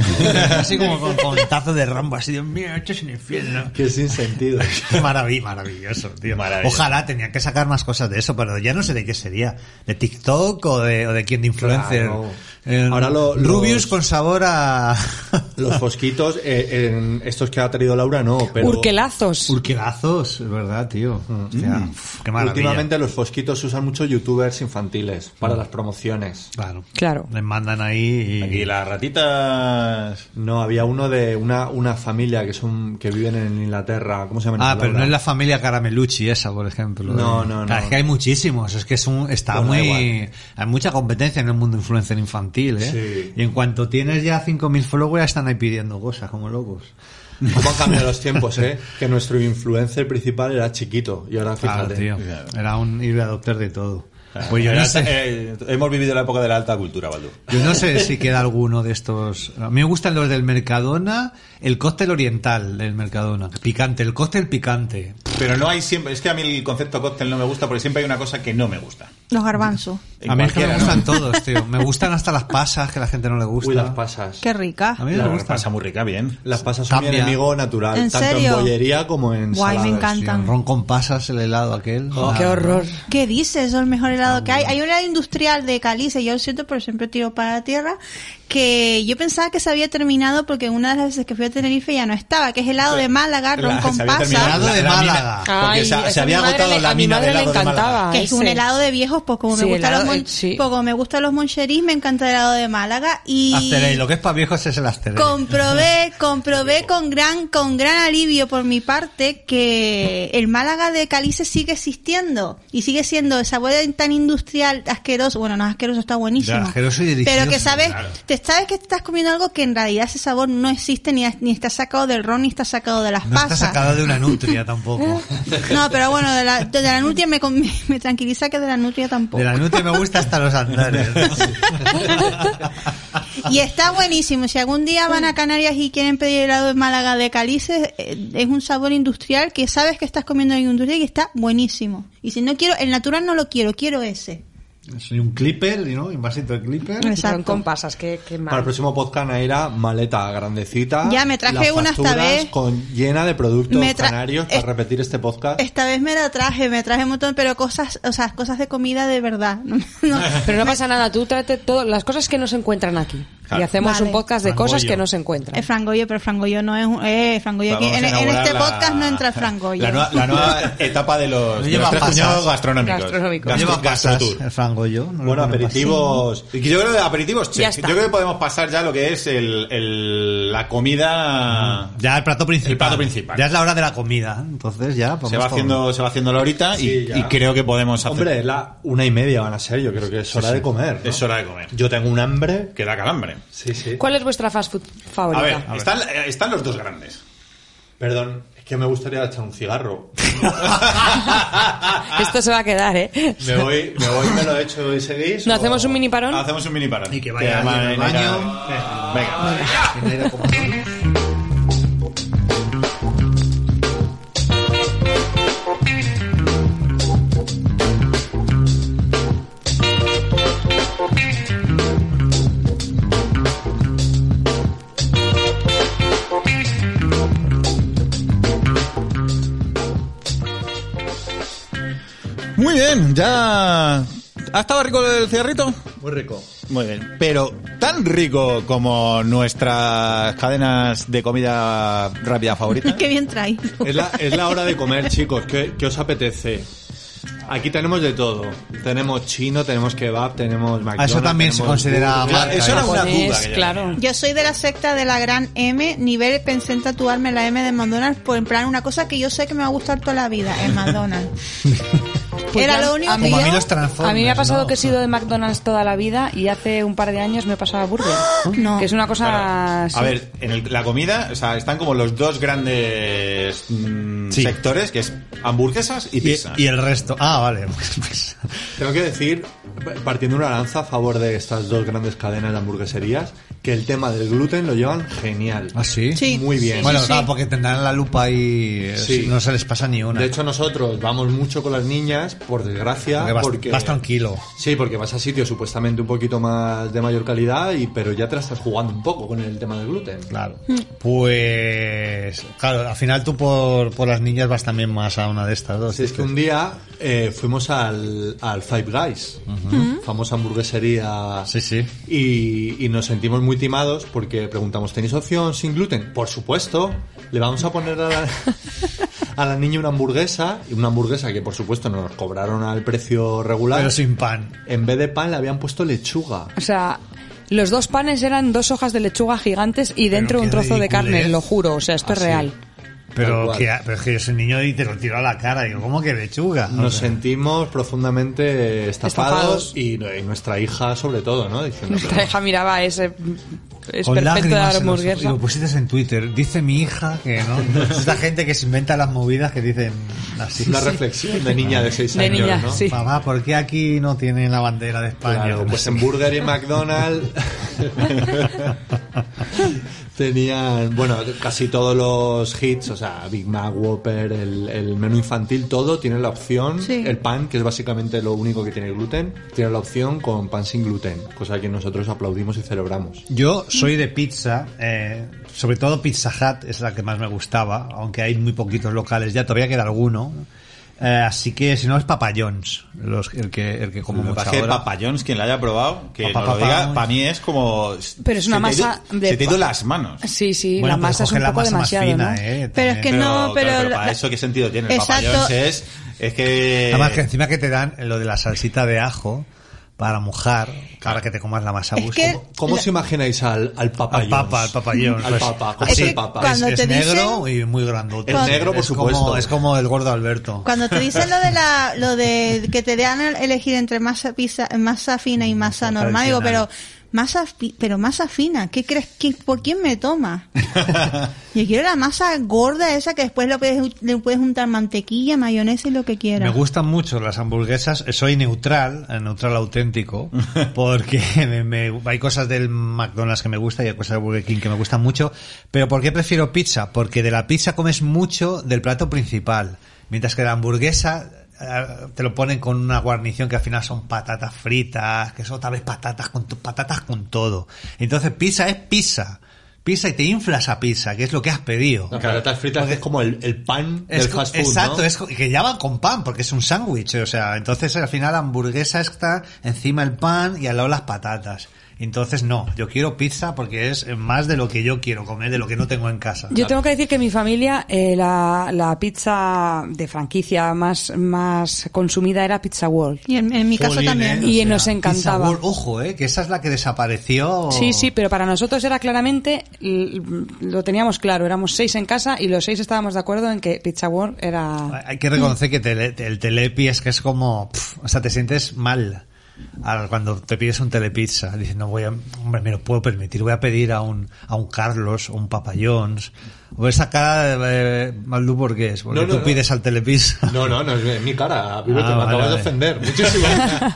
Así como con, con tazo de Rambo, así, Dios mío, esto es un infierno. Que sin sentido. Marav- maravilloso, tío. Maravilloso. Ojalá tenían que sacar más cosas de eso, pero ya no sé de qué sería. ¿De TikTok o de, o de quién de influencer? Claro. Eh, Ahora lo- Rubius los- con sabor a... Los fosquitos, eh, en estos que ha traído Laura, no, pero Urquelazos. Urquelazos, es verdad, tío. Hostia, uf, qué maravilla. últimamente los fosquitos se usan mucho youtubers infantiles para las promociones. Claro. Claro. Les mandan ahí y... Aquí las ratitas... No, había uno de una, una familia que son que viven en Inglaterra. ¿Cómo se llama? Ah, pero no es la familia Caramelucci esa, por ejemplo. No, no, Claro, no. Es que hay muchísimos. Es que es un, está Pues da muy... igual. Hay mucha competencia en el mundo influencer infantil, ¿eh? Sí. Y en cuanto tienes ya cinco mil followers, están ahí pidiendo cosas como locos. ¿Cómo han cambiado los tiempos, eh? Que nuestro influencer principal era chiquito y ahora Claro, fíjate. tío. Era un early adopter de todo. Pues yo El no alta- sé, eh, hemos vivido la época de la alta cultura, Baldu. yo no sé si queda alguno de estos. A mí me gustan los del Mercadona, el cóctel oriental del Mercadona, picante, el cóctel picante. Pero no hay siempre... Es que a mí el concepto cóctel no me gusta porque siempre hay una cosa que no me gusta. Los garbanzos. En A mí es que me cualquiera, gustan ¿no? todos, tío. Me gustan hasta las pasas, que a la gente no le gusta. Uy, las pasas. Qué rica. A mí me La gustan. pasa muy rica, bien. Las pasas son mi Cambia. enemigo natural, ¿En tanto serio? en bollería como en Guay, me saladas. encanta. Sí, ron con pasas, el helado aquel. Oh, Ah, Qué horror. ¿Qué dices? Es el mejor helado que hay. Hay un helado industrial de Calice, yo lo siento, pero siempre tiro para la tierra, que yo pensaba que se había terminado porque una de las veces que fui a Tenerife ya no estaba, que es helado de Málaga, ron La- con se había pasas. terminado Helado de la- la mina- Málaga. Porque Ay, se, eso se a había mi madre agotado le- la a mi mina madre de le helado de Málaga. encantaba. Que es un ese. helado de viejos, pues como me Sí, gustan los helado, mon- eh, sí. como me gustan los moncherís, me encanta el helado de Málaga y Asterey, lo que es para viejos es el Asterey. comprobé, comprobé con gran, con gran alivio por mi parte que el Málaga de Calice sigue existiendo y sigue siendo esa sabor tan industrial, asqueroso, bueno, no es asqueroso, está buenísimo. Ya, asqueroso y delicioso, pero que sabes, claro. te te sabes que estás comiendo algo que en realidad ese sabor no existe, ni, ni está sacado del ron, ni está sacado de las No pasas. está sacado de una nutria tampoco. No, pero bueno, de la, de la nutria me, me, me tranquiliza que de la nutria tampoco. De la nutria me gusta hasta los andares. Y está buenísimo. Si algún día van a Canarias y quieren pedir helado de Málaga de Calices, eh, es un sabor industrial que sabes que estás comiendo en industrial y está buenísimo. Y si no quiero, el natural no lo quiero, quiero ese. Soy un clipper, ¿no? Un vasito de clipper. Son con pasas, qué, qué mal. Para el próximo podcast, Naira, maleta grandecita. Ya, me traje las una esta facturas vez. Con, llena de productos Me tra- canarios para es- repetir este podcast. Esta vez me la traje, me traje un montón, pero cosas, o sea, cosas de comida de verdad. No, no. Pero no pasa nada, tú tráete todas las cosas que no se encuentran aquí. Claro. Y hacemos Vale. un podcast de Frangollo. cosas que no se encuentran. El frangollo, pero el frangollo no es un... Eh, frangollo aquí. Vamos En, a en inaugurar este la- podcast no entra el frangollo. La nueva, la nueva etapa de los, de Lleva los tres pasas. cuñados gastronómicos. Gastronómicos. Gastro- Lleva pasas, gastrotour. el frangollo. ¿no? Bueno, Lo pone aperitivos. Y yo creo que de aperitivos, che. Ya Yo está. creo que podemos pasar ya a lo que es el, el, la comida. Ya el plato principal. El plato principal. Ya es la hora de la comida. Entonces ya. Se va haciendo, se va haciendo la horita Sí, y, ya. y creo que podemos hacer. Hombre, la una y media van a ser. Yo creo que es hora de comer, ¿no? Es hora de comer. Yo tengo un hambre. Que da calambre. Sí, sí. ¿Cuál es vuestra fast food favorita? A ver, están, eh, están los dos grandes. Perdón, es que me gustaría echar un cigarro. Esto se va a quedar, ¿eh? Me voy, me voy, me lo he hecho y seguís. ¿No o- hacemos un mini parón? Hacemos un mini parón. Y que vaya además alguien al Naira- baño. Venga. Naira como- Muy bien, ya. ¿Ha estado rico el cigarrito? Muy rico. Muy bien. Pero tan rico como nuestras cadenas de comida rápida favoritas. Qué bien trae. Es la, es la hora de comer, chicos. ¿Qué, qué os apetece? Aquí tenemos de todo. Tenemos chino, tenemos kebab, tenemos McDonald's. Eso también se tenemos considera burger. marca, Eso era una Japonés, duda que yo claro. tenía. Yo soy de la secta de la gran M, nivel pensé en tatuarme la M de McDonald's, por en plan una cosa que yo sé que me va a gustar toda la vida, en McDonald's. Pues Era ya- lo único a que mí- Como a mí yo... los Transformers. A mí me ha pasado ¿no? que he sido de McDonald's toda la vida y hace un par de años me pasaba burger. No. Que es una cosa... Claro. sí. A ver, en el- la comida, o sea, están como los dos grandes mm, Sí. sectores, que es hamburguesas y Y, pizza. y el resto. Ah, vale. Pues, Tengo que decir, partiendo una lanza a favor de estas dos grandes cadenas de hamburgueserías, que el tema del gluten lo llevan genial. ¿Ah, sí? Sí. Muy bien. Bueno, sí, claro, sí. porque tendrán la lupa y eh, Sí. no se les pasa ni una. De hecho, nosotros vamos mucho con las niñas, por desgracia, porque vas, porque... vas tranquilo. Sí, porque vas a sitios supuestamente un poquito más de mayor calidad, y pero ya te la estás jugando un poco con el tema del gluten. Claro. Pues, claro, al final tú por, por las niñas vas también más a una de estas dos. Así es que un día eh, fuimos al, al Five Guys, famosa hamburguesería, Sí, sí. y, y nos sentimos muy timados porque preguntamos, ¿tenéis opción sin gluten? Por supuesto, le vamos a poner a la, a la niña una hamburguesa, y una hamburguesa que por supuesto nos cobraron al precio regular. Pero sin pan. En vez de pan le habían puesto lechuga. O sea, los dos panes eran dos hojas de lechuga gigantes y dentro qué un trozo de carne, ridiculez. lo juro. O sea, esto es Así. real. Tal Pero cual. que, pero es que yo soy niño y te lo tiro a la cara. Digo, ¿cómo que lechuga? O Nos sea, sentimos profundamente estafados, Estafados. y, y nuestra hija sobre todo, ¿no? Diciendo, Nuestra hija miraba ese... Es con perfecto de lágrimas la en los ojos. hamburguesa. Y lo pusiste en Twitter. Dice mi hija que no. Es la gente que se inventa las movidas que dicen así. una reflexión de niña de seis De años, niña, ¿no? sí. Mamá, ¿por qué aquí no tienen la bandera de España? Claro, No pues sé en qué. Burger y McDonald's tenían, bueno, casi todos los hits, o sea, Big Mac, Whopper, el, el menú infantil, todo tiene la opción, Sí. el pan, que es básicamente lo único que tiene gluten, tiene la opción con pan sin gluten, cosa que nosotros aplaudimos y celebramos. Yo soy de pizza, eh, sobre todo Pizza Hut es la que más me gustaba, aunque hay muy poquitos locales, ya todavía queda alguno. Eh, así que si no es Papa John's, los, el que el que como Me mucho parece que ahora. Papa John's, quien la haya probado, que Papa, nos lo Papa diga, John's. para mí es como... Pero es una se te ha masa ido- de Se te ha ido pa- las manos. Sí, sí, Bueno, la pues masa es un coge la poco masa más demasiado, fina, ¿no? eh, Pero es también. que no, pero claro, la- para eso, ¿qué sentido tiene? El Papa Exacto. John's es... Es que... Además que encima que te dan lo de la salsita de ajo para mojar, para que te comas la masa a Es gusto. que- ¿Cómo La- os imagináis al, al Papa Al papa, al John's? papayón. Al papa, ¿cómo Es es el que papa? cuando es, te es negro dicen- y muy grandote. Es negro, por Es como- supuesto. es como el gordo Alberto. Cuando te dicen lo de la, lo de que te dan a elegir entre masa pizza, masa fina y masa normal, digo, pero Masa, fi- pero masa fina. ¿Qué crees? que ¿Por quién me toma? Yo quiero la masa gorda esa que después le puedes, le puedes juntar mantequilla, mayonesa y lo que quieras. Me gustan mucho las hamburguesas. Soy neutral, neutral auténtico, porque me, me, hay cosas del McDonald's que me gustan y hay cosas del Burger King que me gustan mucho. Pero ¿por qué prefiero pizza? Porque de la pizza comes mucho del plato principal, mientras que la hamburguesa te lo ponen con una guarnición que al final son patatas fritas, que son otra vez patatas con to- patatas con todo. Entonces pizza es pizza. Pizza y te inflas a pizza, que es lo que has pedido. Las patatas fritas Porque es como el, el pan es del co- fast food, exacto, ¿no? es co- que ya van con pan, porque es un sándwich, o sea, entonces al final la hamburguesa está encima el pan y al lado las patatas. Entonces no, yo quiero pizza porque es más de lo que yo quiero comer, de lo que no tengo en casa. Yo tengo que decir que en mi familia eh, la, la pizza de franquicia más, más consumida era Pizza World. Y en, en mi caso Jolín, también. ¿eh? Y O sea, nos encantaba. Pizza World, ojo, eh, que esa es la que desapareció. Sí, sí, pero para nosotros era claramente, l- lo teníamos claro, éramos seis en casa y los seis estábamos de acuerdo en que Pizza World era... Hay que reconocer que tele- el telepi es que es como, pf, o sea, te sientes mal al- cuando te pides un telepizza. Dices, no voy a, hombre, me lo puedo permitir, voy a pedir a un, a un Carlos o un Papa John's. O esa cara de eh, Maldu, ¿por qué es? Porque No, no, tú no. pides al telepizza. No, no, no es mi cara. Vive, Ah, te me vale, acabas vale. de ofender muchísimo.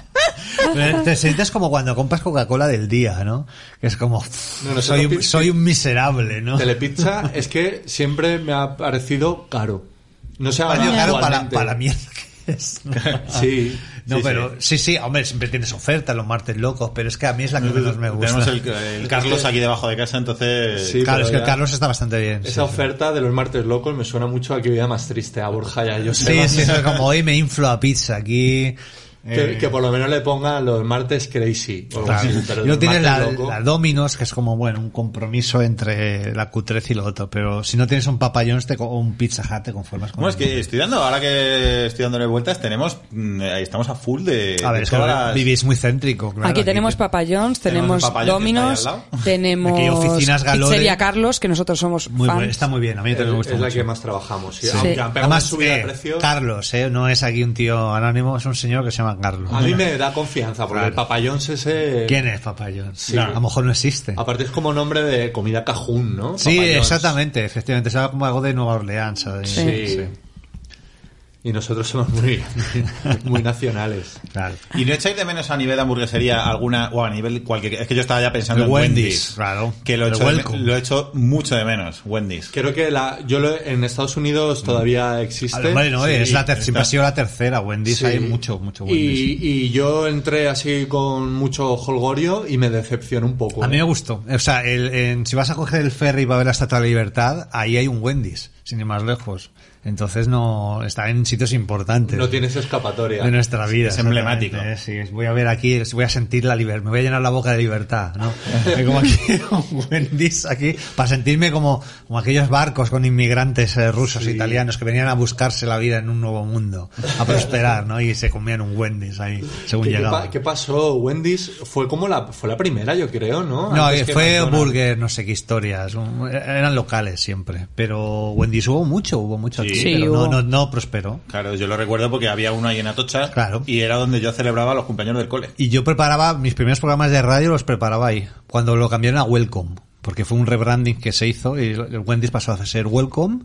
Pero te sientes como cuando compras Coca-Cola del día, ¿no? Que es como, pff, No, no, soy, solo un, pi- soy un miserable, ¿no? Telepizza es que siempre me ha parecido caro. No sé, Vale, ahora claro, para, actualmente. para la mierda que es. ¿no? Sí. No, sí, pero sí. sí, hombre, siempre tienes ofertas los martes locos, pero es que a mí es la que menos me gusta. Tenemos el, el Carlos aquí debajo de casa, entonces... Sí, Claro, pero es que el ya- Carlos está bastante bien. Esa sí, oferta de los martes locos me suena mucho a que vida más triste, a Borja y a sí. Joseba. Sí, sí, es como hoy me inflo a pizza aquí. Que, eh, que por lo menos le pongan los martes crazy. O algo claro. así, pero Y luego los tienes martes la, loco- la Domino's, que es como, bueno, un compromiso entre la cutrez y lo otro, pero si no tienes un Papa John's te co- o un Pizza Hut te conformas con Bueno, es uno. que estoy dando, ahora que estoy dándole vueltas, tenemos, mm, ahí estamos a full de, A ver, de es que todas las- vivís muy céntrico. Claro, Aquí tenemos te- Papa John's, Tenemos tenemos Papa John's, Domino's, que está ahí al lado. tenemos Aquí hay oficinas Galore. Pizzeria Carlos, que nosotros somos Muy fans. bueno, está muy bien, a mí también me gusta es la mucho. que más trabajamos. Sí. Sí. Aunque han pegado una Además, subida de eh, precio. Carlos, eh, no es aquí un tío anónimo, es un señor que se llama Carlos. A mí me da confianza, porque Claro. el Papa John's ese... ¿Quién es Papa John's? Sí. A lo mejor no existe. Aparte es como nombre de comida cajún, ¿no? Sí, Papa John's. exactamente, efectivamente, es como algo de Nueva Orleans. ¿sabes? Sí. Y nosotros somos muy, muy nacionales. Claro. ¿Y no echáis de menos a nivel de hamburguesería alguna, o a nivel cualquier, es que yo estaba ya pensando El en Wendy's, Wendy's, claro. que lo he, El hecho de, Welcome. lo he hecho mucho de menos, Wendy's. Creo que la, yo lo, en Estados Unidos todavía existe. Bueno, Sí, es la ter- siempre ha está. sido la tercera. Wendy's Sí. hay mucho, mucho Wendy's. Y, y yo entré así con mucho holgorio y me decepcionó un poco. A mí ¿eh? me gustó. O sea, el, en- si vas a coger el ferry para ver la Estatua de la Libertad, ahí hay un Wendy's, sin ir más lejos. Entonces no está en sitios importantes. No tienes escapatoria. De nuestra vida. Es emblemático. exactamente, ¿eh? Sí, voy a ver aquí, voy a sentir la libertad, me voy a llenar la boca de libertad, ¿no? Hay como aquí un Wendy's aquí, para sentirme como, como aquellos barcos con inmigrantes eh, rusos, Sí. italianos, que venían a buscarse la vida en un nuevo mundo, a prosperar, ¿no? Y se comían un Wendy's ahí, según ¿Qué, qué, llegaban. pa- qué pasó? Wendy's fue como la, fue la primera, yo creo, ¿no? No, Antes eh, que fue McDonald's. Burger, no sé qué historias. un- Eran locales siempre. Pero Wendy's hubo mucho, hubo mucho Sí. aquí. Sí, pero hubo. no, no, no prosperó. Claro, yo lo recuerdo porque había uno ahí en Atocha, Claro. y era donde yo celebraba los cumpleaños del cole. Y yo preparaba, mis primeros programas de radio los preparaba ahí. Cuando lo cambiaron a Welcome. Porque fue un rebranding que se hizo y el Wendy's pasó a ser Welcome.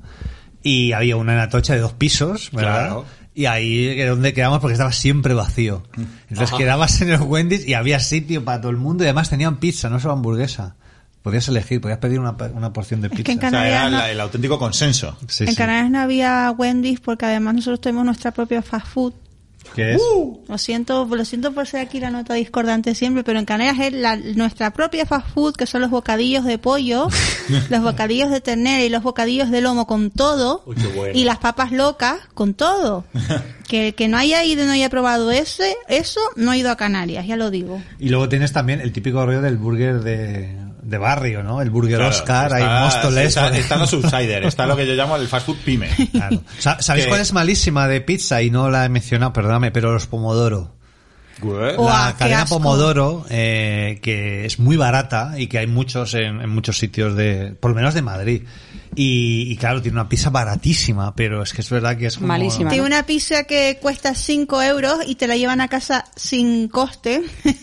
Y había una en Atocha de dos pisos, ¿verdad? Claro. Y ahí era donde quedamos porque estaba siempre vacío. Entonces Ajá. quedabas en el Wendy's y había sitio para todo el mundo y además tenían pizza, no solo hamburguesa. Podías elegir, podías pedir una, una porción de que pizza. en O sea, Canarias era no- la- el auténtico consenso. Sí, en sí. Canarias no había Wendy's porque además nosotros tenemos nuestra propia fast food. ¿Qué es? Lo siento, lo siento por ser aquí la nota discordante siempre, pero en Canarias es la, nuestra propia fast food, que son los bocadillos de pollo, los bocadillos de ternera y los bocadillos de lomo con todo, Uy, qué bueno. y las papas locas con todo. Que, que no haya ido y no haya probado ese, eso, no ha ido a Canarias, ya lo digo. Y luego tienes también el típico rollo del burger de, de barrio, ¿no? El burger Claro, Oscar, está- hay Móstoles. Está, está los subsider, está lo que yo llamo el fast food pyme. Claro. Sa- ¿Sabéis Que- cuál es malísima de pizza? Y no la he mencionado, perdóname, pero los pomodoro. What? Uah, La qué cadena asco. Pomodoro, eh, que es muy barata y que hay muchos en, en muchos sitios de, por lo menos de Madrid. Y, y claro, tiene una pizza baratísima, pero es que es verdad que es como... Malísima. Tiene una pizza que cuesta cinco euros y te la llevan a casa sin coste.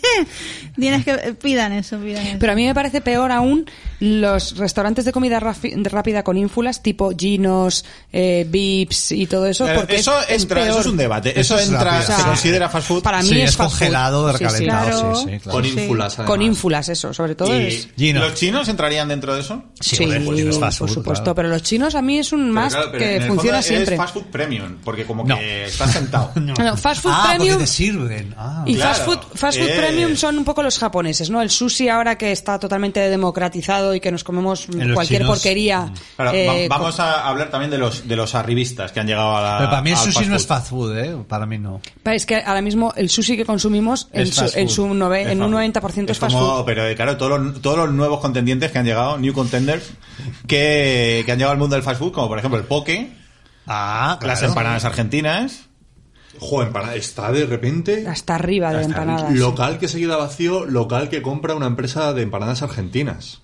Tienes que... Pidan eso, pidan eso. Pero a mí me parece peor aún los restaurantes de comida rafi- rápida con ínfulas, tipo Ginos, eh, Vips y todo eso, Eh, porque eso es, es entra, peor. eso es un debate. Eso, Eso es entra, rápido. se O sea, considera fast food. Para mí Sí, es, es fast food. congelado, Sí, sí. recalentado, Claro. sí, sí, claro. Con Sí. ínfulas, además. Con ínfulas, eso, sobre todo Y es... Gino. ¿Los chinos entrarían dentro de eso? Sí, hombre, pues es fast por food, supuesto, claro. pero los chinos a mí es un Pero más claro, pero que en el funciona fondo siempre. Es fast food premium, porque como No. que estás sentado. No. No, fast food ah, premium- porque te sirven. Ah. Y Claro, fast food, fast food eh. premium son un poco los japoneses, ¿no? El sushi ahora que está totalmente democratizado y que nos comemos En los cualquier chinos, porquería. Ahora, eh, va- vamos a hablar también de los de los arribistas que han llegado a la. Pero para mí el al sushi fast no es food. fast food, ¿eh? Para mí no. Es que ahora mismo el sushi que consumimos en Es su, fast en, food. su nove- Es en fast un food. noventa por ciento es, Es fast como- food. Pero eh, claro, todos los, todos los nuevos contendientes que han llegado, new contenders, que, que han llegado al mundo del fast food, como por ejemplo el poke, Ah, claro. las empanadas argentinas. Joder, empanada, está de repente... Hasta arriba de Hasta empanadas. Local que se queda vacío, local que compra una empresa de empanadas argentinas.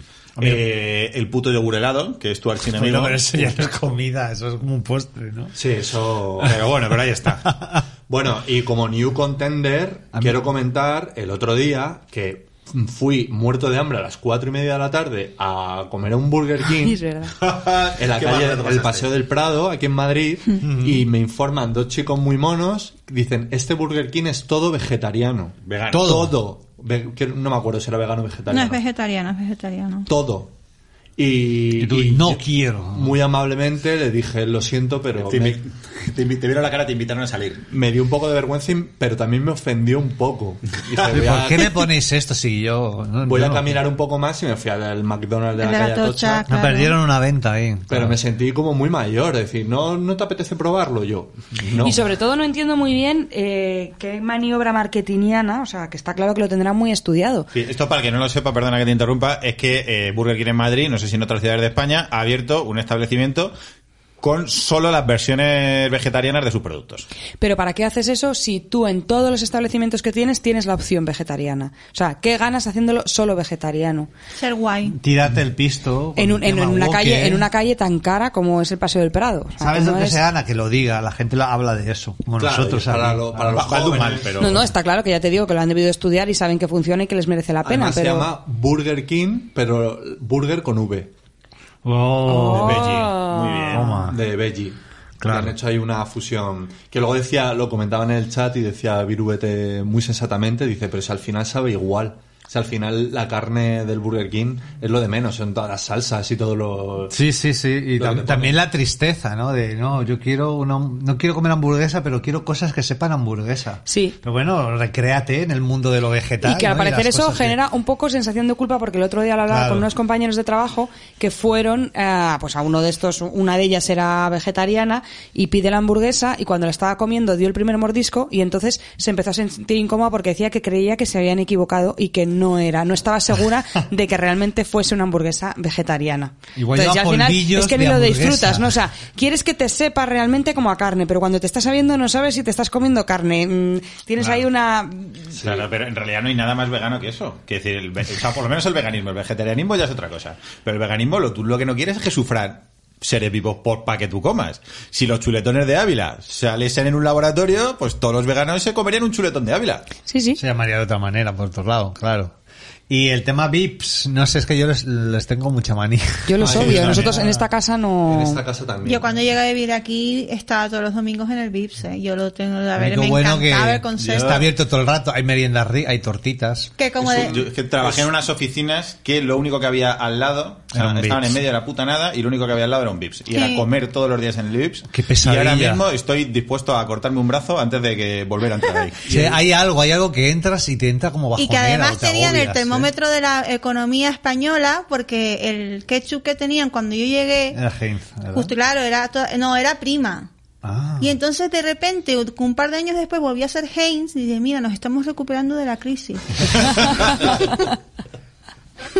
Eh, el puto yogur helado, que es tu archienemigo. Bueno, pero eso ya no es comida, eso es como un postre, ¿no? Sí, eso... Pero bueno, pero ahí está. Bueno, y como new contender, A mí- quiero comentar el otro día que fui muerto de hambre a las cuatro y media de la tarde a comer a un Burger King Ay, es verdad. en la Qué calle mal te del pasaste. Paseo del Prado, aquí en Madrid, y me informan dos chicos muy monos, dicen, este Burger King es todo vegetariano. Vegano. Todo. Todo. Ve- que no me acuerdo si era vegano o No vegetariano. es vegetariano, es vegetariano. Todo. Y, Y tú, no quiero. Muy amablemente le dije, lo siento, pero Te, me, invi- te, invi- te vieron la cara, te invitaron a salir. me dio un poco de vergüenza, y- pero también me ofendió un poco. Dije, ¿Y voy ¿Por a, qué me ponéis esto si yo... No, voy yo a no caminar un poco más y me fui al McDonald's de El la de la calle Atocha. Atocha. Me Claro. perdieron una venta ahí. Pero claro. me sentí como muy mayor, es decir, ¿no, no te apetece probarlo? Yo, no. Y sobre todo no entiendo muy bien eh, qué maniobra marketingiana, o sea, que está claro que lo tendrán muy estudiado. Sí, esto para el que no lo sepa, perdona que te interrumpa, es que eh, Burger King en Madrid, no sé si en otras ciudades de España, ha abierto un establecimiento con solo las versiones vegetarianas de sus productos. Pero ¿para qué haces eso si tú en todos los establecimientos que tienes tienes la opción vegetariana? O sea, ¿qué ganas haciéndolo solo vegetariano? Ser guay. Tírate el pisto. con En, un- el en, tema en una woke. calle en una calle tan cara como es el Paseo del Prado. O sea, ¿Sabes no dónde es- se gana? Que lo diga. La gente la- habla de eso. Como Claro, nosotros. para, aquí. lo- para los Va- va de un jóvenes. mal, pero- No, no, está claro que ya te digo que lo han debido estudiar y saben que funciona y que les merece la pena, Además pero... se llama Burger King, pero Burger con V, Oh. De veggie. Muy bien. Toma. de veggie. Claro. Que han hecho ahí una fusión. Que luego decía, lo comentaba en el chat y decía Virubete muy sensatamente, dice, pero si al final sabe igual. Si al final la carne del Burger King es lo de menos, son todas las salsas y todo lo... Sí, sí, sí. Y Lo que tam- te también ponen. la tristeza, ¿no? De, no, yo quiero una, no quiero comer hamburguesa, pero quiero cosas que sepan hamburguesa. Sí. Pero bueno, recréate en el mundo de lo vegetal. Y que al ¿no? parecer las eso cosas que- genera un poco sensación de culpa porque el otro día lo hablaba Claro. con unos compañeros de trabajo que fueron eh, pues a uno de estos, una de ellas era vegetariana y pide la hamburguesa y cuando la estaba comiendo dio el primer mordisco y entonces se empezó a sentir incómoda porque decía que creía que se habían equivocado y que no era, no estaba segura de que realmente fuese una hamburguesa vegetariana. Igual Entonces, lleva ya al final polvillos es que de ni lo hamburguesa. disfrutas, ¿no? O sea, quieres que te sepa realmente como a carne, pero cuando te estás sabiendo no sabes si te estás comiendo carne. Mm, tienes Claro. ahí una... Claro, pero en realidad no hay nada más vegano que eso. Que decir, el ve- o sea, por lo menos el veganismo. El vegetarianismo ya es otra cosa. Pero el veganismo, lo, tú lo que no quieres es que sufran seres vivos por para que tú comas. Si los chuletones de Ávila saliesen en un laboratorio, pues todos los veganos se comerían un chuletón de Ávila. Sí, sí. Se llamaría de otra manera, por otro lado, claro. Y el tema V I Ps, no sé, es que yo les, les tengo mucha manía. Yo los Ay, odio. yo Nosotros también. en esta casa no... En esta casa también. Yo cuando llegué a vivir aquí estaba todos los domingos en el Vips. ¿eh? Yo lo tengo de ver, Qué me bueno que encantaba el concepto. está abierto todo el rato, hay meriendas, ri- hay tortitas. Que como Eso, de... yo es que trabajé en unas oficinas que lo único que había al lado, o sea, Era un estaban Vips. en medio de la puta nada y lo único que había al lado era un Vips. Y era Sí. comer todos los días en el Vips. Qué pesadilla. Y ahora mismo estoy dispuesto a cortarme un brazo antes de que volver a entrar ahí. Sí, hay algo, hay algo que entras y te entra como bajonera. Y que además o te tenían el agobias, ¿eh? termómetro de la economía española porque el ketchup que tenían cuando yo llegué, Era Heinz, ¿verdad? justo claro, era to- no, era Prima. Ah. Y entonces de repente, un par de años después volví a ser Heinz y dije, mira, nos estamos recuperando de la crisis.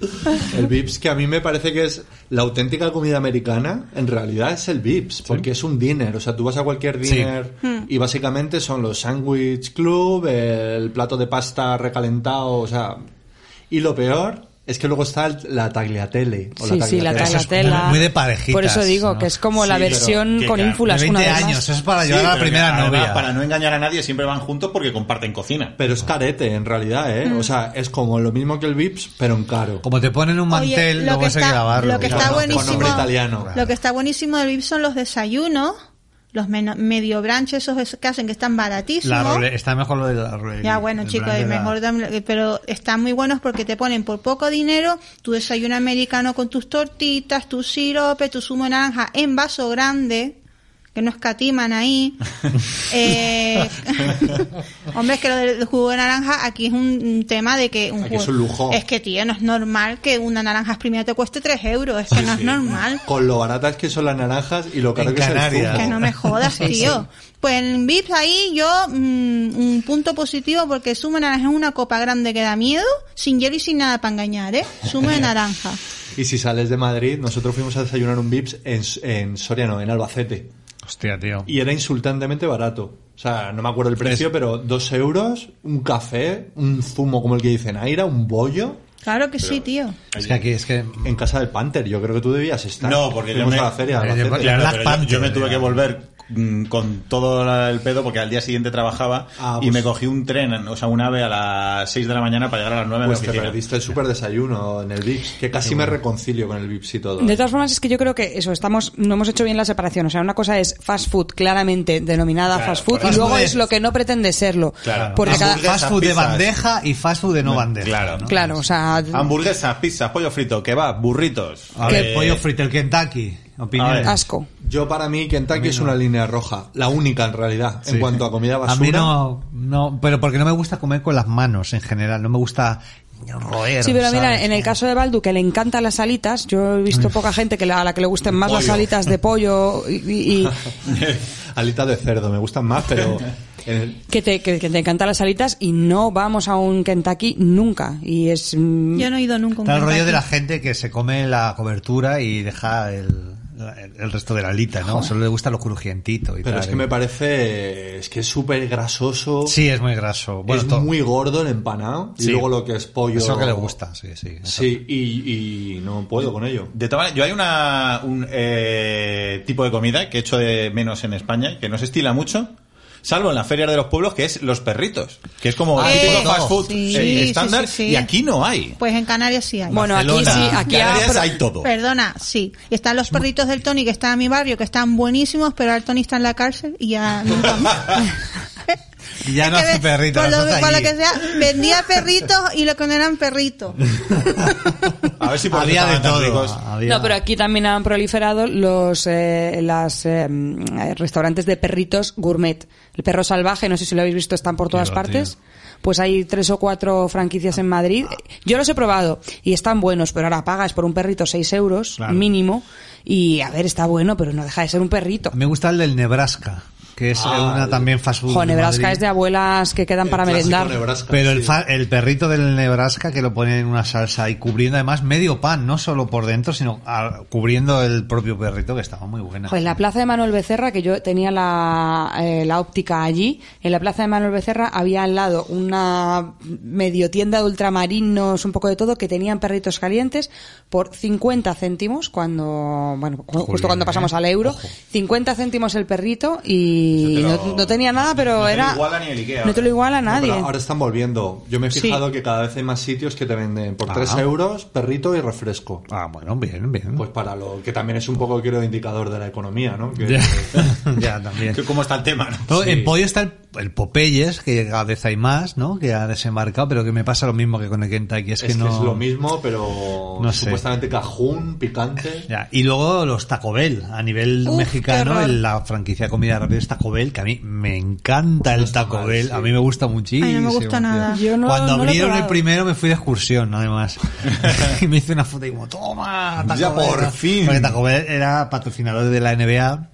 El Vips, que a mí me parece que es la auténtica comida americana, en realidad es el Vips, porque es un dinner. O sea, tú vas a cualquier dinner Sí. y básicamente son los Sandwich Club, el plato de pasta recalentado, o sea... Y lo peor es que luego está el- la tagliatelle. O Sí, sí, la tagliatella. Eso es tagliatella. muy- muy de parejitas, Por eso digo ¿no? que es como Sí, la pero versión que con ca- ínfulas. de una veinte vez años, más. eso es para Sí, llevar a la pero que primera además, novia. para no engañar a nadie, siempre van juntos porque comparten cocina. Pero es carete, en realidad, ¿eh? O sea, es como lo mismo que el Vips, pero en caro. Como te ponen un Oye, mantel, lo luego que hay que está- grabarlo. lo que está Con- con buenísimo, nombre italiano. lo que está buenísimo del Vips son los desayunos, los meno- medio brunch esos es- que hacen que están baratísimos. La role- está mejor lo de la role- Ya, bueno, el chicos, brand es de la- mejor, dame- pero están muy buenos porque te ponen por poco dinero tu desayuno americano con tus tortitas, tu sirope, tu zumo de naranja en vaso grande, que no escatiman ahí. eh, hombre, es que lo del jugo de naranja aquí es un tema de que un Aquí jugo, es un lujo. Es que, tío, no es normal que una naranja exprimida te cueste tres euros, es que no es normal. Con lo baratas que son las naranjas y lo caro En que es el Canarias. zumo. Que no me jodas, tío. Pues en Vips ahí yo, mm, un punto positivo porque el zumo de naranja es una copa grande que da miedo, sin hielo y sin nada para engañar, ¿eh? Zumo de naranja. Y si sales de Madrid, nosotros fuimos a desayunar un Vips en, en Soria, no, en Albacete. Hostia, tío. Y era insultantemente barato. O sea, no me acuerdo el precio, pero dos euros, un café, un zumo como el que dice Naira, un bollo, Claro que sí, tío. Es que aquí es que... en casa del Panther. Yo creo que tú debías estar. No, porque yo Fuimos me- a la feria. a Eh, Albacete. porque- Claro, Black pero yo, Panther, yo me tuve que ya. volver mm, con todo el pedo porque al día siguiente trabajaba Ah, y pues- me cogí un tren, o sea, un ave a las seis de la mañana para llegar a las nueve Pues a te la oficina. perdiste el super desayuno en el Vips, que casi me reconcilio con el Vips y todo. De todas formas, es que yo creo que eso, estamos, no hemos hecho bien la separación. O sea, una cosa es fast food, claramente denominada Claro, fast food, fast y luego food es es- lo que no pretende serlo. Claro. Porque Fast- cada, Hamburguesas, fast food de pizzas. bandeja y fast food de no bandeja. Claro. ¿no? claro, o sea, Hamburguesas, pizzas, pollo frito, kebab, burritos. A ver, Eh, pollo frito, el Kentucky. Opiniones. asco. Yo para mí Kentucky es una línea roja, la única en realidad, en Sí. cuanto a comida A basura. mí no, no, pero porque no me gusta comer con las manos en general, no me gusta roer. Sí, pero mira, ¿sabes? en el caso de Baldu, que le encantan las alitas, yo he visto poca gente que la- a la que le gusten más las Pollo. alitas de pollo y, y- y Alitas de cerdo, me gustan más, pero en- que, te, que, que te encantan las alitas y no vamos a un Kentucky nunca. Y es... mm, Yo no he ido nunca a un Está el rollo Kentucky. de la gente que se come la cobertura y deja el, el, el resto de la alita, ¿no? Solo le gusta lo crujientito y pero tal. es que me parece es que es súper grasoso. Sí, es muy graso. Bueno, es to- muy gordo el empanado y Sí. luego lo que es pollo. Eso que le gusta, sí, sí. Sí, y, y no puedo con ello. De todas maneras, yo hay una, un eh, tipo de comida que echo de menos en España, que no se estila mucho, salvo en las ferias de los pueblos, que es los perritos, que es como Ah, típico sí. fast food Sí, eh, sí, estándar, sí, sí. y aquí no hay. Pues en Canarias sí hay. Bueno, aquí Barcelona, sí, aquí Canarias ha- hay todo. Perdona, sí. Y están los perritos del Tony que están en mi barrio, que están buenísimos, pero el Tony está en la cárcel y ya nunca más. Y ya no Es que hace ve- perritos, Por lo, los hace por lo allí. que sea, vendía perritos y lo que no eran perritos. A ver si por eso Había de estaban tan todo. ricos. había- No, pero aquí también han proliferado los eh, las eh, eh, restaurantes de perritos gourmet. El perro salvaje, no sé si lo habéis visto, están por todas Tío, partes. Pues hay tres o cuatro franquicias en Madrid. Yo los he probado y están buenos, pero ahora pagas por un perrito seis euros Claro. mínimo. Y a ver, está bueno, pero no deja de ser un perrito. Me gusta el del Nebraska, que es Ah, una el- también fast food. Jo, de Nebraska Madrid. es de abuelas que quedan para El clásico merendar. Nebraska, Pero el, sí. fa- el perrito del Nebraska que lo pone en una salsa y cubriendo además medio pan, no solo por dentro, sino a- cubriendo el propio perrito, que estaba muy buena. Jo, en la plaza de Manuel Becerra, que yo tenía la, eh, la óptica allí, en la plaza de Manuel Becerra había al lado una medio tienda de ultramarinos, un poco de todo, que tenían perritos calientes por cincuenta céntimos cuando, bueno, ju- justo Jolín, cuando pasamos ¿eh? al euro, Ojo. cincuenta céntimos el perrito y Eso te lo- no, no tenía nada, pero no te lo era... iguala ni el Ikea, no te lo iguala No, nadie. pero ahora están volviendo. Yo me he Sí. fijado que cada vez hay más sitios que te venden por Ah. tres euros perrito y refresco. Ah, bueno, bien, bien. Pues para lo que también es un poco, creo, indicador de la economía, ¿no? Que, ya, ya, también. Que ¿Cómo está el tema? ¿no? Todo- Sí. En pollo está el, el Popeyes, que cada vez hay más, ¿no? Que ha desembarcado, pero que me pasa lo mismo que con el Kentucky. Es, es que que no... es lo mismo, pero No sé. supuestamente cajún, picante. Ya, y luego los Taco Bell, a nivel Uf, qué mexicano, horror. en la franquicia de comida rápida es Taco Bell, que a mí me encanta el está Taco mal, Bell, sí. a mí me gusta muchísimo. Ay, no me gusta tío. nada. Yo no- Cuando no lo he abrieron el probado. primero me fui de excursión, además. y me hice una foto y como, toma, Taco Ya Bell", por ¿no? fin. Porque Taco Bell era patrocinador de la N B A.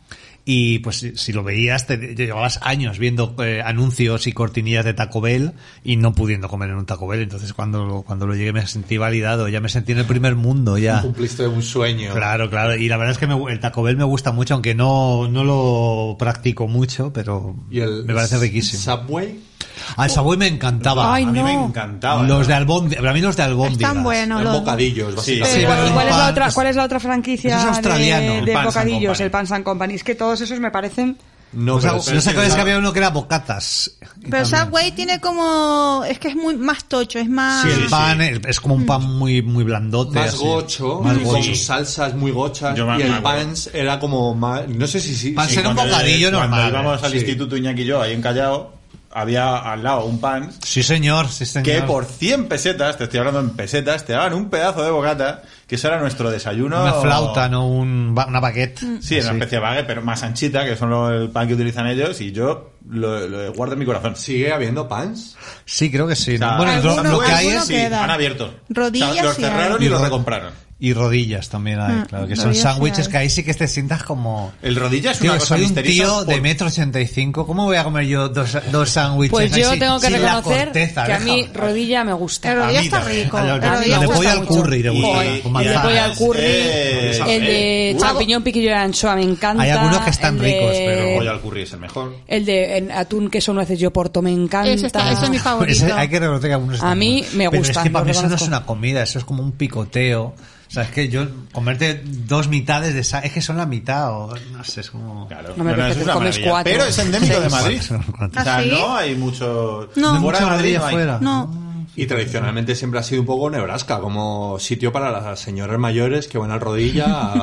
y pues si, si lo veías, te, te llevabas años viendo eh, anuncios y cortinillas de Taco Bell y no pudiendo comer en un Taco Bell. Entonces cuando lo, cuando lo llegué me sentí validado, ya me sentí en el primer mundo ya. Cumpliste un sueño. Claro, claro. Y la verdad es que me, el Taco Bell me gusta mucho, aunque no, no lo practico mucho, pero ¿Y el me parece riquísimo. Subway? Al Subway me encantaba. Ay, A mí no. me encantaba. Los ¿no? de albóndigas, para mí los de albóndigas. Están buenos Eran los bocadillos, Sí, básicamente. sí, ¿Cuál, pero cuál un es la pan, otra, pues, ¿Cuál es la otra franquicia ese es australiano, de, de Pans and bocadillos? Company. El Pans and Company. Es que todos esos me parecen... No, No, pero no sé cuál es que había uno que era bocatas. Pero Subway tiene como... Es que es muy más tocho, es más... Sí, el pan es, es como un pan muy muy blandote. más así. gocho, Más con gocho. salsas muy gochas, Yo me- y me el acuerdo. pans era como más... No sé si... si Pans si- era un Cuando- bocadillo cuando normal, íbamos eh, al sí. instituto Iñaki y yo, ahí en Callao, había al lado un pan Sí, señor, sí, señor. que por cien pesetas, te estoy hablando en pesetas, te daban un pedazo de bocata, que eso era nuestro desayuno. Una flauta, no un, ba- una baguette. Sí, era una especie de baguette, pero más anchita, que son lo- el pan que utilizan ellos, y yo lo, lo guardo en mi corazón. ¿Sigue habiendo pans? Sí, creo que sí. O sea, ¿no? Bueno, lo, alguno- lo que hay alguno es... sí, queda. han abierto. Rodillas O sea, los sí cerraron hay. y los recompraron. Y rodillas también hay, Mm, claro, que son rodillas sí sándwiches hay. que ahí sí que te sientas como... El rodilla es Tío, una cosa soy un misteriosa. tío de por- metro ochenta y cinco, ¿cómo voy a comer yo dos, dos sándwiches? Pues ahí yo sin- tengo que sin la reconocer corteza? que a mí Deja- rodilla me gusta. El rodilla mí está también. rico. A lo- El a rodilla lo de está pollo al mucho. curry le gusta, Y- con y El de manzana. pollo al curry, Eh, el de eh, champiñón piquillo de anchoa me encanta. Hay algunos que están el de- ricos, pero pollo al curry es el mejor. El de en atún queso nueces yo porto me encanta. Ese está- ese es mi favorito. Ese- hay que reconocer que algunos están A mí buenos. me Pero es gustan, que para lo mí eso no es reconozco. una comida, eso es como un picoteo. O sea, es que yo, comerte dos mitades de esa, es que son la mitad, o no sé, es como... Claro. No me eso apetece, es una comes maravilla. cuatro. Pero es endémico de Seis. Madrid. Cuatro. O sea, ¿Ah, sí? no hay mucho... No. Fuera de Mucha Madrid rodilla no hay. fuera. No. Y tradicionalmente siempre ha sido un poco Nebraska, como sitio para las señoras mayores que van al rodilla a,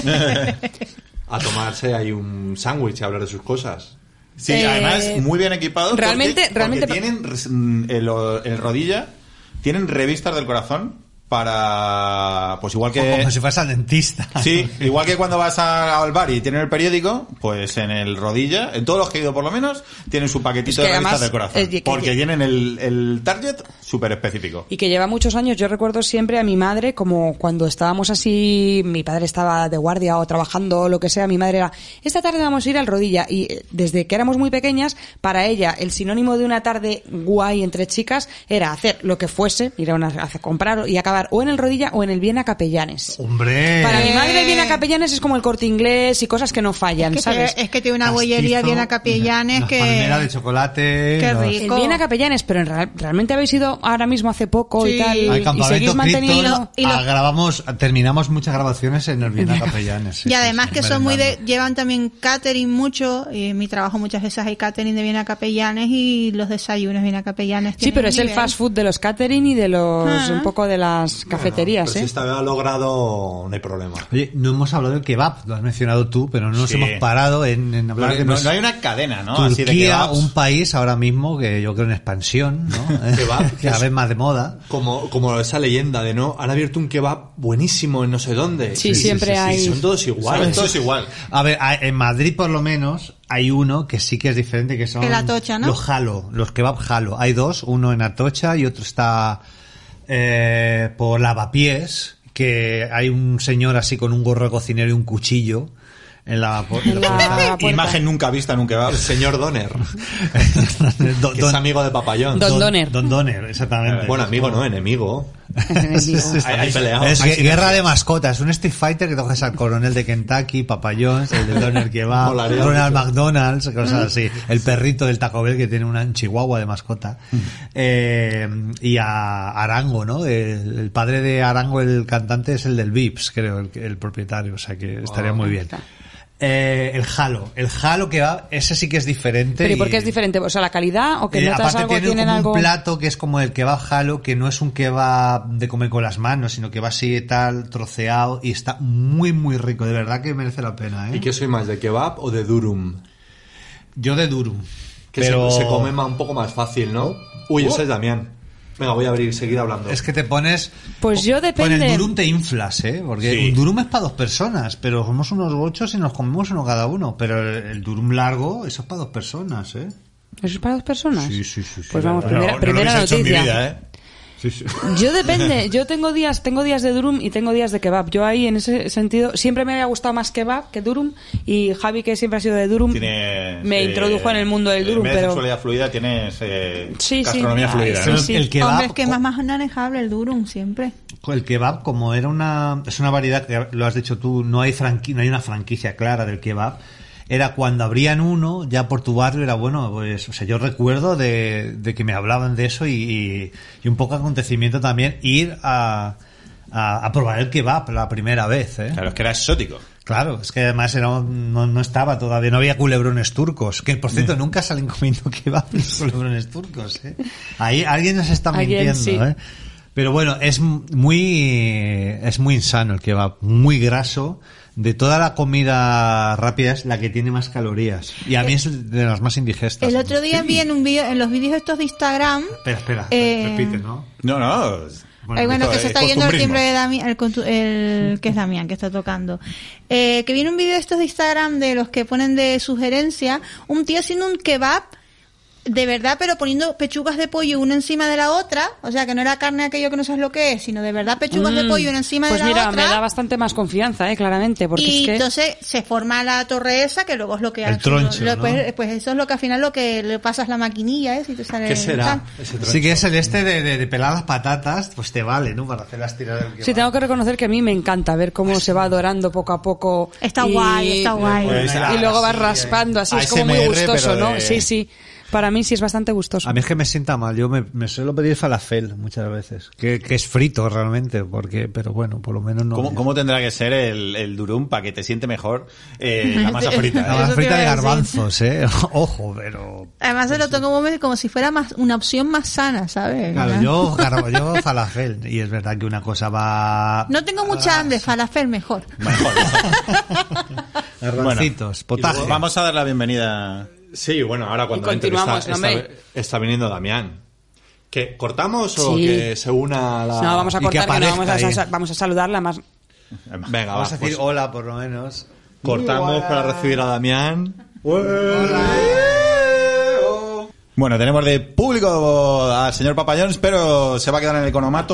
a tomarse ahí un sándwich y hablar de sus cosas. Sí, Eh, además muy bien equipados. porque- realmente- porque realmente- tienen res- mm, el, el rodilla, tienen revistas del corazón para, pues igual que... Como si fueras al dentista. Sí, igual que cuando vas a- al bar y tienen el periódico, pues en el rodilla, en todos los que he ido por lo menos, tienen su paquetito Es que de revistas además, del corazón. eh, que- porque tienen el, el target súper específico. Y que lleva muchos años. Yo recuerdo siempre a mi madre, como cuando estábamos así, mi padre estaba de guardia o trabajando o lo que sea, mi madre era, esta tarde vamos a ir al rodilla. Y eh, desde que éramos muy pequeñas, para ella, el sinónimo de una tarde guay entre chicas era hacer lo que fuese, ir a, una, a comprar y acabar o en el rodilla o en el Viena Capellanes. Hombre. Para mi madre el Viena Capellanes es como el Corte Inglés y cosas que no fallan, Que ¿sabes? tiene- es que tiene una bollería bien a Capellanes unas que... palmeras de chocolate. Qué los- rico. El Viena Capellanes, pero en real- realmente habéis ido ahora mismo hace poco Sí. y tal, Al y seguís campamento manteniendo... Krypton, y lo- ah, grabamos, terminamos muchas grabaciones en el Viena Capellanes. sí, Y sí, además sí, que son muy de, merendando. llevan también catering mucho, y en mi trabajo muchas veces hay catering de Viena Capellanes y los desayunos Viena Capellanes. Sí, tienen pero es el nivel. fast food de los catering y de los Ah. un poco de las cafeterías, Pero ¿eh? si está logrado, no hay problema. Oye, no hemos hablado del kebab, lo has mencionado tú, pero no nos Sí. hemos parado en, en hablar de no, los- no hay una cadena, ¿no? Así de Turquía, kebabs. un país ahora mismo que yo creo en expansión, ¿no? Kebab, Cada es- vez más de moda. Como, como esa leyenda de no, han abierto un kebab buenísimo en no sé dónde. Sí, siempre hay- Son todos Saben iguales. todos igual. A ver, a- en Madrid por lo menos hay uno que sí que es diferente, que son El Atocha, ¿no? los Jalo, los kebab Jalo. Hay dos, uno en Atocha y otro está eh, por Lavapiés, que hay un señor así con un gorro de cocinero y un cuchillo en la, pu- en En la la puerta. puerta. Imagen nunca vista en un kebab. El señor Donner, Don- que don- es amigo de Papayón. Don Donner. Don Donner, exactamente. Bueno, amigo, no, enemigo. Ahí, ahí peleamos. Es que- guerra de mascotas, un Street Fighter que coges al coronel de Kentucky, Papa John's, el de Doner Kebab, Molaría Ronald mucho. McDonald's, cosas así. El perrito del Taco Bell que tiene una chihuahua de mascota. Eh, y a Arango, ¿no? El, el padre de Arango, el cantante, es el del Vips, creo, el, el propietario, o sea que estaría muy bien. Eh, el Jalo, el Jalo que va, ese sí que es diferente. Pero ¿y por qué es diferente? O sea, la calidad o que Eh, notas aparte algo, tiene tienen como algo... un plato que es como el kebab Jalo, que no es un kebab de comer con las manos, sino que va así tal, troceado, y está muy muy rico, de verdad que merece la pena, ¿eh? ¿Y qué soy más, de kebab o de durum? Yo de durum. Que pero se, se come ma- un poco más fácil, ¿no? Uy, ese es Damián. Venga, voy a abrir, seguir hablando. es que te pones... Pues yo Con depende... el durum te inflas, ¿eh? Porque Sí. un durum es para dos personas, pero somos unos gochos y nos comemos uno cada uno. Pero el, el durum largo, eso es para dos personas, ¿eh? ¿Eso es para dos personas? Sí, sí, sí, sí. Pues vamos, Bueno, primera, no lo primera habéis hecho en mi noticia. vida, ¿eh? Sí, sí. Yo depende, yo tengo días, tengo días de durum y tengo días de kebab. Yo ahí en ese sentido siempre me había gustado más kebab que durum, y Javi, que siempre ha sido de durum, Tienes, me eh, introdujo en el mundo del durum, en vez de pero sexualidad fluida tienes eh, Sí, sí. gastronomía Ay, fluida, sí, ¿no? sí. El kebab, Hombre, es que es más, más manejable el durum siempre. el kebab, como era una, es una variedad que lo has dicho tú, no hay franqui, no hay una franquicia clara del kebab. Era cuando abrían uno, ya por tu barrio era bueno, pues, o sea, yo recuerdo de, de que me hablaban de eso y, y, y un poco acontecimiento también ir a, a, a probar el kebab la primera vez, ¿eh? Claro, es que era exótico. Claro, es que además era, un- no, no estaba todavía, no había culebrones turcos, que por cierto nunca salen comiendo kebab los culebrones turcos, ¿eh? Ahí alguien nos está Alguien, mintiendo, sí. ¿eh? Pero bueno, es muy, es muy insano el kebab, muy graso. De toda la comida rápida es la que tiene más calorías. Y a mí es de las más indigestas. El otro día vi en un vídeo, en los vídeos estos de Instagram, Espera, espera, Eh, repite, ¿no? No, no. eh, bueno, esto que es se está viendo el costumbrismo. timbre de Damián, el, contu- el que es Damián, que está tocando. Eh, que viene un vídeo de estos de Instagram de los que ponen de sugerencia, un tío haciendo un kebab de verdad, pero poniendo pechugas de pollo una encima de la otra, o sea, que no era carne aquello que no sabes lo que es, sino de verdad pechugas de Mm, pollo una encima pues de la mira, otra. me da bastante más confianza, eh, claramente, porque Y es que entonces se forma la torre esa, que luego es lo que El al troncho, final- ¿no? pues, pues eso es lo que al final lo que le pasas la maquinilla, ¿eh? Si te sale ¿Qué el será? tal. Ese troncho? Sí que es el este de, de, de pelar las patatas, pues te vale, ¿no? Para hacer las tiradas del kebab. sí, tengo que reconocer que a mí me encanta ver cómo se va dorando poco a poco. Está y- guay, está guay. Pues, Y luego vas sí, raspando, así A es como muy S M R, gustoso, pero ¿no? de- Sí, sí. Para mí sí es bastante gustoso. A mí es que me sienta mal. Yo me, me suelo pedir falafel muchas veces. Que, que es frito realmente, porque, pero bueno, por lo menos no. ¿Cómo, cómo tendrá que ser el, el durum para que te siente mejor eh, la masa frita? La ¿eh? más Eso te frita de iba a decir. garbanzos, ¿eh? Ojo, pero... Además se lo toco como, como si fuera más una opción más sana, ¿sabes? Claro, ¿no? yo, garba- yo falafel. Y es verdad que una cosa va... No tengo mucha hambre, falafel mejor. Mejor. Garbancitos, potaje. Y luego vamos a dar la bienvenida. Sí, bueno, ahora cuando Y entre continuamos, está, ¿no, está, hombre? está viniendo Damián. ¿Que cortamos o Sí. que se una a la... No, vamos a y que cortar, que no vamos a, aparezca sa- ahí. vamos a saludarla más. Venga, Vamos va, a decir pues hola, por lo menos. cortamos para recibir a Damián. Bueno, tenemos de público al señor Papayons, pero se va a quedar en el economato.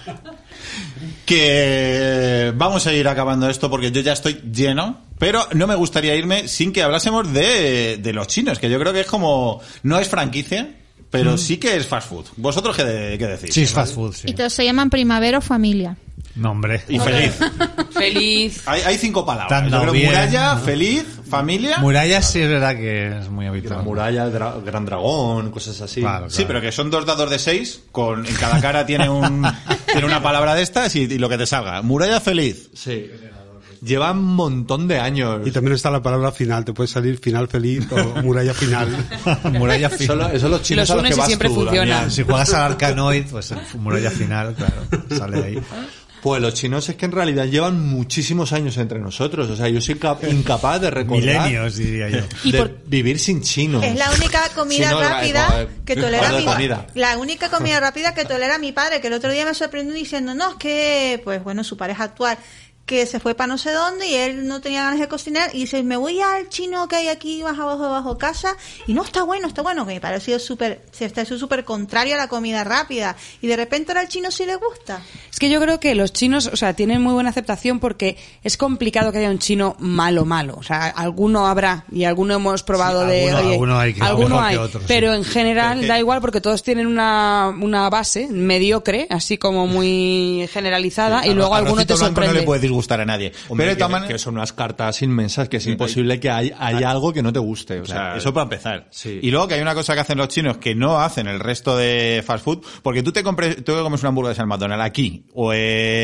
Que vamos a ir acabando esto porque yo ya estoy lleno, pero no me gustaría irme sin que hablásemos de, de los chinos, que yo creo que es como, no es franquicia, pero sí que es fast food. ¿Vosotros qué, de- qué decís? Sí, es fast food, sí. Y todos se llaman primavera o familia. No, hombre. Y feliz. Feliz. Hay, hay cinco palabras. Te han Yo dado creo que bien. muralla, feliz, familia. Murallas sí es verdad que es muy La habitual. muralla, el dra- gran dragón, cosas así. Claro. Sí, pero que son dos dados de seis, con en cada cara tiene un tiene una palabra de estas y, y lo que te salga. Muralla feliz. Sí. Llevan un montón de años. Y también está la palabra final, te puede salir final feliz o muralla final. Muralla final. Solo- eso los chinos Los a los unes que y vas siempre tú, funcionan. Damián. Si juegas al Arcanoid, pues en muralla final, claro, sale ahí. Pues los chinos es que en realidad llevan muchísimos años entre nosotros. O sea, yo soy cap- incapaz de recordar Milenios, diría yo. Y de por- vivir sin chinos. Es la única comida Sí, no, rápida eh, que tolera hablo de mi comida. la única comida rápida que tolera mi padre, que el otro día me sorprendió diciendo, no, es que, pues bueno, su pareja actual, que se fue para no sé dónde y él no tenía ganas de cocinar y dice, me voy al chino que hay aquí más abajo bajo casa y no, está bueno, está bueno, que me pareció súper, se está súper contrario a la comida rápida y de repente ahora al chino sí le gusta. Es que yo creo que los chinos, o sea, tienen muy buena aceptación porque es complicado que haya un chino malo, malo. O sea, alguno habrá y alguno hemos probado Sí, de... alguno- oye, alguno hay que- alguno mejor hay, que otro, sí. pero en general Porque- da igual porque todos tienen una, una base mediocre, así como muy generalizada, y luego alguno te Arrocito blanco sorprende. no le puede disgustar a nadie. Hombre, pero de que, todas maneras- que son unas cartas inmensas que es imposible que hay- haya algo que no te guste. O O sea, sea, eso para empezar. Sí. Y luego que hay una cosa que hacen los chinos que no hacen el resto de fast food, porque tú te compres, tú te comes una hamburguesa en McDonald's aquí o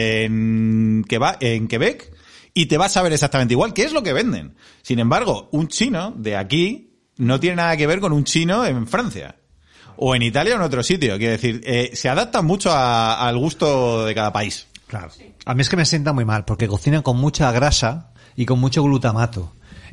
en, Queba- en Quebec y te vas a ver exactamente igual, que es lo que venden. Sin embargo, un chino de aquí no tiene nada que ver con un chino en Francia. O en Italia o en otro sitio. Quiero decir, eh, se adaptan mucho a- al gusto de cada país. Claro. A mí es que me sienta muy mal, porque cocinan con mucha grasa y con mucho glutamato.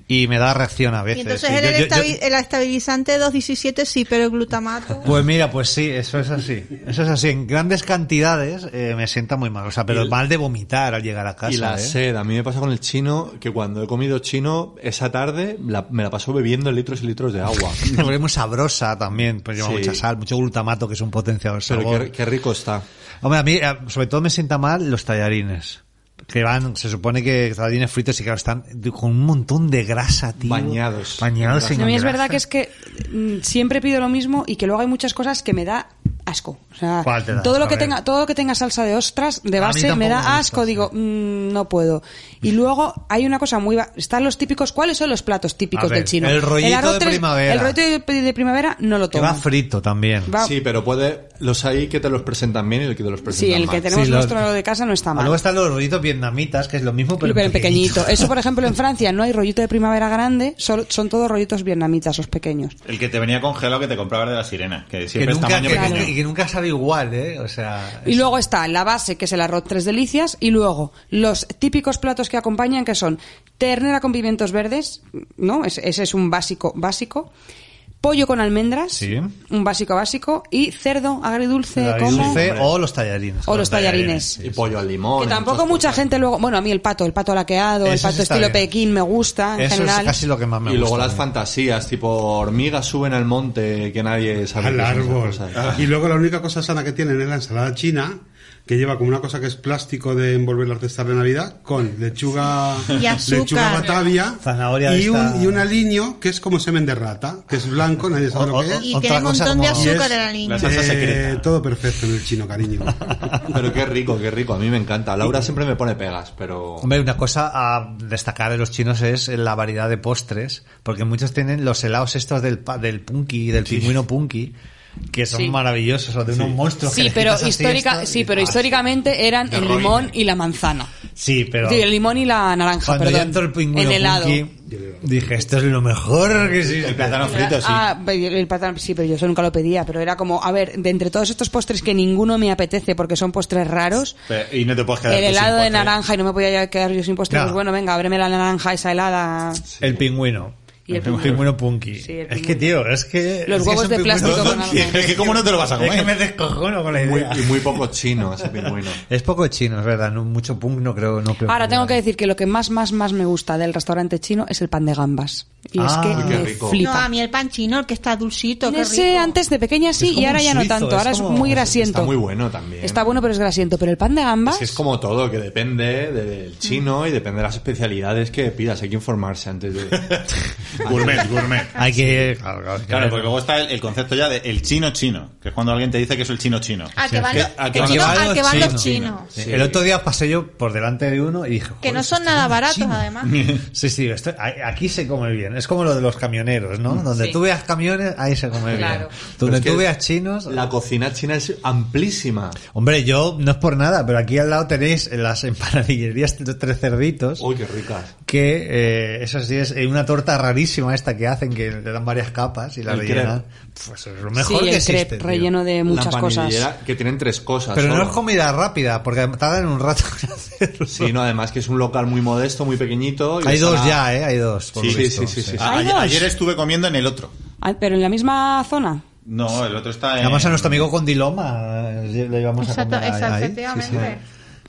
y me da reacción a Y veces. entonces Sí, el, yo- yo- yo- estabi- el estabilizante dos diecisiete sí, pero el glutamato... Pues mira, pues sí, eso es así. Eso es así. En grandes cantidades eh, me sienta muy mal. O sea, pero Y- mal de vomitar al llegar a casa. Y la ¿eh? sed, a mí me pasa con el chino que cuando he comido chino, esa tarde la- me la paso bebiendo litros y litros de agua. Porque es muy sabrosa también, pues lleva Sí. mucha sal, mucho glutamato, que es un potenciador Pero sabor. qué, qué rico está. Hombre, a mí eh, sobre todo me sienta mal los tallarines. Que van, se supone que tallarines fritos y claro, están de- con un montón de grasa, tío. Bañados. Bañados en A mí es grasa. verdad que es que mm, siempre pido lo mismo y que luego hay muchas cosas que me da asco. O sea, ¿Cuál te da? todo lo A que ver. tenga, todo lo que tenga salsa de ostras de A mí base tampoco me da me gusta, asco. sí. Digo, mm, no puedo. Y luego hay una cosa muy, ba- están los típicos. ¿Cuáles son los platos típicos A ver, del chino? el rollito arroz de tres- primavera. El rollito de, de primavera no lo Que tomo. va frito también. Va- Sí, pero puede... Los hay que te los presentan bien y el que te los presentan sí, el que mal. tenemos Sí, los- nuestro de casa no está Ah, mal. luego están los rollitos vietnamitas, que es lo mismo, pero, Pero en en pequeñito. Eso, por ejemplo, en Francia no hay rollito de primavera grande, son, son todos rollitos vietnamitas, los pequeños. El que te venía congelado que te comprabas de la sirena, que Que siempre es nunca, tamaño que, pequeño. que- que nunca sabe igual, ¿eh? O sea... Y es- luego está la base, que es el arroz tres delicias, y luego los típicos platos que acompañan, que son ternera con pimientos verdes, ¿no? Ese, ese es un básico básico. Pollo con almendras, Sí. un básico básico, y cerdo agridulce, como... Dulce o los tallarines. O los tallarines. Y pollo al limón. Que y tampoco muchas mucha cosas. gente luego... Bueno, a mí el pato, el pato laqueado, el Eso pato sí está estilo bien. Pekín me gusta, en Eso general. es casi lo que más me Y luego gusta. las fantasías, tipo hormigas suben al monte que nadie sabe. Al qué son esas árbol. cosas. Y luego la única cosa sana que tienen es la ensalada china, que lleva como una cosa que es plástico de envolver las cestas de Navidad, con lechuga, Y azúcar. lechuga batavia Zanahoria y esta- un, y un aliño que es como semen de rata, que es blanco, nadie sabe O- lo que o- es. Y Otra tiene un cosa montón de como- azúcar Y en es- la línea. La salsa Eh, secreta. todo perfecto en el chino, cariño. Pero qué rico, qué rico. A mí me encanta. Laura siempre me pone pegas, pero... Hombre, una cosa a destacar de los chinos es la variedad de postres, porque muchos tienen los helados estos del, pa- del punky, del pingüino punky, que son Sí. maravillosos, o de unos monstruos que Sí, les pero quitas así histórica, esto sí, y- pero Ah, históricamente eran el rolling. limón y la manzana. Sí, pero... Sí, el limón y la naranja, Cuando ya perdón. entró el pingüino en helado. punky, dije, esto es lo mejor que existe. El plátano frito, sí. Ah, el plátano, sí, pero yo eso nunca lo pedía, pero era como, a ver, de entre todos estos postres que ninguno me apetece porque son postres raros, Pero- y no te puedes quedar el tú sin helado de postre. naranja y no me podía ya quedar yo sin postre, No. pues bueno, venga, ábreme la naranja esa helada. El pingüino. Y el el pingüino. pingüino punky. Sí, el es pingüino. que, tío, es que... Los es que huevos es un de pingüino plástico con punky. algo. Es que cómo no te lo vas a Es que comer. me descojono con la Muy, idea. y muy poco chino ese pingüino. Es poco chino, es verdad. No, mucho punk no creo. No creo Ahora tengo que decir que lo que más, más, más me gusta del restaurante chino es el pan de gambas. Y es Ah, que uy, qué me rico. flipa. No, a mí el pan chino, el que está dulcito, qué Ese rico. antes de pequeña sí Es como y ahora un ya no suizo, tanto, es ahora es como- muy grasiento. Está muy bueno también. Está bueno pero es grasiento, pero el pan de gambas... Es que es como todo, que depende del chino y depende de las especialidades que pidas. Hay que informarse antes de... Gourmet, gourmet. Hay que... Claro, claro, Claro, porque luego está el, el concepto ya de el chino chino, que es cuando alguien te dice que es el chino chino. Al que van, que- los- al que el van chino- los al que van los chinos. chinos. Sí. El otro día pasé yo por delante de uno y dije... Que "Joder, no son esto nada es baratos, chino". además. Sí, sí, esto- a- aquí se come bien. Es como lo de los camioneros, ¿no? Donde Sí. tú veas camiones, ahí se come Claro. bien. Donde es que tú veas chinos... La cocina china es amplísima. Hombre, yo no es por nada, pero aquí al lado tenéis las empanadillerías de tres cerditos. Uy, qué ricas. Que eh, eso sí es eh, una torta rarísima esta que hacen, que le dan varias capas y la El rellenan. Pues es lo mejor sí, que el existe. crepe tío. relleno de muchas la cosas. panillera, que tienen tres cosas. Pero no solo. es comida rápida, porque tardan un rato en hacerlo. Sí, no, además que es un local muy modesto, muy pequeñito. y Hay está- dos ya, ¿eh? Hay dos. por Sí, lo sí, visto, sí, sí, sí. A- ¿Hay ayer, dos? ayer estuve comiendo en el otro. Ah, pero en la misma zona. No, el otro está en... Llamamos a nuestro amigo Condiloma, eh, le llevamos Exacto, a comer exacto, ahí. efectivamente.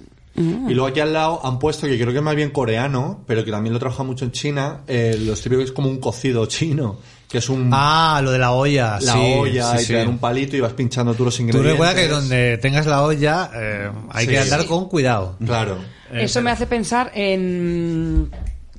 Y luego aquí al lado han puesto, que creo que es más bien coreano, pero que también lo trabaja mucho en China, eh, los típicos es como un cocido chino, que es un... Ah, lo de la olla. la sí, olla sí, y sí. te dan un palito y vas pinchando tú los Tú ingredientes. recuerda que donde tengas la olla eh, hay Sí. que andar Sí. con cuidado. Claro. Eso me hace pensar en...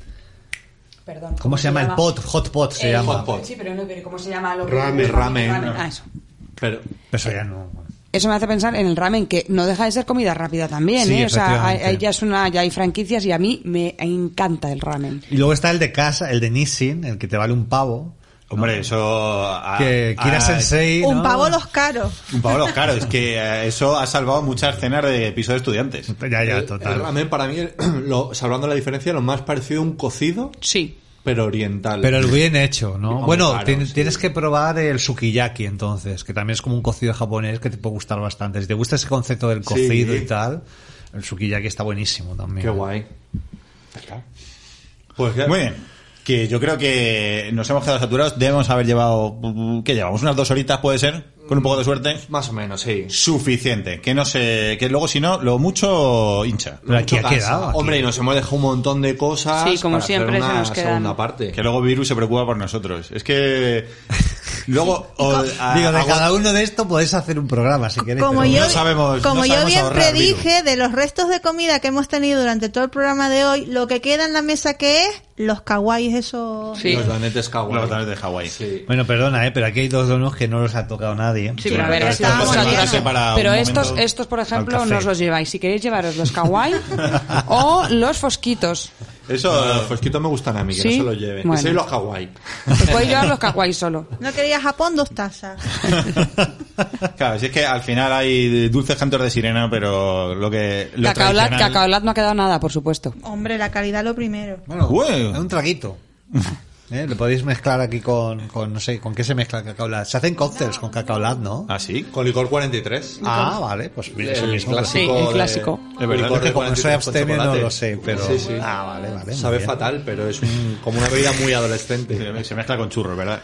Perdón. ¿Cómo se llama? El pot, hot pot se El llama. hot pot. Sí, pero no, pero ¿cómo se llama? Lo que- Ramen. Ramen. Ah, eso. Pero Eso ya no. Eso me hace pensar en el ramen, que no deja de ser comida rápida también, Sí, ¿eh? O sea, hay, efectivamente. hay- ya, es una, ya hay franquicias y a mí me encanta el ramen. Y luego está el de casa, el de Nissin, el que te vale un pavo. Hombre, eso... a- Que Kira a- Sensei, Un ¿no? pavo los caros. Un pavo los caros. Es que eh, eso ha salvado muchas cenas de piso de estudiantes. Ya, ya, el, total. el ramen para mí, lo, hablando de la diferencia, lo más parecido a un cocido, Sí. pero oriental. Pero el bien hecho, ¿no? Hombre, Bueno, claro, tien- sí. tienes que probar el sukiyaki entonces, que también es como un cocido japonés que te puede gustar bastante. Si te gusta ese concepto del cocido Sí. y tal, el sukiyaki está buenísimo también. Qué guay. Pues ya- Muy bien. que yo creo que nos hemos quedado saturados. Debemos haber llevado, ¿qué llevamos? ¿Unas dos horitas puede ser? Con un poco de suerte. Más o menos, sí. Suficiente. Que no sé, que luego si no, lo mucho hincha. Pero aquí ha Mucho quedado. cansa. Aquí. Hombre, y nos hemos dejado un montón de cosas. Sí, como para siempre hacer se una nos quedan. segunda parte. Que luego Virus se preocupa por nosotros. Es que luego o- a- Digo, de agua- cada uno de esto podéis hacer un programa si queréis. Como pero- yo, no sabemos- como no yo sabemos bien ahorrar, predije, de los restos de comida que hemos tenido durante todo el programa de hoy, lo que queda en la mesa, ¿qué es? Los kawaiis esos. Sí. Los danetes kawaii. Los danetes de Hawái. Sí. Bueno, perdona, ¿eh? pero aquí hay dos donos que no los ha tocado nadie. Sí, pero a ver, Pero estos, estábamos estos bien. se para pero un estos, momento estos, por ejemplo, al café. no os los lleváis. Si queréis llevaros los kawaii o los fosquitos. Eso, Los fosquitos me gustan a mí, que Sí. no se los lleven. Bueno. Y soy los kawaii. Os podéis llevar los kawaii solo. No quería Japón, dos tazas. claro, si es que al final hay dulces cantos de sirena, pero lo que... Lo Cacaolat, tradicional- cacaolat no ha quedado nada, por supuesto. Hombre, la calidad lo primero. Bueno, Ué. es un traguito. ¿Eh? Lo podéis mezclar aquí con, con, no sé, ¿con qué se mezcla el cacaolat? Se hacen cócteles con cacaolat, ¿no? ¿Ah, sí? Con licor cuarenta y tres. Ah, vale, pues mira, eso El mismo. clásico Sí, el de- clásico. Es verdad, licor Es que de como no soy cuarenta y tres con abstemio no chocolate. lo sé, pero... Sí, sí. Ah, vale, vale. muy Sabe bien. fatal, pero es un, como una bebida muy adolescente. Se mezcla con churros, ¿verdad?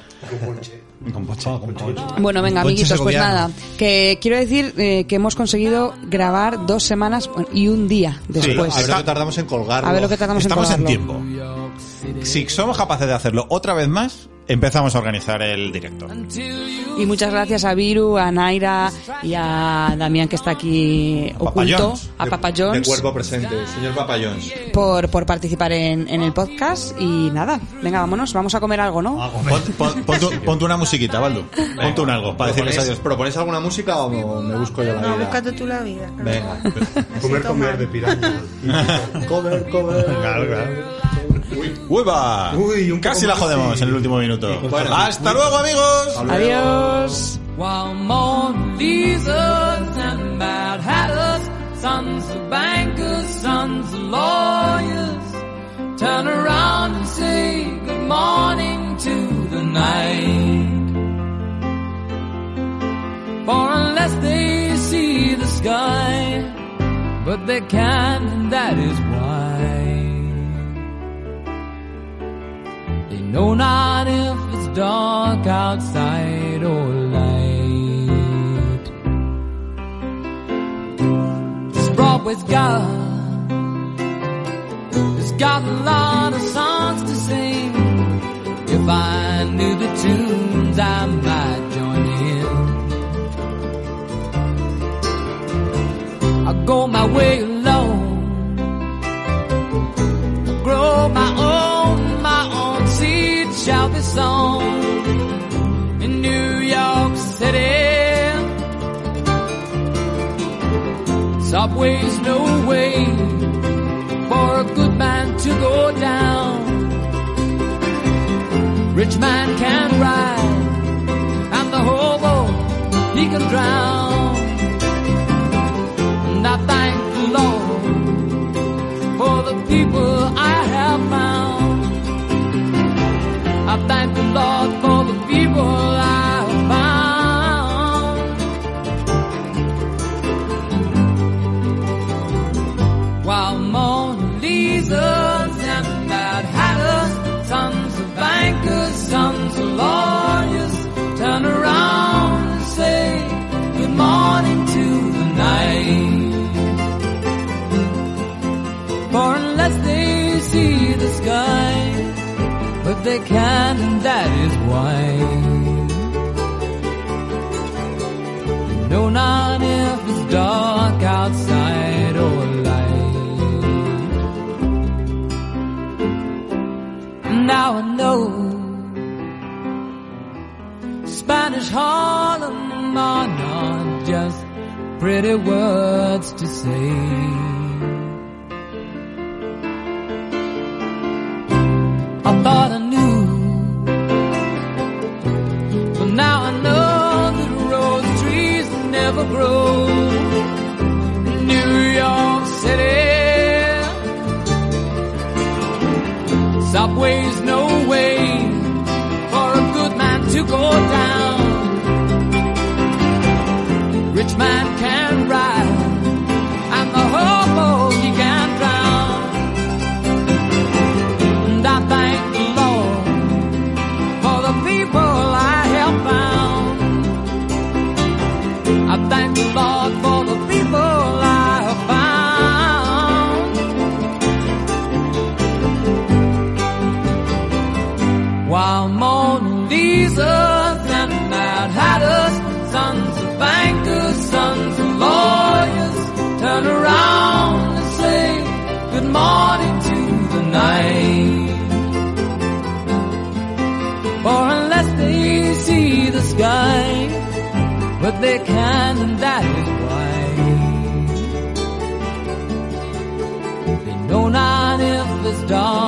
Con ponche. Con ponche. Bueno, venga, Ponche amiguitos, pues segoviano. nada. Que quiero decir eh, que hemos conseguido grabar dos semanas y un día después. A ver lo que tardamos en colgarlo. A ver lo que tardamos Estamos en en colgarlo. tiempo. Si somos capaces de hacerlo otra vez más, empezamos a organizar el directo. Y muchas gracias a Viru, a Naira y a Damián, que está aquí oculto, Jones. a Papa De Jones, cuerpo presente, señor Papa Jones. por, por participar en, en el podcast. Y nada, venga, vámonos, vamos a comer algo, ¿no? Ah, Pon- pon- Ponte ponte una musiquita, Baldu. Ponte un algo para decirles adiós. ¿Proponéis alguna música o no- me busco yo la No, vida? búscate tú la vida. claro. Venga. Comer, comer de piraña. comer, comer. Claro, claro. ¡Ueva! Uy, un poco Casi la más, jodemos sí. en el último minuto. Bueno. ¡Hasta luego, amigos! Adiós. While Mona Lisa's and Mad Hatters, sons of bankers, sons of lawyers, turn around and say good morning to the night. For unless they see the sky, but they can, and that is why. They know not if it's dark outside or light. This Broadway's got, it's got a lot of songs to sing. If I knew the tunes, I might join in. I go my way alone, I grow my own, my own seed shall be sown in New York City. Subway's no way for a good man to go down. Rich man can ride, and the hobo, he can drown. And I thank the Lord for the people I have found. I thank the Lord for the people I have found. While Mona Lisa's and Mad Hatters, sons of bankers, sons of lawyers, turn around and say good morning to the night. For unless they see the sky, but they can, and that is why. They know not if it's dark outside or light. Now I know Spanish Harlem are not just pretty words to say. I thought I knew, but now I know that rose trees never grow in New York City. Subway's no way for a good man to go down. Rich man can ride, and the hobo he can drown. And I thank the Lord they can, and that is why they know not if it's dawn